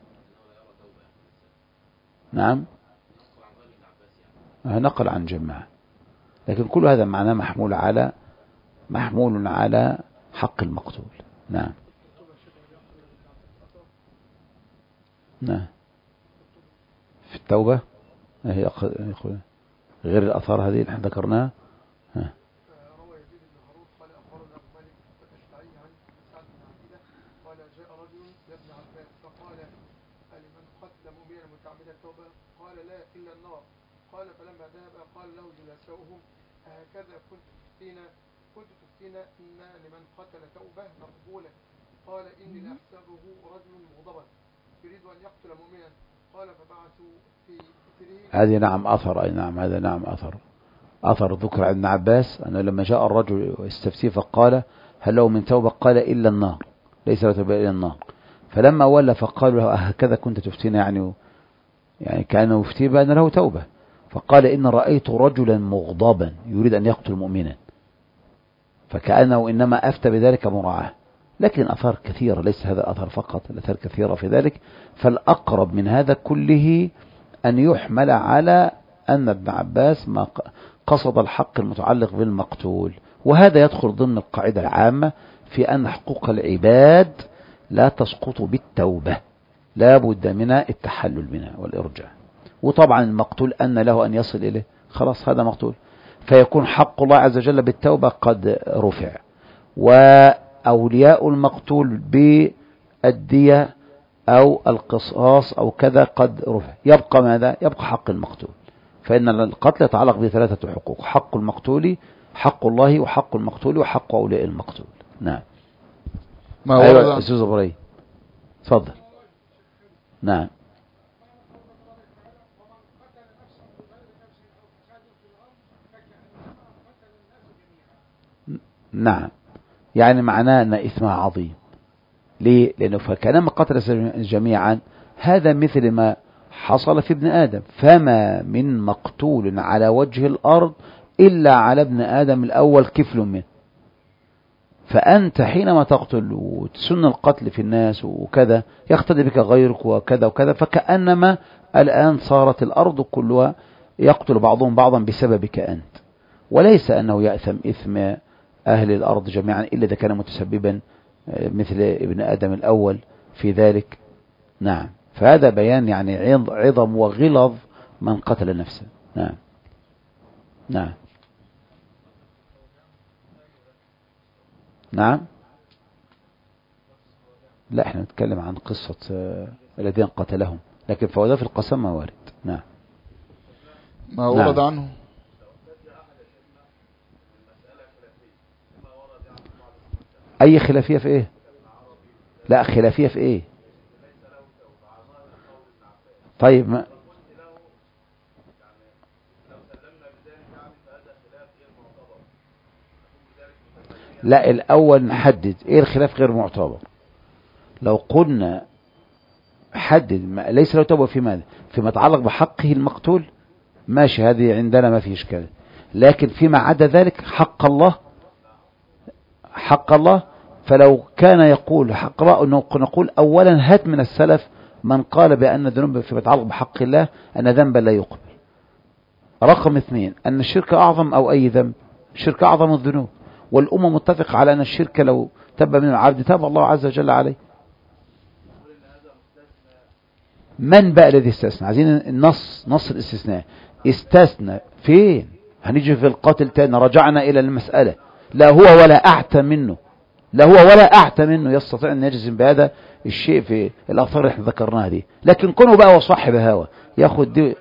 نعم، نقل عن جماعة، لكن كل هذا معناه محمول على حق المقتول. نعم. نعم. في التوبة هي غير الأثار هذه اللي احنا ذكرناها. روى يزيد بن هارون قال أخبرنا أبو مالك الأشعري عن سعد بن عبيدة قال جاء رجل لابن عباس فقال لمن قتل مؤمنا متعمدا توبة؟ قال لا إلا النار. قال فلما ذهب قال له جلساؤهم هكذا كنت تفتينا إن لمن قتل توبة مقبولة. قال إني لأحسبه رجل مغضبا يريد أن يقتل مؤمنا. قال فبعثوا في هذه نعم أثر، أي نعم هذا نعم أثر ذكر عن ابن عباس أنه لما جاء الرجل يستفتيه فقال هل له من توبة؟ قال إلا النار، ليس له توبة إلا النار. فلما ولى فقالوا له هكذا كنت تفتينا، يعني كأنه يفتي بأن له توبة. فقال إن رأيت رجلا مغضبا يريد أن يقتل مؤمنا، فكأنه إنما أفتى بذلك مراعاة. لكن أثار كثيرة، ليس هذا أثر فقط، الأثار كثيرة في ذلك. فالأقرب من هذا كله أن يحمل على أن ابن عباس ما قصد الحق المتعلق بالمقتول، وهذا يدخل ضمن القاعدة العامة في أن حقوق العباد لا تسقط بالتوبة، لا بد من التحلل منها والإرجاع. وطبعا المقتول أن له أن يصل إليه، خلاص هذا مقتول، فيكون حق الله عز وجل بالتوبة قد رفع، وأولياء المقتول بالدية أو القصاص أو كذا قد رفع. يبقى ماذا؟ يبقى حق المقتول. فإن القتل يتعلق بثلاثة حقوق: حق المقتول، حق الله، وحق المقتول، وحق أولياء المقتول. نعم. ما أيوة أستاذ إبراهيم تفضل. نعم. نعم، يعني معناه أن إثمها عظيم. ليه؟ لأنه فكلما قتل جميعا هذا مثل ما حصل في ابن آدم، فما من مقتول على وجه الأرض إلا على ابن آدم الأول كفل منه. فأنت حينما تقتل وتسن القتل في الناس وكذا يقتدي بك غيرك وكذا وكذا، فكأنما الآن صارت الأرض كلها يقتل بعضهم بعضا بسببك أنت، وليس أنه يأثم إثم أهل الأرض جميعا إلا إذا كان متسببا مثل ابن آدم الأول في ذلك. نعم. فهذا بيان يعني عظم وغلظ من قتل نفسه. نعم. نعم. نعم. لا، احنا نتكلم عن قصة الذين قتلهم، لكن فوضى في القسم ما وارد. نعم. ما ورد عنه. أي خلافية في إيه؟ لا، خلافية في إيه؟ طيب ما لا، الأول نحدد إيه الخلاف غير معتبر. لو قلنا حدد ليس له توبة في ماذا؟ فيما يتعلق بحقه المقتول ماشي، هذه عندنا ما في إشكال. لكن فيما عدا ذلك حق الله، فلو كان يقول حق الله نقول أولا هات من السلف من قال بأن الذنوب فيما يتعلق بحق الله أن ذنبا لا يقبل، رقم 2 أن الشرك أعظم أو أي ذنب، الشرك أعظم الذنوب، والأمة متفق على أن الشرك لو تب من العبد تاب الله عز وجل عليه. من بقى الذي استثنى؟ عايزين النص، نص الاستثناء. استثنى فين؟ هنيجي في القاتل تاني، رجعنا إلى المسألة. لا هو ولا أعتى منه، لا هو ولا أعتى منه يستطيع أن يجزم بهذا الشيء في الأثار اللي احنا ذكرناها دي. لكن كونه بقى وصاحب هوى ياخد دي.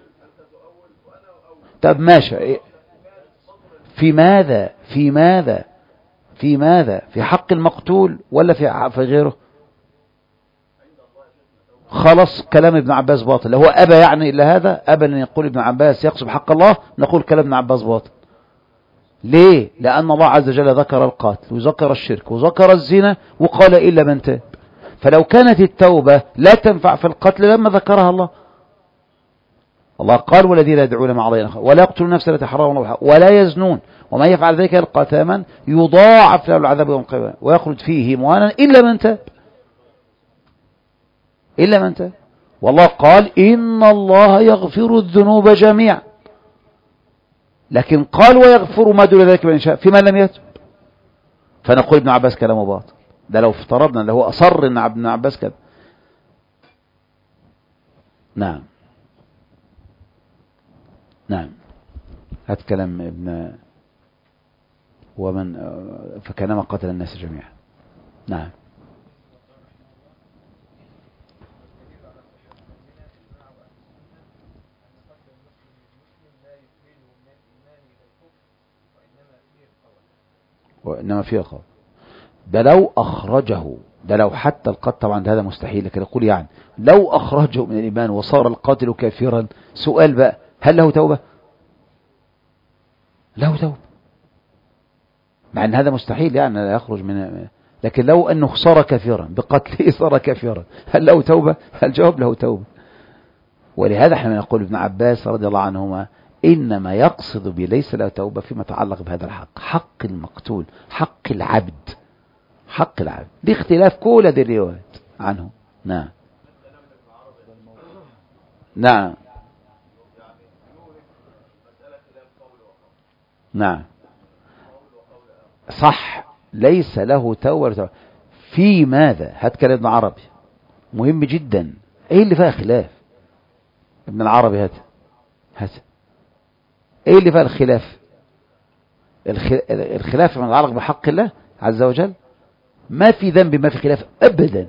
طب ماشي، في ماذا في ماذا في ماذا؟ في حق المقتول ولا في غيره؟ خلاص كلام ابن عباس باطل. هو أبى يعني إلا هذا، أبى أن يقول ابن عباس يقصد حق الله، نقول كلام ابن عباس باطل. ليه؟ لأن الله عز وجل ذكر القاتل وذكر الشرك وذكر الزنا وقال إلا من تاب. فلو كانت التوبة لا تنفع في القتل لما ذكرها الله. الله قال والذين يدعون مع الله ولا يقتلون نفسا التي حرم الله ولا يزنون وما يفعل ذلك يلقى أثاما يضاعف له العذاب يوم القيامة ويخلد فيه مهانا إلا من تاب، إلا من تاب. والله قال إن الله يغفر الذنوب جميعا، لكن قال ويغفر ما دون ذلك من شاء فيما لم يتب. فنقول ابن عباس كلامه باطل. ده لو افترضنا اللي هو أصر ان ابن عباس كده. نعم نعم، هات كلام ابن ومن فكانما قتل الناس جميعا. نعم وإنما فيه قول. ده لو أخرجه، ده لو حتى القتل طبعا هذا مستحيل، لكن يقول يعني لو أخرجه من الإيمان وصار القاتل كافرا، سؤال بقى هل له توبة؟ له توبة، مع أن هذا مستحيل يعني لا يخرج من، لكن لو أنه صار كافرا بقتله صار كافرا، هل له توبة؟ الجواب له توبة. ولهذا احنا نقول ابن عباس رضي الله عنهما إنما يقصد بليس له توبة فيما يتعلق بهذا الحق، حق المقتول، حق العبد، حق العبد. دي اختلاف كل هذه الروايات عنه. نعم نعم نعم صح، ليس له توبة في ماذا؟ هات كلام ابن عربي مهم جدا. ايه اللي فيها خلاف؟ ابن العربي هات ايه اللي فيها الخلاف؟ الخلاف من يتعلق بحق الله عز وجل، ما في ذنب ما في خلاف ابدا.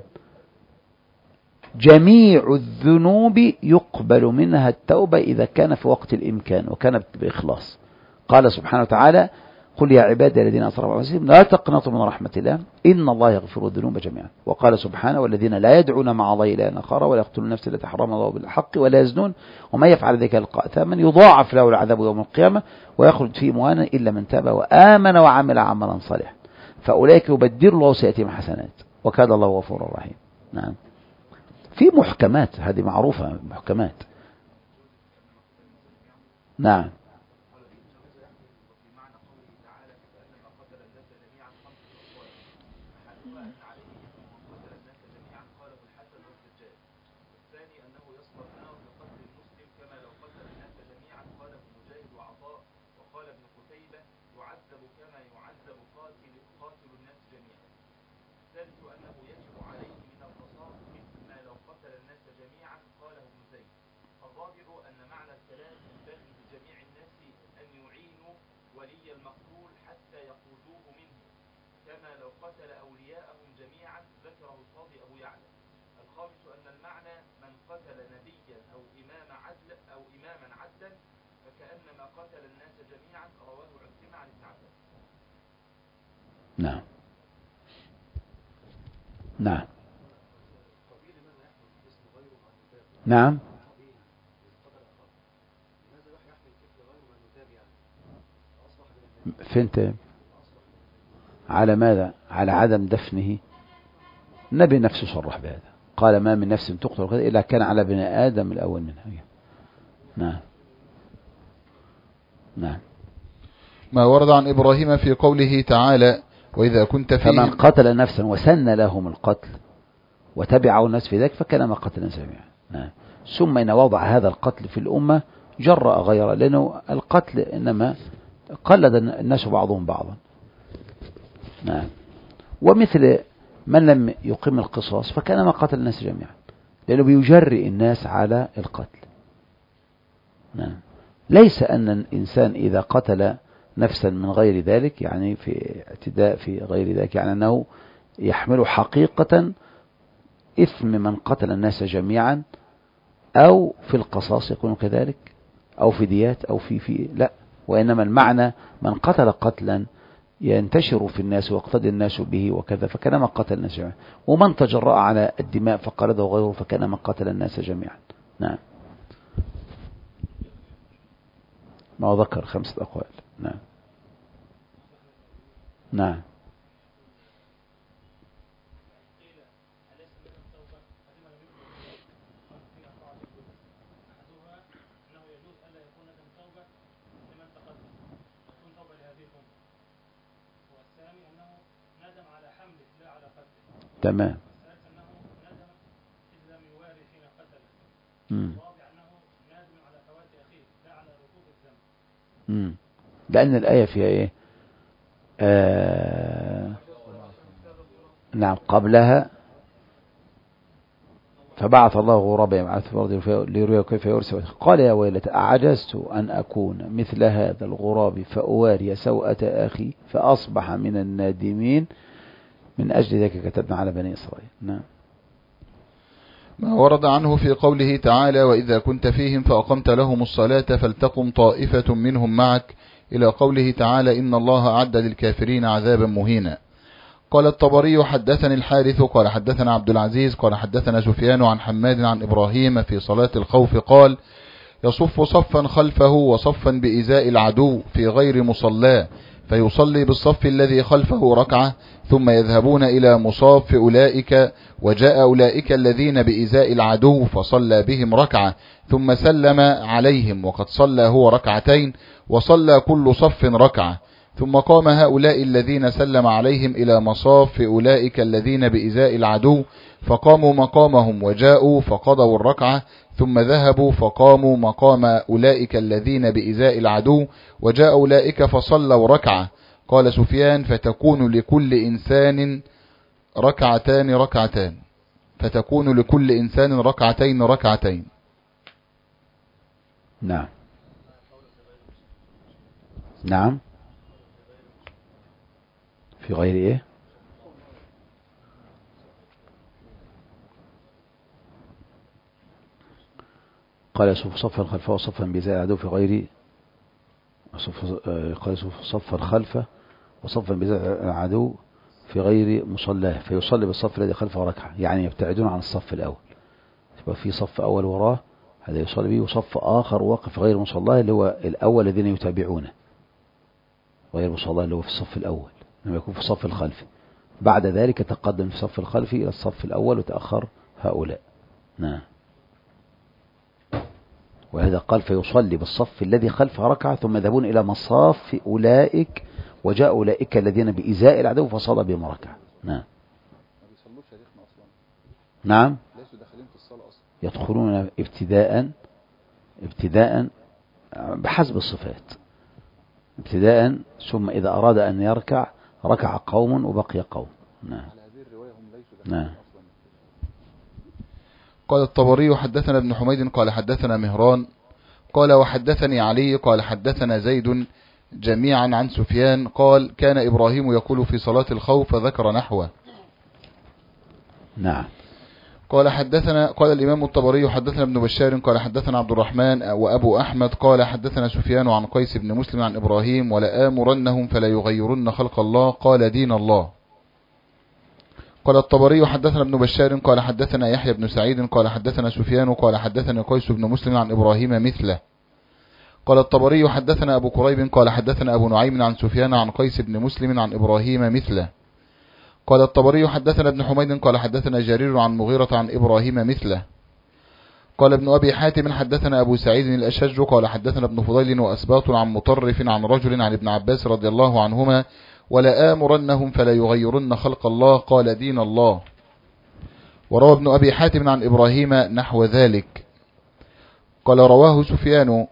جميع الذنوب يقبل منها التوبة إذا كان في وقت الإمكان وكان بإخلاص. قال سبحانه وتعالى قل يا عبادي الذين أسرفوا على أنفسهم لا تقنطوا من رحمة الله إن الله يغفر الذنوب جميعا. وقال سبحانه والذين لا يدعون مع الله إلها آخر ولا يقتلون النفس التي حرم الله بالحق ولا يزنون وما يفعل ذلك يلقى أثاما يضاعف له العذاب يوم القيامة ويخلد فيه مهانا إلا من تاب وآمن وعمل عملا صالحا فأولئك يبدل الله سيئاتهم حسنات وكان الله غفورا رحيما. نعم في محكمات، هذه معروفة محكمات. نعم نعم نعم نعم فين على ماذا؟ على عدم دفنه. النبي نفسه صرح بهذا، قال ما من نفس تقتل إلا كان على بني آدم الأول منها. نعم نعم. ما ورد عن إبراهيم في قوله تعالى وإذا كنت فيهم فمن قتل نفسا وسن لهم القتل وتبعه الناس في ذلك فكان ما قتل جميعا. نعم. ثم إن وضع هذا القتل في الأمة جرأ غيره، لأنه القتل إنما قلد الناس بعضهم بعضا. نعم. ومثل من لم يقيم القصاص فكانما قتل الناس جميعا، لأنه بيجرئ الناس على القتل. نعم. ليس أن الإنسان إذا قتل نفسا من غير ذلك، يعني في اعتداء في غير ذلك، يعني أنه يحمل حقيقة إثم من قتل الناس جميعا، أو في القصاص يكون كذلك، أو في ديات، أو في لا، وإنما المعنى من قتل قتلا ينتشر في الناس ويقتدي الناس به وكذا فكانما قتل الناس جميعا، ومن تجرأ على الدماء فقلده غيره فكانما قتل الناس جميعا. نعم. ما ذكر 5 أقوال. نعم. نعم. تمام. لأن الآية فيها إيه؟ نعم. قبلها فبعث الله غرابا يبعث في الأرض ليريه كيف يرسل، قال يا ويلتى أعجزت أن أكون مثل هذا الغراب فأواري سوءة أخي فأصبح من النادمين من أجل ذلك كتبنا على بني إسرائيل. نعم. ما ورد عنه في قوله تعالى وإذا كنت فيهم فأقمت لهم الصلاة فلتقم طائفة منهم معك إلى قوله تعالى إن الله أعد للكافرين عذابا مهينا. قال الطبري حدثني الحارث قال حدثنا عبد العزيز قال حدثنا سفيان عن حماد عن إبراهيم في صلاة الخوف قال يصف صفا خلفه وصفا بإزاء العدو في غير مصلاه فيصلي بالصف الذي خلفه ركعة ثم يذهبون إلى مصاف أولئك وجاء أولئك الذين بإزاء العدو فصلى بهم ركعة ثم سلم عليهم وقد صلى هو ركعتين وصلى كل صف ركعة ثم قام هؤلاء الذين سلم عليهم إلى مصاف أولئك الذين بإزاء العدو فقاموا مقامهم وجاءوا فقضوا الركعة ثم ذهبوا فقاموا مقام أولئك الذين بإزاء العدو وجاء أولئك فصلوا ركعة. قال سفيان فتكون لكل إنسان ركعتان فتكون لكل إنسان ركعتين. نعم. نعم. في غير إيه؟ قال يصف صفا خلفه وصفا بإزاء العدو في غير قال يصف صفا خلفه وصفا بإزاء العدو في غير مصلاه فيصلي بالصف الذي خلفه ركعة، يعني يبتعدون عن الصف الأول، يبقى في صف أول وراه هذا يصلي به وصف آخر واقف غير مصلاه اللي هو الأول الذين يتابعونه، غير مصلاه اللي هو في الصف الأول لما يكون في الصف الخلفي، بعد ذلك تقدم في الصف الخلفي إلى الصف الأول وتأخر هؤلاء. نعم. وهذا قال فيصلي بالصف الذي خلفه ركعة ثم يذهبون إلى مصاف أولئك وجاء أولئك الذين بإزاء العدو فصلى بهم ركعة. نعم. ما بيصلوش يا شيخنا أصلا. نعم. ليسوا داخلين في الصلاة أصلا. يدخلون ابتداء بحسب الصفات، ابتداء ثم إذا أراد أن يركع ركع قوم وبقي قوم. نعم. على هذه الرواية هم ليسوا داخلين. نعم. قال الطبري حدثنا ابن حميد قال حدثنا مهران قال وحدثني علي قال حدثنا زيد جميعا عن سفيان قال كان إبراهيم يقول في صلاة الخوف فذكر نحوه. نعم. قال الإمام الطبري حدثنا ابن بشار قال حدثنا عبد الرحمن وأبو أحمد قال حدثنا سفيان عن قيس بن مسلم عن إبراهيم ولآمرنهم فلا يغيرن خلق الله قال دين الله. قال الطبري حدثنا ابن بشار قال حدثنا يحيى بن سعيد قال حدثنا سفيان قال حدثنا قيس بن مسلم عن إبراهيم مثله. قال الطبري حدثنا أبو كريب قال حدثنا أبو نعيم عن سفيان عن قيس بن مسلم عن إبراهيم مثله. قال الطبري حدثنا ابن حميد قال حدثنا جرير عن مغيرة عن إبراهيم مثله. قال ابن أبي حاتم حدثنا أبو سعيد الأشج قال حدثنا ابن فضيل وأسباط عن مطرف عن رجل عن ابن عباس رضي الله عنهما ولآمرنهم فلا يغيرن خلق الله قال دين الله. وروى ابن أبي حاتم عن إبراهيم نحو ذلك. قال رواه سفيان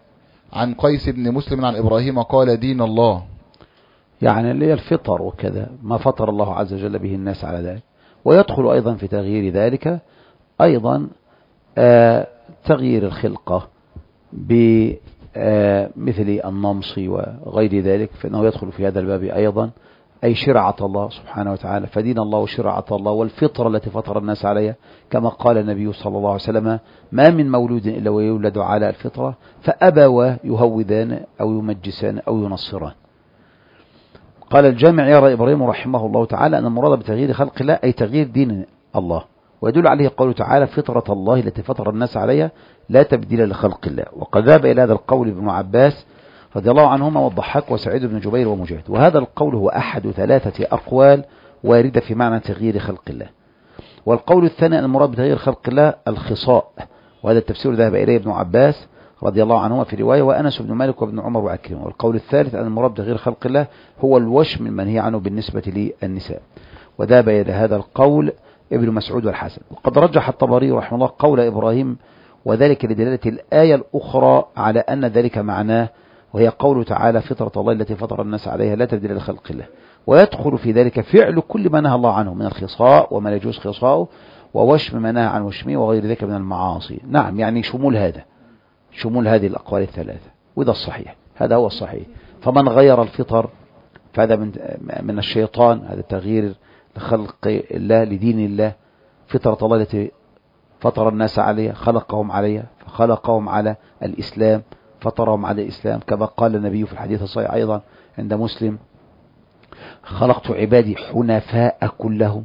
عن قيس بن مسلم عن إبراهيم قال دين الله، يعني اللي هي الفطر وكذا، ما فطر الله عز وجل به الناس على ذلك. ويدخل أيضا في تغيير ذلك أيضا تغيير الخلقة بمثل النمص وغير ذلك، فإنه يدخل في هذا الباب أيضا، أي شرعة الله سبحانه وتعالى. فدين الله وشرعة الله والفطرة التي فطر الناس عليها، كما قال النبي صلى الله عليه وسلم: ما من مولود إلا ويولد على الفطرة فأبوا يهودان أو يمجسان أو ينصران. قال الجامع: يرى إبراهيم رحمه الله تعالى أن المراد بتغيير خلق الله أي تغيير دين الله، ويدل عليه قوله تعالى: فطرة الله التي فطر الناس عليها لا تبديل لخلق الله. وقد ذهب إلى هذا القول ابن عباس رضي الله عنهما والضحاك وسعيد بن جبير ومجاهد، وهذا القول هو أحد 3 أقوال واردة في معنى تغيير خلق الله. والقول الثاني أن المراد بتغيير خلق الله الخصاء، وهذا التفسير ذهب إليه ابن عباس رضي الله عنهما في رواية، وأنس بن مالك وابن عمر وعكرمة. والقول الثالث أن المراد بتغيير خلق الله هو الوشم المنهي عنه بالنسبة للنساء، وذهب إلى هذا القول ابن مسعود والحسن. وقد رجح الطبري رحمه الله قول إبراهيم، وذلك لدلالة الآية الأخرى على أن ذلك معناه، وهي قوله تعالى: فطرة الله التي فطر الناس عليها لا تبديل لخلق الله. ويدخل في ذلك فعل كل ما نهى الله عنه من الخصاء وما لا يجوز خصاؤه، ووشم ما نهى عن وشمه، وغير ذلك من المعاصي. نعم، يعني شمول هذا، شمول هذه الأقوال ال3، وده الصحيح، هذا هو الصحيح. فمن غير الفطر فهذا من الشيطان، هذا تغيير لخلق الله لدين الله. فطرة الله التي فطر الناس عليها خلقهم عليها، فخلقهم على الإسلام، فطرهم على الإسلام، كما قال النبي في الحديث الصحيح أيضا عند مسلم: خلقت عبادي حنفاء كلهم.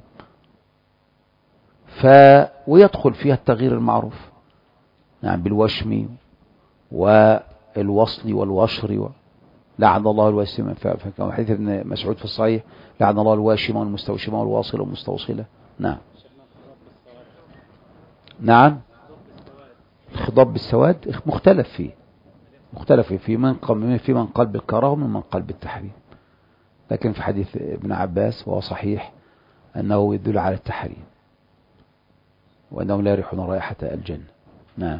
ويدخل فيها التغيير المعروف، نعم، بالوشم والوصل والوشر. لعن الله الواشم، في حديث ابن مسعود في الصحيح: لعن الله الواشم والمستوشم والواصل والمستوصلة. نعم نعم. الخضاب بالسواد مختلف فيه، في من قال بالكراهة ومن من قال بالتحريم، لكن في حديث ابن عباس وهو صحيح أنه يدل على التحريم، وأنهم لا يريحون رائحة الجنة. نعم،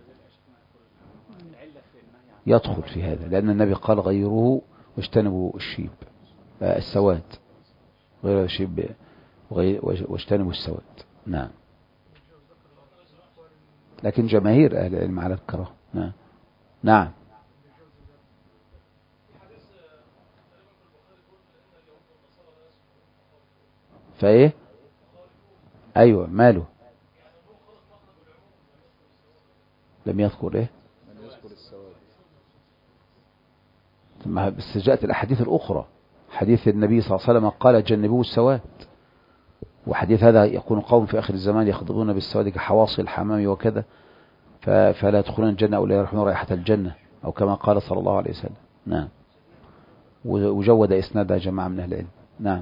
يدخل في هذا، لأن النبي قال: غيروه واجتنبوا الشيب، السواد، غير الشيب واجتنبوا السواد. نعم، لكن جماهير أهل العلم على الكراهة. نعم نعم. فايه؟ ايوه، ماله؟ لم يذكر ايه؟ لم يذكر السواد. بس جاءت الاحاديث الاخرى، حديث النبي صلى الله عليه وسلم قال: جنبوه السواد، وحديث هذا: يكون قوم في اخر الزمان يخضبون بالسواد كحواصل الحمام وكذا، فلا يدخلون الجنة أو لا يريحون رائحة الجنة، أو كما قال صلى الله عليه وسلم. نعم، وجود إسنادها جماعة من أهل العلم. نعم.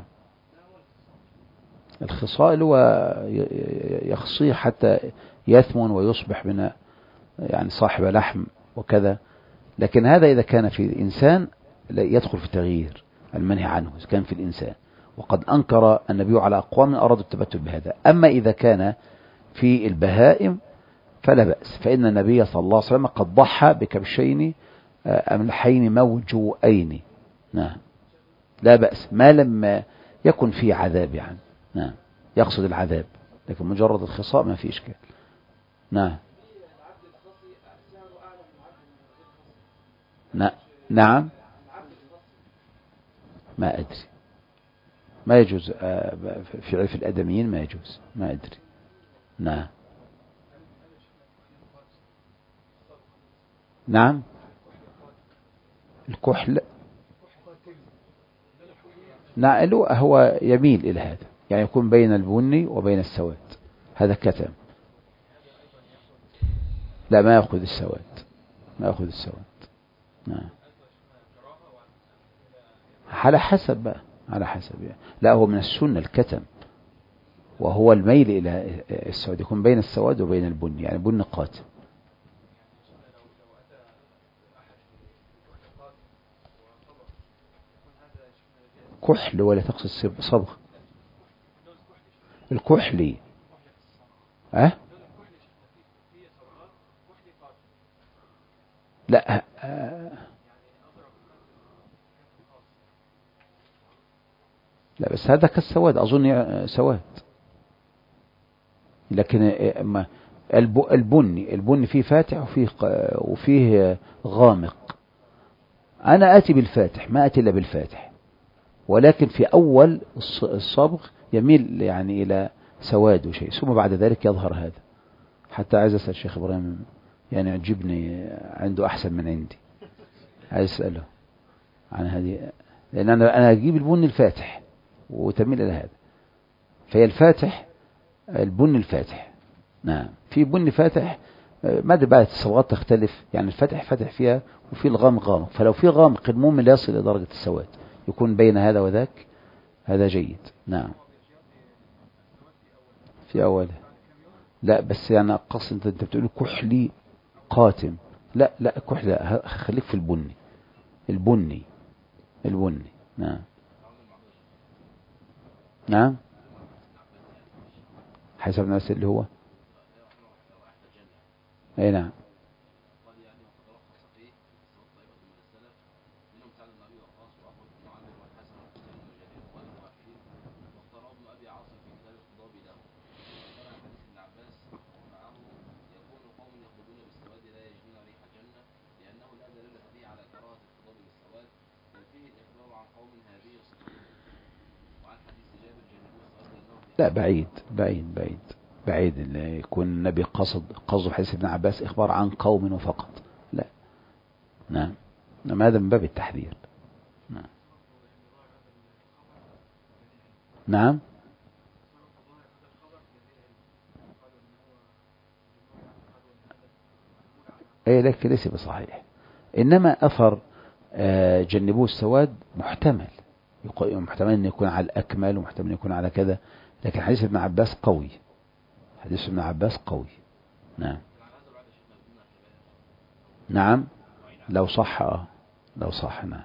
الخصال هو يخصيه حتى يثمن ويصبح من يعني صاحب لحم وكذا، لكن هذا إذا كان في الإنسان يدخل في التغيير المنهي عنه، إذا كان في الإنسان، وقد أنكر النبي على أقوام أرادوا التبتل بهذا. أما إذا كان في البهائم فلا بأس، فإن النبي صلى الله عليه وسلم قد ضحى بكبشين أملحين موجوئين. نعم، لا بأس ما لم يكن فيه عذاب يعني. نعم، يقصد العذاب، لكن مجرد الخصاء ما فيه إشكال. نعم نعم. ما أدري، ما يجوز في عرف الأدميين، ما يجوز، ما أدري. نعم نعم. الكحل، نعم، هو يميل إلى هذا، يعني يكون بين البني وبين السواد، هذا كتم. لا، ما يأخذ السواد، ما يأخذ السواد. نعم، على حسب بقى، على حسب يعني. لا، هو من السنة الكتم، وهو الميل إلى السواد، يكون بين السواد وبين البني، يعني بني قاتم. كحل ولا تقصد صبغ؟ الكحلي لا، بس هذا كالسواد أظن سواد. لكن البني فيه فاتح وفيه غامق. أنا آتي بالفاتح، ما آتي إلا بالفاتح، ولكن في أول الصبغ يميل يعني إلى سواد وشيء، ثم بعد ذلك يظهر هذا. حتى عايز أسأل الشيخ إبراهيم، يعني عجبني عنده أحسن من عندي، عايز أسأله عن هذه، لأن أنا أجيب البني الفاتح وتميل إلى هذا، فهي الفاتح البني الفاتح. نعم، في بني فاتح، ماذا بقى الصبغات تختلف، يعني الفاتح فاتح فيها وفي الغامق غامق، فلو في غامق المهم لا يصل إلى درجة السواد، يكون بين هذا وذاك، هذا جيد. نعم في أوله. لا بس يعني قصد أنت بتقول كحلي قاتم، لا كحلي لا، خليك في البني. نعم نعم، حسب الناس اللي هو اي نعم. لا بعيد اللي يكون النبي قصد حديث ابن عباس إخبار عن قوم وفقط، لا. نعم هذا من باب التحذير. نعم اي لك ليس بصحيح، انما اثر جنبوه السواد محتمل أن يكون على الأكمل، ومحتمل أن يكون على كذا، لكن حديث ابن عباس قوي، نعم لو صح نعم.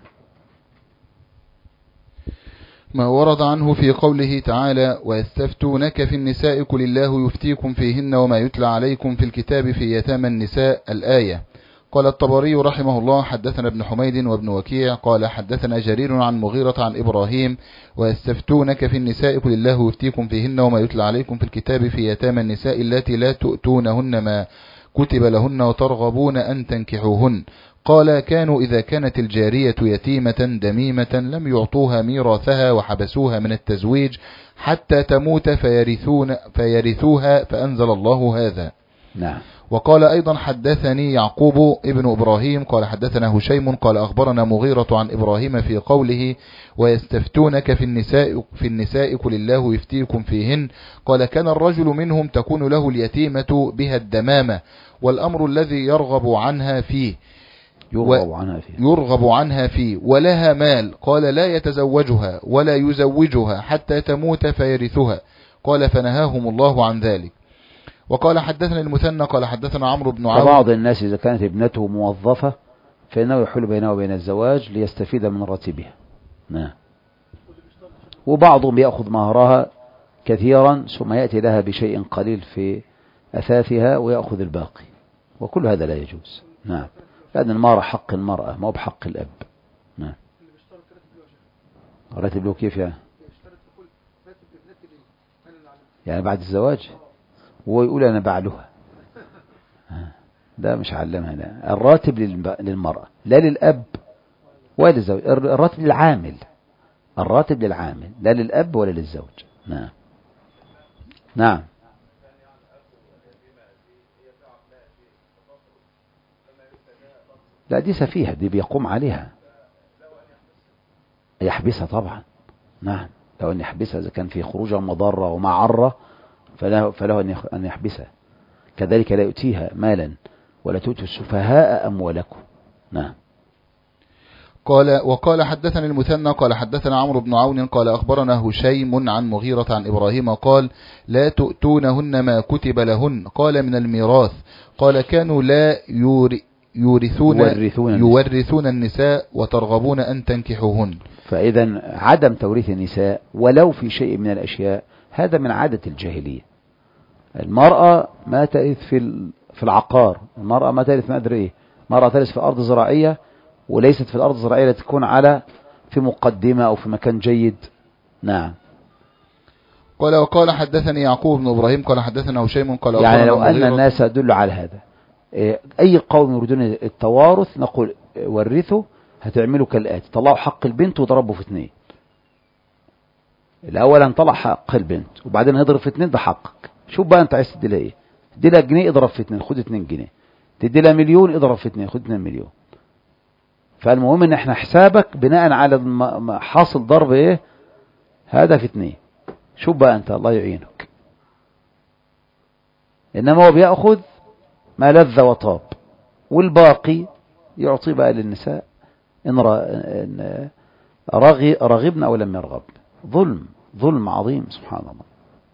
ما ورد عنه في قوله تعالى: ويستفتونك في النساء قل الله يفتيكم فيهن وما يتلى عليكم في الكتاب في يتامى النساء، الآية. قال الطبري رحمه الله: حدثنا ابن حميد وابن وكيع قال حدثنا جرير عن مغيرة عن إبراهيم: ويستفتونك في النساء قل الله يفتيكم فيهن وما يتلى عليكم في الكتاب في يتامى النساء اللاتي لا تؤتونهن ما كتب لهن وترغبون أن تنكحوهن. قال: كانوا إذا كانت الجارية يتيمة دميمة لم يعطوها ميراثها وحبسوها من التزويج حتى تموت فيرثوها، فأنزل الله هذا. نعم. وقال أيضا: حدثني يعقوب ابن إبراهيم قال حدثنا هشيم قال أخبرنا مغيرة عن إبراهيم في قوله: ويستفتونك في النساء قل الله يفتيكم فيهن. قال: كان الرجل منهم تكون له اليتيمة بها الدمامة، والأمر الذي يرغب عنها فيه ولها مال. قال: لا يتزوجها ولا يزوجها حتى تموت فيرثها. قال: فنهاهم الله عن ذلك. وقال حدثنا المثنى قال حدثنا عمرو بن عون. فبعض الناس إذا كانت ابنته موظفة فإنه يحل بينه وبين الزواج ليستفيد من راتبها. نعم. وبعضهم يأخذ مهرها كثيرا ثم يأتي لها بشيء قليل في أثاثها ويأخذ الباقي، وكل هذا لا يجوز. نعم، لأن المهر حق المرأة ما هو بحق الأب. نعم. راتب له كيف يعني بعد الزواج ويقول أنا بعلها، ده مش علمها. لا، الراتب للمرأة لا للأب ولا للزوج، الراتب للعامل لا للأب ولا للزوج. نعم لا دي سفيهة، دي بيقوم عليها، يحبسها طبعا. نعم، لو أن يحبسها إذا كان في خروجها مضرة ومعرة فله أن يحبسها. كذلك لا يؤتيها مالا ولا تؤتوا السفهاء أموالكم. نعم. وقال حدثنا المثنى قال حدثنا عمرو بن عون قال أخبرنا هشيم عن مغيرة عن إبراهيم قال: لا تؤتونهن ما كتب لهن. قال: من الميراث. قال: كانوا لا يورثون النساء وترغبون أن تنكحوهن. فإذا عدم توريث النساء ولو في شيء من الأشياء هذا من عادة الجاهلية. المرأة ما ترث في العقار، المرأة ما ترث ما أدري إيه، المرأة ترث في أرض زراعية وليست في الأرض الزراعية التي تكون في مقدمة أو في مكان جيد. نعم، قال وقال حدثني يعقوب بن إبراهيم قال حدثنا هشيم قال يعني لو أن الناس يدل على هذا، أي قوم يريدون التوارث نقول ورثوا، هتعملوا كالآتي: طلعوا حق البنت وضربوا في 2. الأول هنطلع حق البنت وبعدين نضرب في 2، ده حقك. شوف بقى أنت عايز تديلها إيه؟ تديلها جنيه اضرب في 2 خد 2 جنيه، تديلها مليون اضرب في 2 خد 2 مليون. فالمهم ان احنا حسابك بناء على حاصل ضرب ايه هذا في 2. شوف بقى انت الله يعينك. انما هو بيأخذ ما لذ وطاب والباقي يعطي بقى للنساء إن رغبنا أو لم يرغب. ظلم عظيم سبحان الله.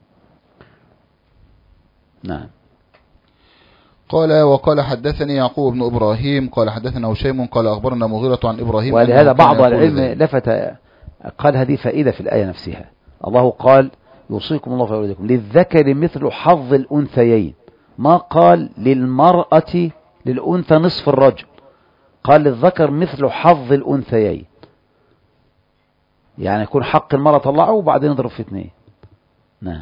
نعم. قال وقال حدثني يعقوب بن إبراهيم قال حدثنا هشيم قال أخبرنا مغيرة عن إبراهيم. ولهذا بعض العلم لفت قال هذه فائدة في الآية نفسها. الله قال يوصيكم الله في أولادكم للذكر مثل حظ الأنثيين، ما قال للمرأة للأنثى نصف الرجل، قال للذكر مثل حظ الأنثيين، يعني يكون حق المرأة طلعه وبعدين نضرب في 2. نعم.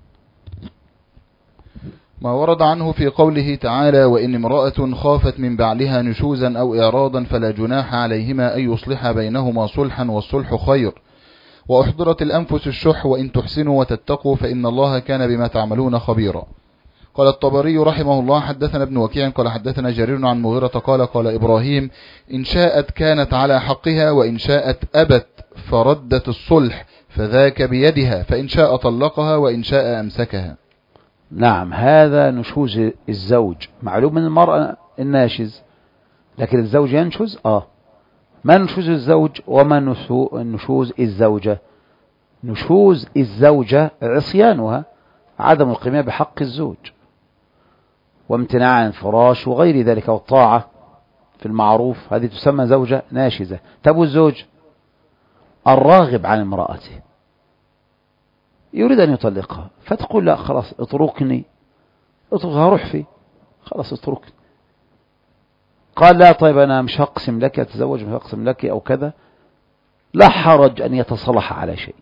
ما ورد عنه في قوله تعالى وإن امرأة خافت من بعلها نشوزا أو إعراضا فلا جناح عليهما أن يصلحا بينهما صلحا والصلح خير وأحضرت الأنفس الشح وإن تحسنوا وتتقوا فإن الله كان بما تعملون خبيرا. قال الطبري رحمه الله حدثنا ابن وكيع قال حدثنا جرير عن مغيرة قال إبراهيم إن شاءت كانت على حقها وإن شاءت أبت فردت الصلح فذاك بيدها فإن شاء طلقها وإن شاء أمسكها. نعم. هذا نشوز الزوج معلوم من المرأة الناشز، لكن الزوج ينشز ما نشوز الزوج وما نشوز الزوجة. نشوز الزوجة عصيانها، عدم القيام بحق الزوج وامتناع عن الفراش وغير ذلك والطاعة في المعروف، هذه تسمى زوجة ناشزة. طب والزوج الراغب عن امرأته يريد أن يطلقها فتقول لا خلاص اتركني هروح فيه، خلاص اتركني. قال لا طيب أنا مش هقسم لك أتزوج، مش هقسم لك أو كذا، لا حرج أن يتصلح على شيء.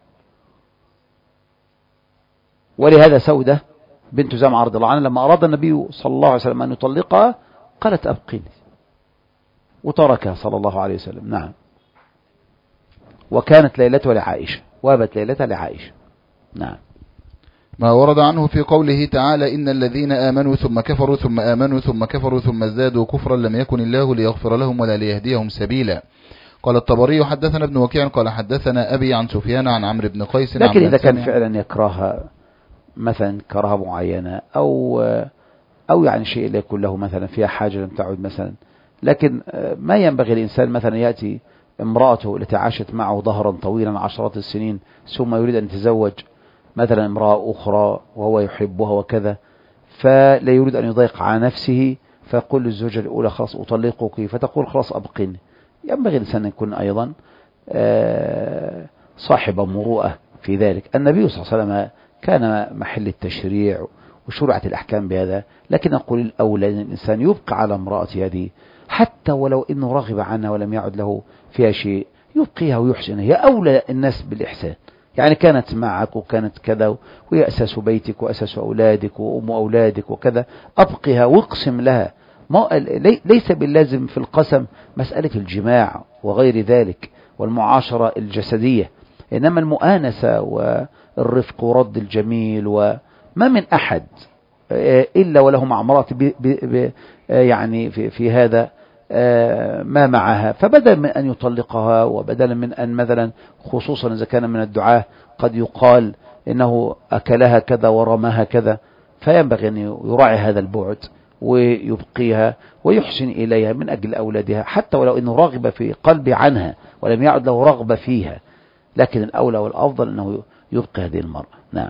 ولهذا سودة بنت زمعة رضي الله عنها لما أراد النبي صلى الله عليه وسلم أن يطلقها قالت أبقيني وتركها صلى الله عليه وسلم. نعم. وكانت ليلتها لعائشة، وابت ليلتها لعائشة. نعم. ما ورد عنه في قوله تعالى إن الذين آمنوا ثم كفروا ثم آمنوا ثم كفروا ثم ازدادوا كفرا لم يكن الله ليغفر لهم ولا ليهديهم سبيلا. قال الطبري حدثنا ابن وكيع قال حدثنا أبي عن سفيان عن عمرو بن قيس. لكن إذا كان فعلا يكرهها مثلا كراهة معينة أو يعني شيء لا يكون له مثلا فيها حاجة لم تعد مثلا، لكن ما ينبغي الإنسان مثلا يأتي امرأته التي عاشت معه ظهرا طويلا عشرات السنين ثم يريد أن يتزوج مثلا امرأة أخرى وهو يحبها وكذا، فلا يريد أن يضيق على نفسه فيقول للزوجة الأولى خلاص أطلقك فتقول خلاص أبقيني. ينبغي الإنسان أن يكون أيضا صاحب مروءة في ذلك. النبي صلى الله عليه وسلم كان محل التشريع وشرعت الأحكام بهذا، لكن نقول الأولى أن الإنسان يبقى على امرأته هذه حتى ولو إنه رغب عنها ولم يعد له فيها شيء، يبقيها ويحسنها. هي أولى الناس بالإحسان، يعني كانت معك وكانت كذا وهي أساس بيتك وأساس أولادك وأم أولادك وكذا، أبقها واقسم لها. ليس باللازم في القسم مسألة الجماع وغير ذلك والمعاشرة الجسدية، إنما المؤانسة والرفق ورد الجميل. وما من أحد إلا وله مع امرأته يعني في هذا ما معها، فبدل من أن يطلقها وبدلا من أن مثلا خصوصا إذا كان من الدعاة قد يقال إنه أكلها كذا ورماها كذا، فينبغي أن يراعي هذا البعد ويبقيها ويحسن إليها من أجل أولادها، حتى ولو أنه رغب في قلبي عنها ولم يعد له رغبة فيها، لكن الأولى والأفضل أنه يبقي هذه المرأة. نعم.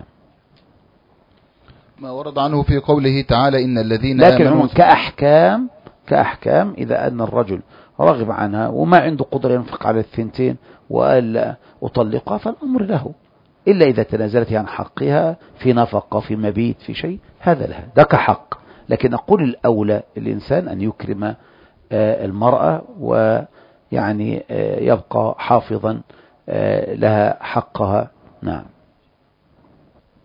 ما ورد عنه في قوله تعالى إن الذين لكن عموما كأحكام إذا أن الرجل رغب عنها وما عنده قدرة ينفق على الثنتين وقال أطلقها فالأمر له، إلا إذا تنازلت عن حقها في نفقة في مبيت في شيء، هذا لها ده كحق. لكن نقول الأولى الإنسان أن يكرم المرأة ويعني يبقى حافظا لها حقها. نعم.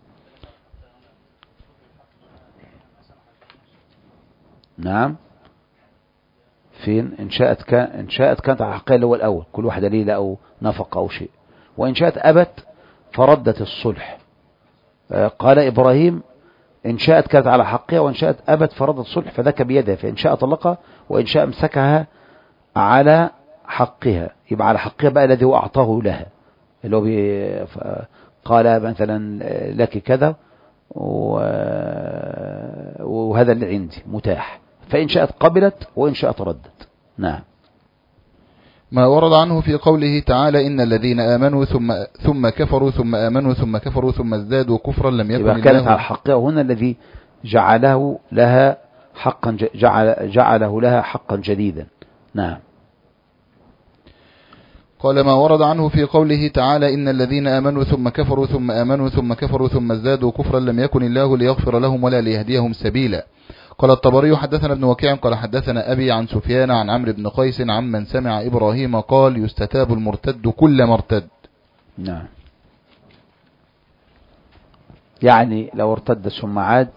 نعم. فين؟ إن شاءت كانت على حقها اللي هو الأول، كل واحدة ليلة أو نفقة أو شيء. وإن شاءت أبت فردت الصلح. قال إبراهيم إن شاءت كانت على حقها وإن شاءت أبت فردت الصلح، فذاك بيدها، فإن شاء طلقها وإن شاء امسكها على حقها. يبقى على حقها بقى الذي هو أعطاه لها، اللي هو قال مثلا لك كذا وهذا اللي عندي متاح، فإن شاءت قبلت وإن شاءت ردت. نعم. ما ورد عنه في قوله تعالى إن الذين آمنوا ثم كفروا ثم آمنوا ثم كفروا ثم ازدادوا كفرا لم يكن يبقى كانت على حقها، وهنا الذي جعله لها حقا جديدا. نعم. قال ما ورد عنه في قوله تعالى إن الذين آمنوا ثم كفروا ثم آمنوا ثم كفروا ثم ازدادوا كفرا لم يكن الله ليغفر لهم ولا ليهديهم سبيلا. قال الطبري حدثنا ابن وكيع قال حدثنا أبي عن سفيان عن عمرو بن قيس عمن سمع إبراهيم قال يستتاب المرتد كل مرتد. نعم. يعني لو ارتد ثم عاد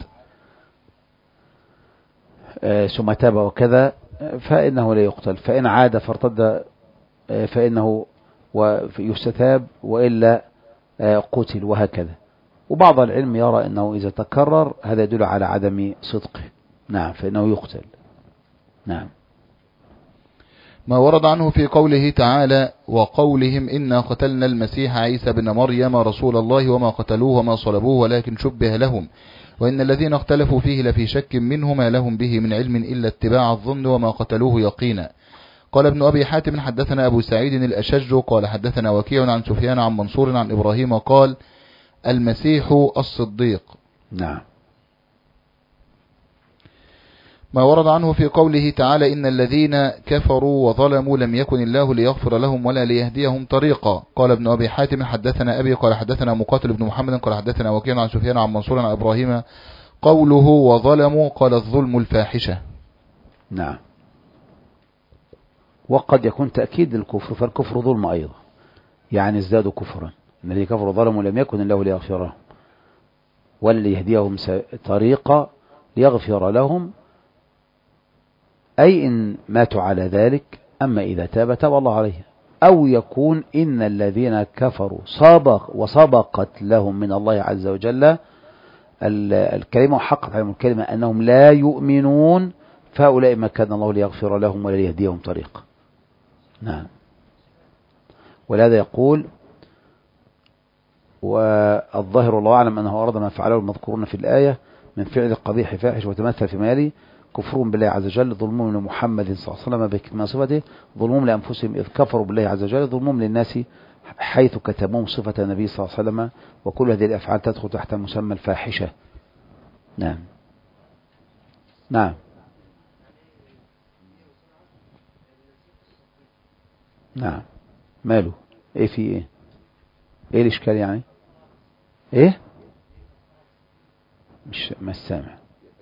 ثم تاب وكذا فإنه لا يقتل، فإن عاد فارتد فإنه يستتاب وإلا قتل، وهكذا. وبعض العلم يرى أنه إذا تكرر هذا يدل على عدم صدقه. نعم، فإنه يقتل. نعم. ما ورد عنه في قوله تعالى وقولهم إنا قتلنا المسيح عيسى بن مريم رسول الله وما قتلوه وما صلبوه ولكن شبه لهم وإن الذين اختلفوا فيه لفي شك منه ما لهم به من علم إلا اتباع الظن وما قتلوه يقينا. قال ابن أبي حاتم حدثنا أبو سعيد الأشج قال حدثنا وكيع عن سفيان عن منصور عن إبراهيم قال المسيح الصديق. نعم. ما ورد عنه في قوله تعالى إن الذين كفروا وظلموا لم يكن الله ليغفر لهم ولا ليهديهم طريقا. قال ابن أبي حاتم حدثنا أبي قال حدثنا مقاتل بن محمد قال حدثنا وكيع عن سفيان عن منصور عن إبراهيم قوله وظلموا قال الظلم الفاحشة. نعم. وقد يكون تأكيد للكفر، فالكفر ظلم أيضا، يعني ازدادوا كفرا. إن الذين كفروا ظلموا لم يكن الله ليغفر لهم ولا ليهديهم طريقا ليغفر لهم، أي إن ماتوا على ذلك. أما إذا تاب الله عليه. أو يكون إن الذين كفروا وسبقت لهم من الله عز وجل الكلمة وحقت عليهم الكلمة أنهم لا يؤمنون، فهؤلاء ما كان الله ليغفر لهم ولا ليهديهم طريقا. نعم. ولهذا يقول والظاهر الله أعلم أنه أراد ما فعله المذكورون في الآية من فعل القبيح فاحش وتمثل في مالي كفرهم بالله عز وجل، ظلمهم لمحمد صلى الله عليه وسلم بكما صفته، ظلمهم لأنفسهم إذ كفروا بالله عز وجل، ظلمهم للناس حيث كتموهم صفة النبي صلى الله عليه وسلم. وكل هذه الأفعال تدخل تحت مسمى الفاحشة. نعم. نعم. نعم. ماله؟ ايه في ايه؟ ايه الاشكال يعني؟ ايه؟ مش سامع.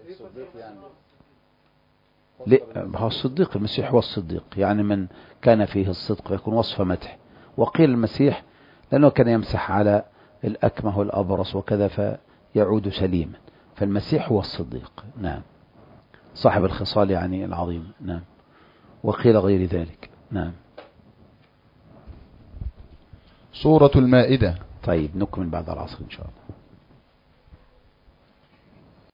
لا، هو الصديق، المسيح هو الصديق، يعني من كان فيه الصدق يكون وصف مدح. وقيل المسيح لأنه كان يمسح على الأكمه والأبرص وكذا فيعود سليما، فالمسيح هو الصديق. نعم. صاحب الخصال يعني العظيم. نعم. وقيل غير ذلك. نعم. سورة المائدة. طيب نكمل بعد العصر إن شاء الله.